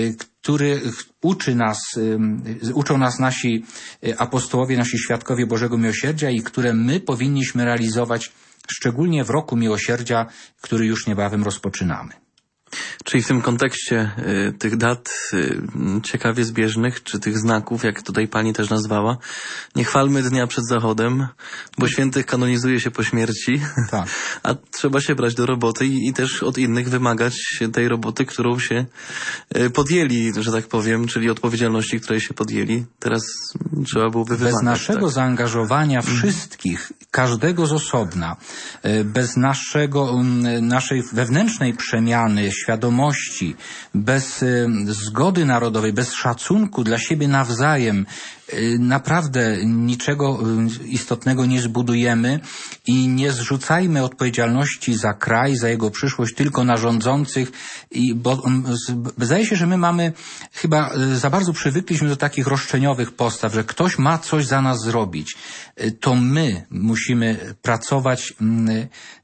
który uczy nas, uczą nas nasi apostołowie, nasi świadkowie Bożego Miłosierdzia i które my powinniśmy realizować szczególnie w roku miłosierdzia, który już niebawem rozpoczynamy. Czyli w tym kontekście y, tych dat y, ciekawie zbieżnych, czy tych znaków, jak tutaj pani też nazwała, nie chwalmy dnia przed zachodem, bo świętych kanonizuje się po śmierci, tak. A trzeba się brać do roboty i, i też od innych wymagać tej roboty, którą się y, podjęli, że tak powiem, czyli odpowiedzialności, której się podjęli. Teraz trzeba byłoby wymagać. Bez naszego tak. zaangażowania wszystkich, każdego z osobna, y, bez naszego, y, naszej wewnętrznej przemiany, świadomości, bez y, zgody narodowej, bez szacunku dla siebie nawzajem, y, naprawdę niczego y, istotnego nie zbudujemy i nie zrzucajmy odpowiedzialności za kraj, za jego przyszłość tylko na rządzących, i, bo y, zdaje się, że my mamy chyba y, za bardzo przywykliśmy do takich roszczeniowych postaw, że ktoś ma coś za nas zrobić. Y, to my musimy pracować y,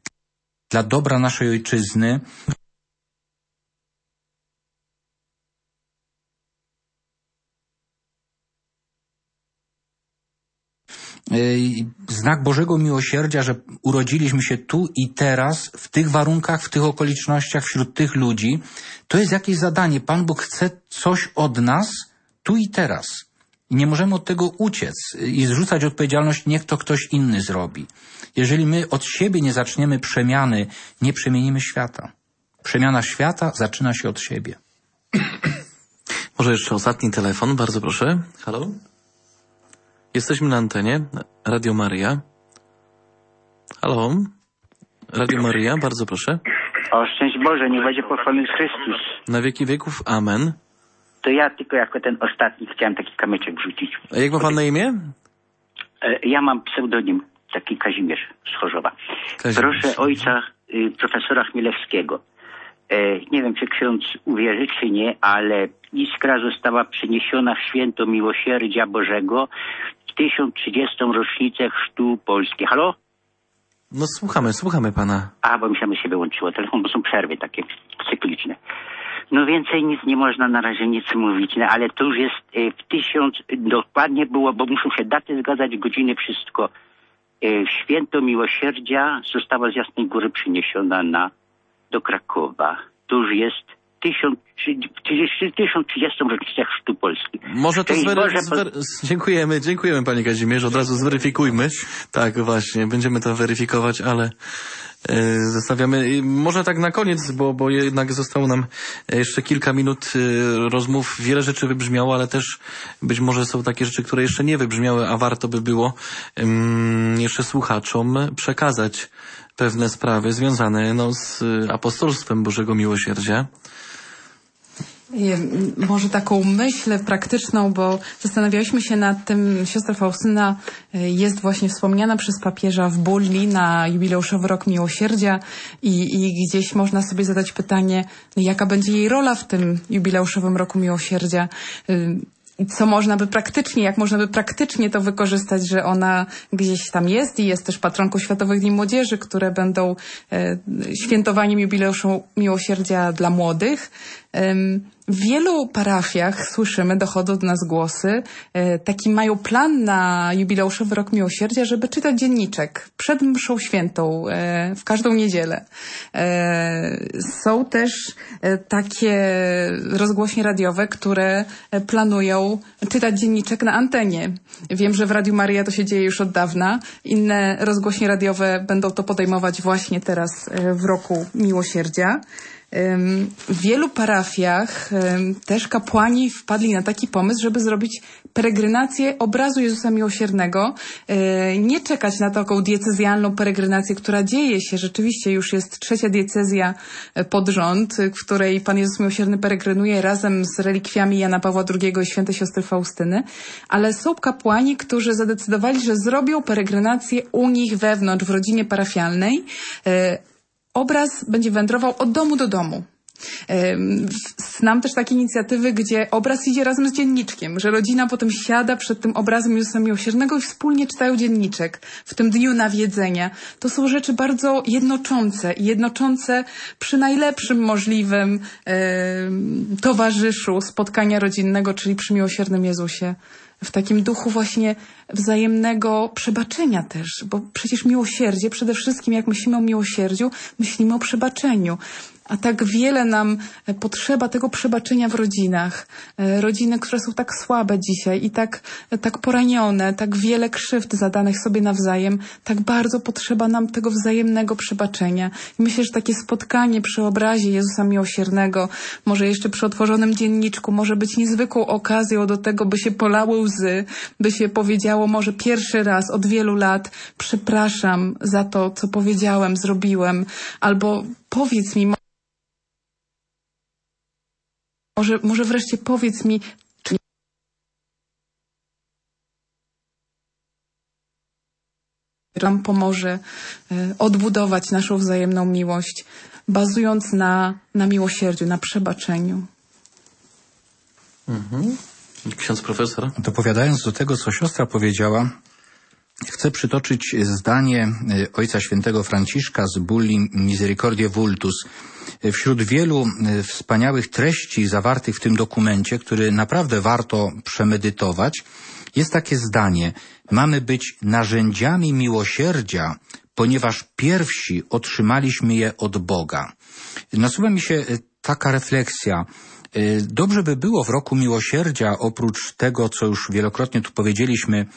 dla dobra naszej ojczyzny. Znak Bożego Miłosierdzia, że urodziliśmy się tu i teraz, w tych warunkach, w tych okolicznościach, wśród tych ludzi, to jest jakieś zadanie. Pan Bóg chce coś od nas tu i teraz. I nie możemy od tego uciec i zrzucać odpowiedzialność, niech to ktoś inny zrobi. Jeżeli my od siebie nie zaczniemy przemiany, nie przemienimy świata. Przemiana świata zaczyna się od siebie. Może jeszcze ostatni telefon, bardzo proszę. Halo? Jesteśmy na antenie. Radio Maryja. Halo? Radio Maryja, bardzo proszę. O szczęść Boże, niech będzie pochwalony Chrystus. Na wieki wieków, amen. To ja tylko jako ten ostatni chciałem taki kamyczek wrzucić. A jak ma pan na imię? Ja mam pseudonim, taki Kazimierz z Chorzowa. Kazimierz. Proszę ojca y, profesora Chmielewskiego. E, nie wiem, czy ksiądz uwierzy, czy nie, ale iskra została przeniesiona w święto miłosierdzia Bożego w tysiąc trzydziestą rocznicę chrztu Polski. Halo? No słuchamy, słuchamy pana. A, bo mi się do siebie łączyło telefon, bo są przerwy takie cykliczne. No więcej nic nie można na razie nic mówić, no, ale to już jest y, w tysiąc, dokładnie było, bo muszą się daty zgadzać, godziny, wszystko. Y, święto miłosierdzia została z Jasnej Góry przeniesiona na, do Krakowa. To już jest tysiąc trzydziestą rocznicę chrztu Polski. Może to zwery... Zwer... Dziękujemy, dziękujemy panie Kazimierzu, od razu zweryfikujmy. Tak, właśnie, będziemy to weryfikować, ale yy, zostawiamy. Może tak na koniec, bo, bo jednak zostało nam jeszcze kilka minut yy, rozmów. Wiele rzeczy wybrzmiało, ale też być może są takie rzeczy, które jeszcze nie wybrzmiały, a warto by było yy, jeszcze słuchaczom przekazać pewne sprawy związane no, z apostolstwem Bożego Miłosierdzia. Może taką myśl praktyczną, bo zastanawialiśmy się nad tym, siostra Faustyna jest właśnie wspomniana przez papieża w Bulli na jubileuszowy rok miłosierdzia i, i gdzieś można sobie zadać pytanie, jaka będzie jej rola w tym jubileuszowym roku miłosierdzia. Co można by praktycznie, jak można by praktycznie to wykorzystać, że ona gdzieś tam jest i jest też patronką Światowych Dni Młodzieży, które będą e, świętowaniem jubileuszu miłosierdzia dla młodych. E, w wielu parafiach słyszymy, dochodzą do nas głosy, e, taki mają plan na jubileuszowy rok miłosierdzia, żeby czytać dzienniczek przed mszą świętą e, w każdą niedzielę. E, są też e, takie rozgłośnie radiowe, które e, planują czytać dzienniczek na antenie. Wiem, że w Radiu Maryja to się dzieje już od dawna. Inne rozgłośnie radiowe będą to podejmować właśnie teraz e, w roku miłosierdzia. W wielu parafiach też kapłani wpadli na taki pomysł, żeby zrobić peregrinację obrazu Jezusa Miłosiernego. Nie czekać na taką diecezjalną peregrinację, która dzieje się. Rzeczywiście już jest trzecia diecezja pod rząd, w której Pan Jezus Miłosierny peregrynuje razem z relikwiami Jana Pawła drugiego i świętej siostry Faustyny. Ale są kapłani, którzy zadecydowali, że zrobią peregrinację u nich wewnątrz, w rodzinie parafialnej. Obraz będzie wędrował od domu do domu. Znam też takie inicjatywy, gdzie obraz idzie razem z dzienniczkiem, że rodzina potem siada przed tym obrazem Jezusa Miłosiernego i wspólnie czytają dzienniczek w tym dniu nawiedzenia. To są rzeczy bardzo jednoczące i jednoczące przy najlepszym możliwym e, towarzyszu spotkania rodzinnego, czyli przy Miłosiernym Jezusie. W takim duchu właśnie wzajemnego przebaczenia też, bo przecież miłosierdzie, przede wszystkim jak myślimy o miłosierdziu, myślimy o przebaczeniu. A tak wiele nam potrzeba tego przebaczenia w rodzinach. Rodziny, które są tak słabe dzisiaj i tak, tak poranione, tak wiele krzywd zadanych sobie nawzajem, tak bardzo potrzeba nam tego wzajemnego przebaczenia. I myślę, że takie spotkanie przy obrazie Jezusa Miłosiernego, może jeszcze przy otworzonym dzienniczku, może być niezwykłą okazją do tego, by się polały łzy, by się powiedziało może pierwszy raz od wielu lat przepraszam za to, co powiedziałem, zrobiłem, albo powiedz mi, Może, może wreszcie powiedz mi, czy nam pomoże y, odbudować naszą wzajemną miłość, bazując na, na miłosierdziu, na przebaczeniu. Mhm. Ksiądz profesor? Dopowiadając do tego, co siostra powiedziała, chcę przytoczyć zdanie Ojca Świętego Franciszka z Bulli Misericordiae Vultus. Wśród wielu wspaniałych treści zawartych w tym dokumencie, który naprawdę warto przemedytować, jest takie zdanie: mamy być narzędziami miłosierdzia, ponieważ pierwsi otrzymaliśmy je od Boga. Nasuwa mi się taka refleksja. Dobrze by było w roku miłosierdzia, oprócz tego, co już wielokrotnie tu powiedzieliśmy,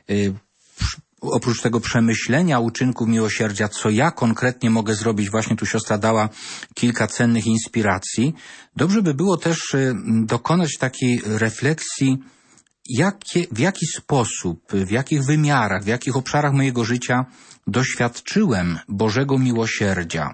oprócz tego przemyślenia uczynków miłosierdzia, co ja konkretnie mogę zrobić, właśnie tu siostra dała kilka cennych inspiracji, dobrze by było też dokonać takiej refleksji, jakie, w jaki sposób, w jakich wymiarach, w jakich obszarach mojego życia doświadczyłem Bożego miłosierdzia.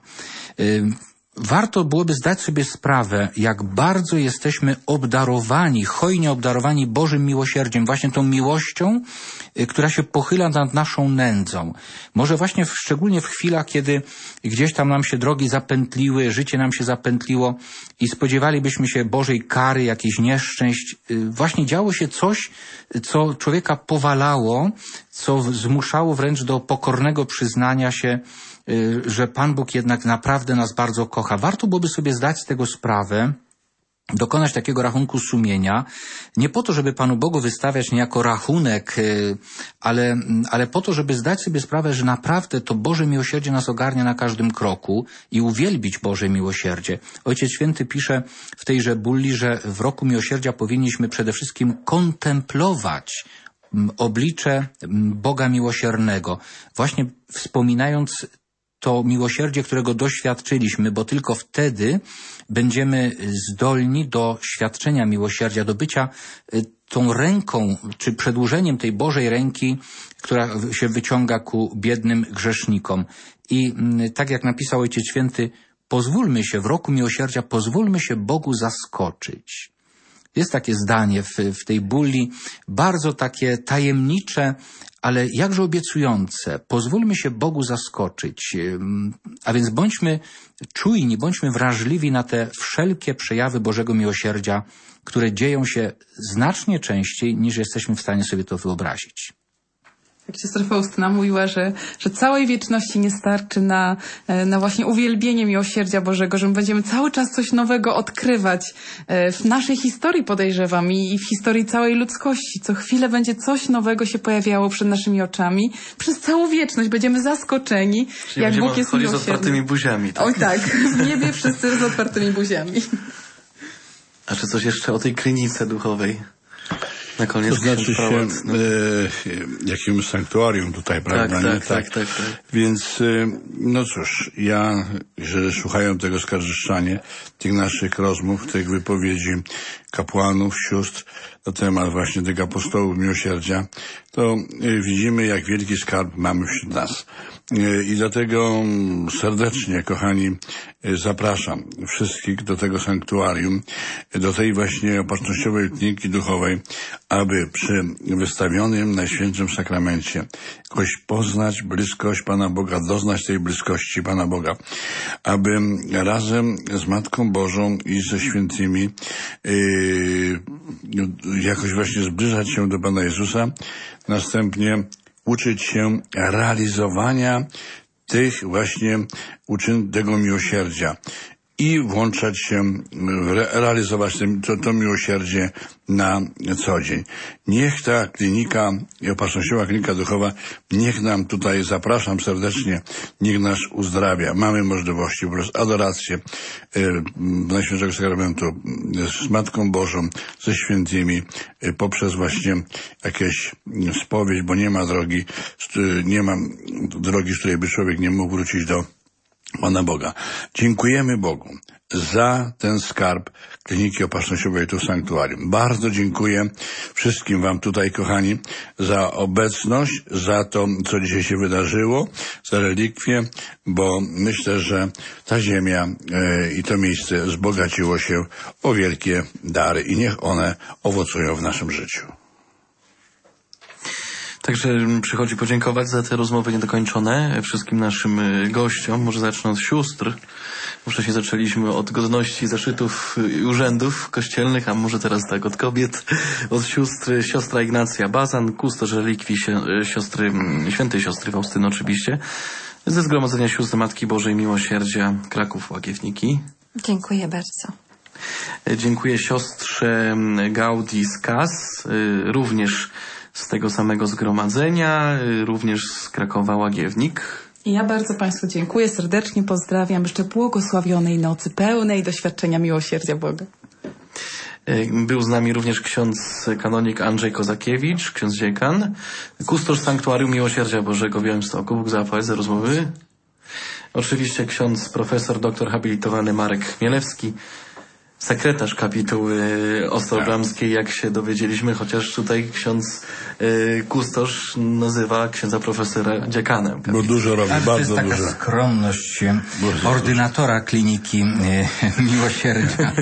Warto byłoby zdać sobie sprawę, jak bardzo jesteśmy obdarowani, hojnie obdarowani Bożym miłosierdziem, właśnie tą miłością, która się pochyla nad naszą nędzą. Może właśnie w, szczególnie w chwilach, kiedy gdzieś tam nam się drogi zapętliły, życie nam się zapętliło i spodziewalibyśmy się Bożej kary, jakichś nieszczęść. Właśnie działo się coś, co człowieka powalało, co zmuszało wręcz do pokornego przyznania się, że Pan Bóg jednak naprawdę nas bardzo kocha. Warto byłoby sobie zdać z tego sprawę, dokonać takiego rachunku sumienia, nie po to, żeby Panu Bogu wystawiać niejako rachunek, ale, ale po to, żeby zdać sobie sprawę, że naprawdę to Boże miłosierdzie nas ogarnia na każdym kroku i uwielbić Boże miłosierdzie. Ojciec Święty pisze w tejże bulli, że w roku miłosierdzia powinniśmy przede wszystkim kontemplować oblicze Boga miłosiernego, właśnie wspominając to miłosierdzie, którego doświadczyliśmy, bo tylko wtedy będziemy zdolni do świadczenia miłosierdzia, do bycia tą ręką, czy przedłużeniem tej Bożej ręki, która się wyciąga ku biednym grzesznikom. I tak jak napisał Ojciec Święty, pozwólmy się, w roku miłosierdzia, pozwólmy się Bogu zaskoczyć. Jest takie zdanie w, w tej bulli, bardzo takie tajemnicze, ale jakże obiecujące. Pozwólmy się Bogu zaskoczyć. A więc bądźmy czujni, bądźmy wrażliwi na te wszelkie przejawy Bożego miłosierdzia, które dzieją się znacznie częściej, niż jesteśmy w stanie sobie to wyobrazić. Jak siostra Faustyna mówiła, że, że całej wieczności nie starczy na, na właśnie uwielbienie miłosierdzia Bożego, że my będziemy cały czas coś nowego odkrywać w naszej historii, podejrzewam, i w historii całej ludzkości. Co chwilę będzie coś nowego się pojawiało przed naszymi oczami. Przez całą wieczność będziemy zaskoczeni, czyli jak Bóg jest miłosierny. z otwartymi buziami. Tak? Oj tak, w niebie wszyscy z otwartymi buziami. A czy coś jeszcze o tej klinice duchowej? Na koniec to znaczy się e, jakimś sanktuarium tutaj, prawda? Tak, nie? tak, tak, tak, tak. Więc, e, no cóż, ja, że słuchają tego skarżyszczanie, tych naszych rozmów, tych wypowiedzi kapłanów, sióstr na temat właśnie tych apostołów miłosierdzia, to e, widzimy, jak wielki skarb mamy wśród nas. E, I dlatego serdecznie, kochani, e, zapraszam wszystkich do tego sanktuarium, do tej właśnie opatrznościowej kliniki duchowej, aby przy wystawionym Najświętszym Sakramencie jakoś poznać bliskość Pana Boga, doznać tej bliskości Pana Boga, aby razem z Matką Bożą i ze świętymi yy, jakoś właśnie zbliżać się do Pana Jezusa, następnie uczyć się realizowania tych właśnie uczyn tego miłosierdzia i włączać się, re, realizować to, to miłosierdzie na co dzień. Niech ta klinika, opatrznościowa klinika duchowa, niech nam tutaj, zapraszam serdecznie, niech nas uzdrawia. Mamy możliwości poprzez adorację y, Najświętszego Sakramentu z Matką Bożą, ze świętymi, y, poprzez właśnie jakieś spowiedź, bo nie ma drogi, nie ma drogi, z której by człowiek nie mógł wrócić do Pana Boga. Dziękujemy Bogu za ten skarb kliniki opatrznościowej tu w sanktuarium. Bardzo dziękuję wszystkim wam tutaj, kochani, za obecność, za to, co dzisiaj się wydarzyło, za relikwie, bo myślę, że ta ziemia e, i to miejsce wzbogaciło się o wielkie dary i niech one owocują w naszym życiu. Także przychodzi podziękować za te rozmowy niedokończone wszystkim naszym gościom. Może zacznę od sióstr. Wcześniej zaczęliśmy od godności, zaszczytów i urzędów kościelnych, a może teraz tak od kobiet. Od sióstr, siostra Ignacja Bazan, kustosz relikwii siostry, świętej siostry Faustyny oczywiście. Ze Zgromadzenia Sióstr Matki Bożej Miłosierdzia Kraków Łagiewniki. Dziękuję bardzo. Dziękuję siostrze Gaudi z Kas, również z tego samego zgromadzenia, również z Krakowa Łagiewnik. I ja bardzo Państwu dziękuję, serdecznie pozdrawiam. Życzę błogosławionej nocy, pełnej doświadczenia miłosierdzia Boga. Był z nami również ksiądz kanonik Andrzej Kozakiewicz, ksiądz dziekan, kustosz Sanktuarium Miłosierdzia Bożego w Białymstoku. Bóg zapłać za rozmowy. Oczywiście ksiądz profesor, doktor habilitowany Marek Chmielewski, sekretarz kapituły Ostrobramskiej, jak się dowiedzieliśmy, chociaż tutaj ksiądz y, kustosz nazywa księdza profesora dziekanem kapituły. Bo dużo robi, bardzo dużo. To jest taka skromność ordynatora kliniki y, miłosierdzia.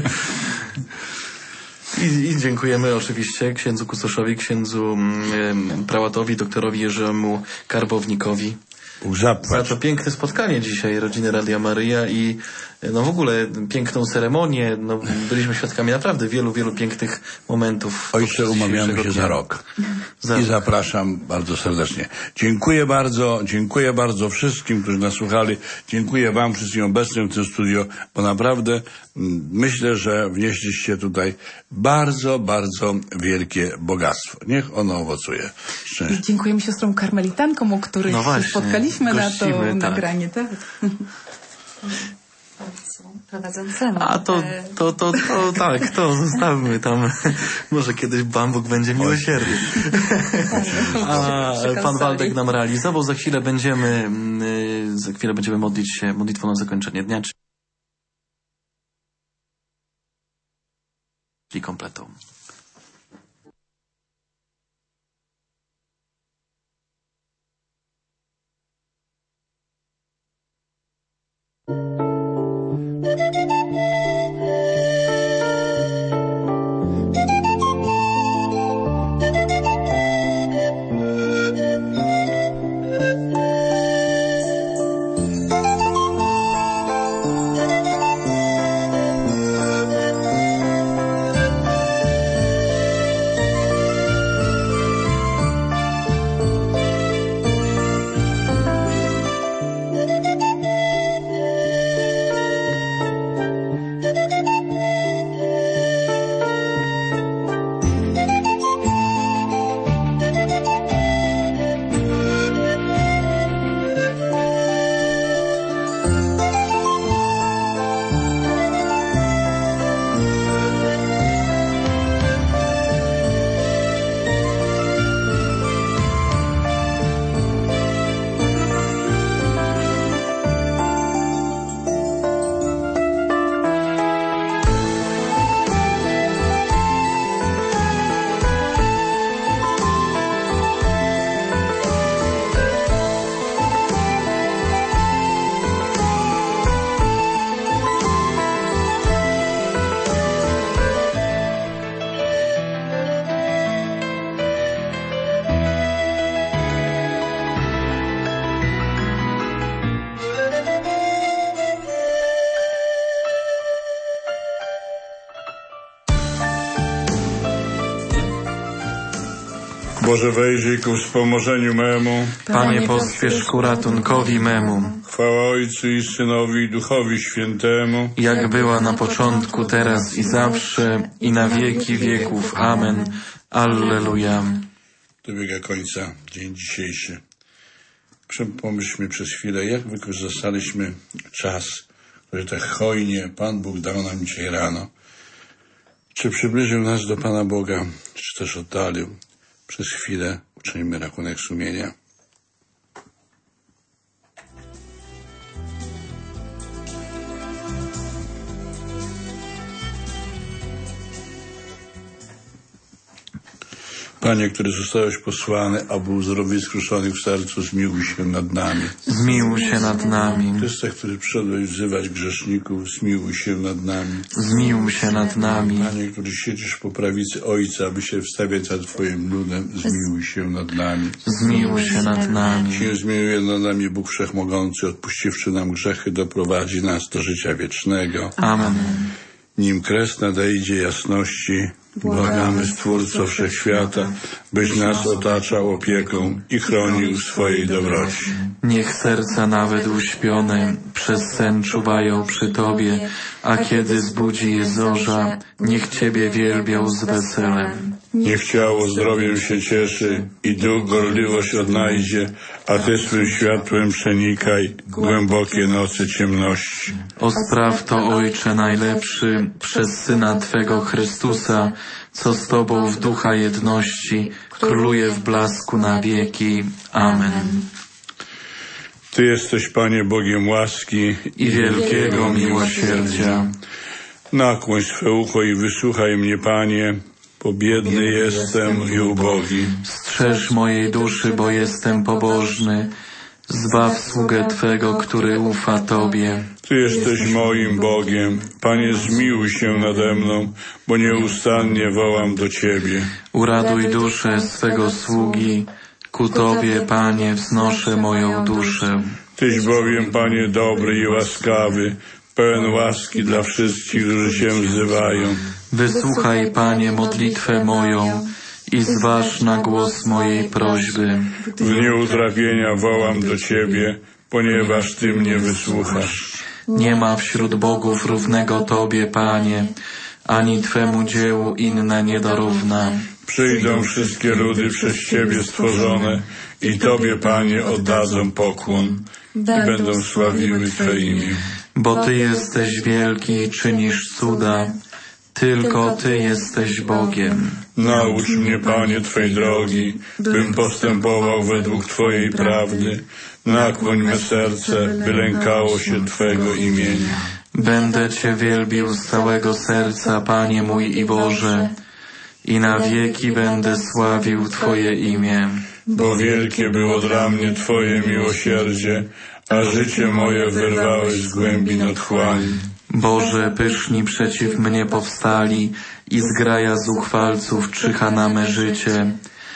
I, I dziękujemy oczywiście księdzu kustoszowi, księdzu y, prałatowi, doktorowi Jerzemu Karbownikowi. Za to piękne spotkanie dzisiaj rodziny Radia Maryja i no w ogóle piękną ceremonię. No, byliśmy świadkami naprawdę wielu, wielu pięknych momentów. Ojcze, umawiamy się za rok. Za I zapraszam bardzo serdecznie. Dziękuję bardzo, dziękuję bardzo wszystkim, którzy nas słuchali. Dziękuję wam wszystkim obecnym w tym studio, bo naprawdę myślę, że wnieśliście tutaj bardzo, bardzo wielkie bogactwo. Niech ono owocuje. I dziękujemy siostrom karmelitankom, u których no właśnie, się spotkaliśmy gościmy, na to tak. nagranie. Tak? Prowadzącemu. A to, to, to, to tak, to zostawmy tam. Może kiedyś Pan Bóg będzie miłosierny. A pan Waldek nam realizował. Za chwilę będziemy, za chwilę będziemy modlić się modlitwą na zakończenie dnia. Czyli kompletą. Boże, wejrzyj ku wspomożeniu memu. Panie, pospiesz ku ratunkowi memu. Chwała Ojcu i Synowi i Duchowi Świętemu. Jak była na początku, teraz i zawsze, i na wieki wieków. Amen. Alleluja. Dobiega końca dzień dzisiejszy. Pomyślmy przez chwilę, jak wykorzystaliśmy czas, który tak hojnie Pan Bóg dał nam dzisiaj rano. Czy przybliżył nas do Pana Boga, czy też oddalił? Przez chwilę uczynimy rachunek sumienia. Panie, który zostałeś posłany, aby uzdrowić skruszonych w sercu, zmiłuj się nad nami. Zmiłuj się nad nami. Chryste, który przyszedłeś wzywać grzeszników, zmiłuj się nad nami. Zmiłuj się nad nami. Panie, który siedzisz po prawicy Ojca, aby się wstawiać nad Twoim ludem, zmiłuj się nad nami. Zmiłuj się nad nami. Się zmiłuje nad nami Bóg Wszechmogący, odpuściwszy nam grzechy, doprowadzi nas do życia wiecznego. Amen. Nim kres nadejdzie jasności, błagamy Stwórco Wszechświata, byś nas otaczał opieką i chronił w swojej dobroci. Niech serca nawet uśpione przez sen czuwają przy Tobie, a kiedy zbudzi je zorza, niech Ciebie wielbią z weselem. Niech ciało zdrowiem się cieszy i duch gorliwość odnajdzie, a Ty swym światłem przenikaj głębokie nocy ciemności. O spraw to, Ojcze najlepszy, przez Syna Twego Chrystusa, co z Tobą w ducha jedności króluje w blasku na wieki. Amen. Ty jesteś, Panie, Bogiem łaski i wielkiego miłosierdzia. Nakłoń swe ucho i wysłuchaj mnie, Panie, bo biedny jestem i ubogi. Strzeż mojej duszy, bo jestem pobożny. Zbaw sługę Twego, który ufa Tobie. Ty jesteś moim Bogiem. Panie, zmiłuj się nade mną, bo nieustannie wołam do Ciebie. Uraduj duszę swego sługi. Ku Tobie, Panie, wznoszę moją duszę. Tyś bowiem, Panie, dobry i łaskawy, pełen łaski dla wszystkich, którzy się wzywają. Wysłuchaj, Panie, modlitwę moją i zważ na głos mojej prośby. W dniu utrapienia wołam do Ciebie, ponieważ Ty mnie wysłuchasz. Nie ma wśród bogów równego Tobie, Panie, ani Twemu dziełu inne nie dorówna. Przyjdą wszystkie ludy przez Ciebie stworzone i Tobie, Panie, oddadzą pokłon i będą sławiły Twe imię. Bo Ty jesteś wielki i czynisz cuda. Tylko Ty jesteś Bogiem. Naucz mnie, Panie, Twej drogi, bym postępował według Twojej prawdy. Nakłoń me serce, by lękało się Twego imienia. Będę Cię wielbił z całego serca, Panie mój i Boże, i na wieki będę sławił Twoje imię. Bo wielkie było dla mnie Twoje miłosierdzie, a życie moje wyrwałeś z głębin otchłani. Boże, pyszni przeciw mnie powstali i zgraja zuchwalców czyha na me życie,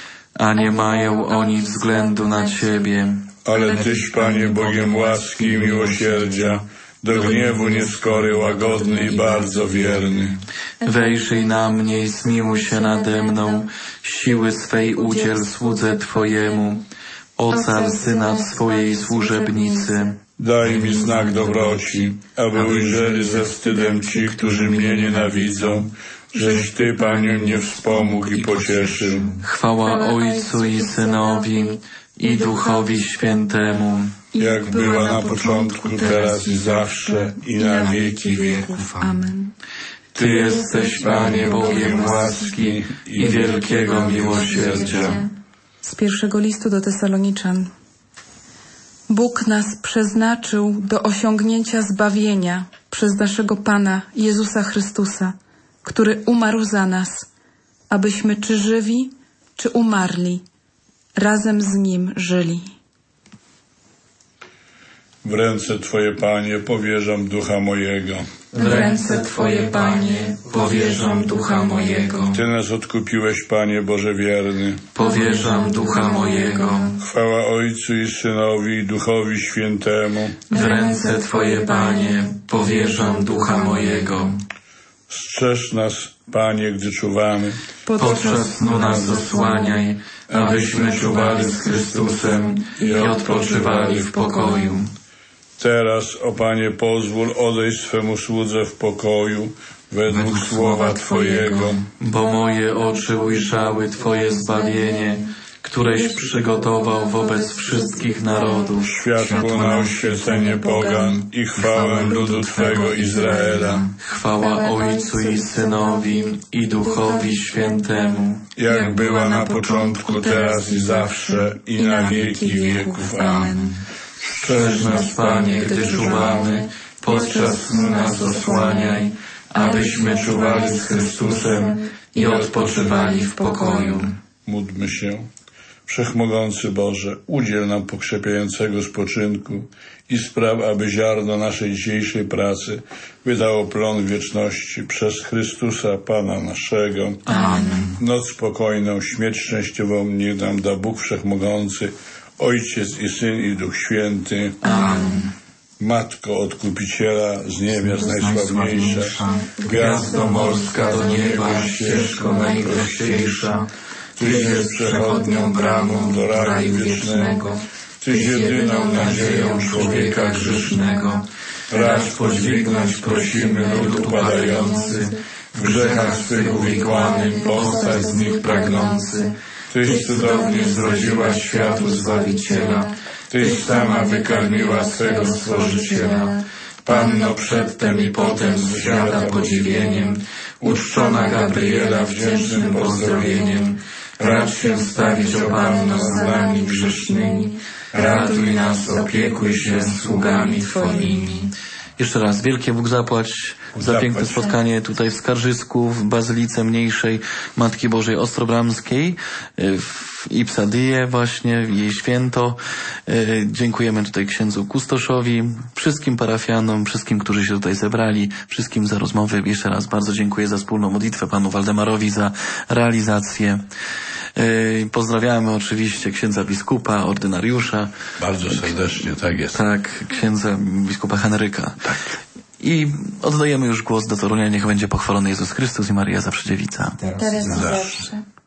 a nie mają oni względu na Ciebie. Ale Tyś, Panie, Bogiem łaski i miłosierdzia, do gniewu nieskory, łagodny i bardzo wierny. Wejrzyj na mnie i zmiłuj się nade mną, siły swej udziel słudze Twojemu, ocal Syna w swojej służebnicy. Daj mi znak dobroci, aby ujrzeli ze wstydem ci, którzy mnie nienawidzą, żeś Ty, Panie, mnie wspomógł i pocieszył. Chwała Ojcu i Synowi i Duchowi Świętemu, jak była na początku, teraz i zawsze, i na wieki wieków. Amen. Ty jesteś, Panie, Bogiem łaski i wielkiego miłosierdzia. Z pierwszego listu do Tesaloniczan. Bóg nas przeznaczył do osiągnięcia zbawienia przez naszego Pana Jezusa Chrystusa, który umarł za nas, abyśmy czy żywi, czy umarli, razem z Nim żyli. W ręce Twoje, Panie, powierzam ducha mojego. W ręce Twoje, Panie, powierzam ducha mojego. Ty nas odkupiłeś, Panie Boże wierny. Powierzam ducha mojego. Chwała Ojcu i Synowi i Duchowi Świętemu. W ręce Twoje, Panie, powierzam ducha mojego. Strzeż nas, Panie, gdy czuwamy. Podczas snu nas osłaniaj, abyśmy czuwali z Chrystusem i odpoczywali w pokoju. Teraz, o Panie, pozwól odejść swemu słudze w pokoju, według, według słowa Twojego. Bo moje oczy ujrzały Twoje zbawienie, któreś przygotował wobec wszystkich narodów. Światło na oświecenie pogan i chwałę ludu Twego Izraela. Chwała Ojcu i Synowi i Duchowi Świętemu. Jak była na początku, teraz i zawsze, i na wieki wieków. Amen. Strzeż nas, Panie, gdy czuwamy, podczas snu nas osłaniaj, abyśmy czuwali z Chrystusem i odpoczywali w pokoju. Módlmy się. Wszechmogący Boże, udziel nam pokrzepiającego spoczynku i spraw, aby ziarno naszej dzisiejszej pracy wydało plon wieczności przez Chrystusa Pana naszego. Amen. Noc spokojną, śmierć szczęściową niech nam da Bóg Wszechmogący, Ojciec i Syn i Duch Święty. Amen. Matko Odkupiciela, z niebios najsławniejsza, gwiazdo morska do nieba, ścieżko najprościejsza, Tyś jest przechodnią bramą do raju wiecznego, Tyś jedyną nadzieją człowieka grzesznego. Racz podźwignąć prosimy lud upadający, w grzechach swych uwikłanym powstać z nich pragnący. Tyś cudownie zrodziła światu Zbawiciela, Tyś sama wykarmiła swego Stworzyciela. Panno przedtem i potem z świata podziwieniem, uczczona Gabriela wdzięcznym pozdrowieniem. Racz się stawić, o Panno, z nami grzesznymi, ratuj nas, opiekuj się sługami Twoimi. Jeszcze raz wielkie Bóg zapłać za piękne spotkanie tutaj w Skarżysku, w Bazylice Mniejszej Matki Bożej Ostrobramskiej, w Ipsadije właśnie, jej święto. Dziękujemy tutaj księdzu kustoszowi, wszystkim parafianom, wszystkim, którzy się tutaj zebrali, wszystkim za rozmowę. Jeszcze raz bardzo dziękuję za wspólną modlitwę panu Waldemarowi, za realizację. Pozdrawiamy oczywiście księdza biskupa, ordynariusza. Bardzo serdecznie, tak jest. Tak, księdza biskupa Henryka. Tak. I oddajemy już głos do Torunia. Niech będzie pochwalony Jezus Chrystus i Maryja Zawsze Dziewica. Teraz i zawsze.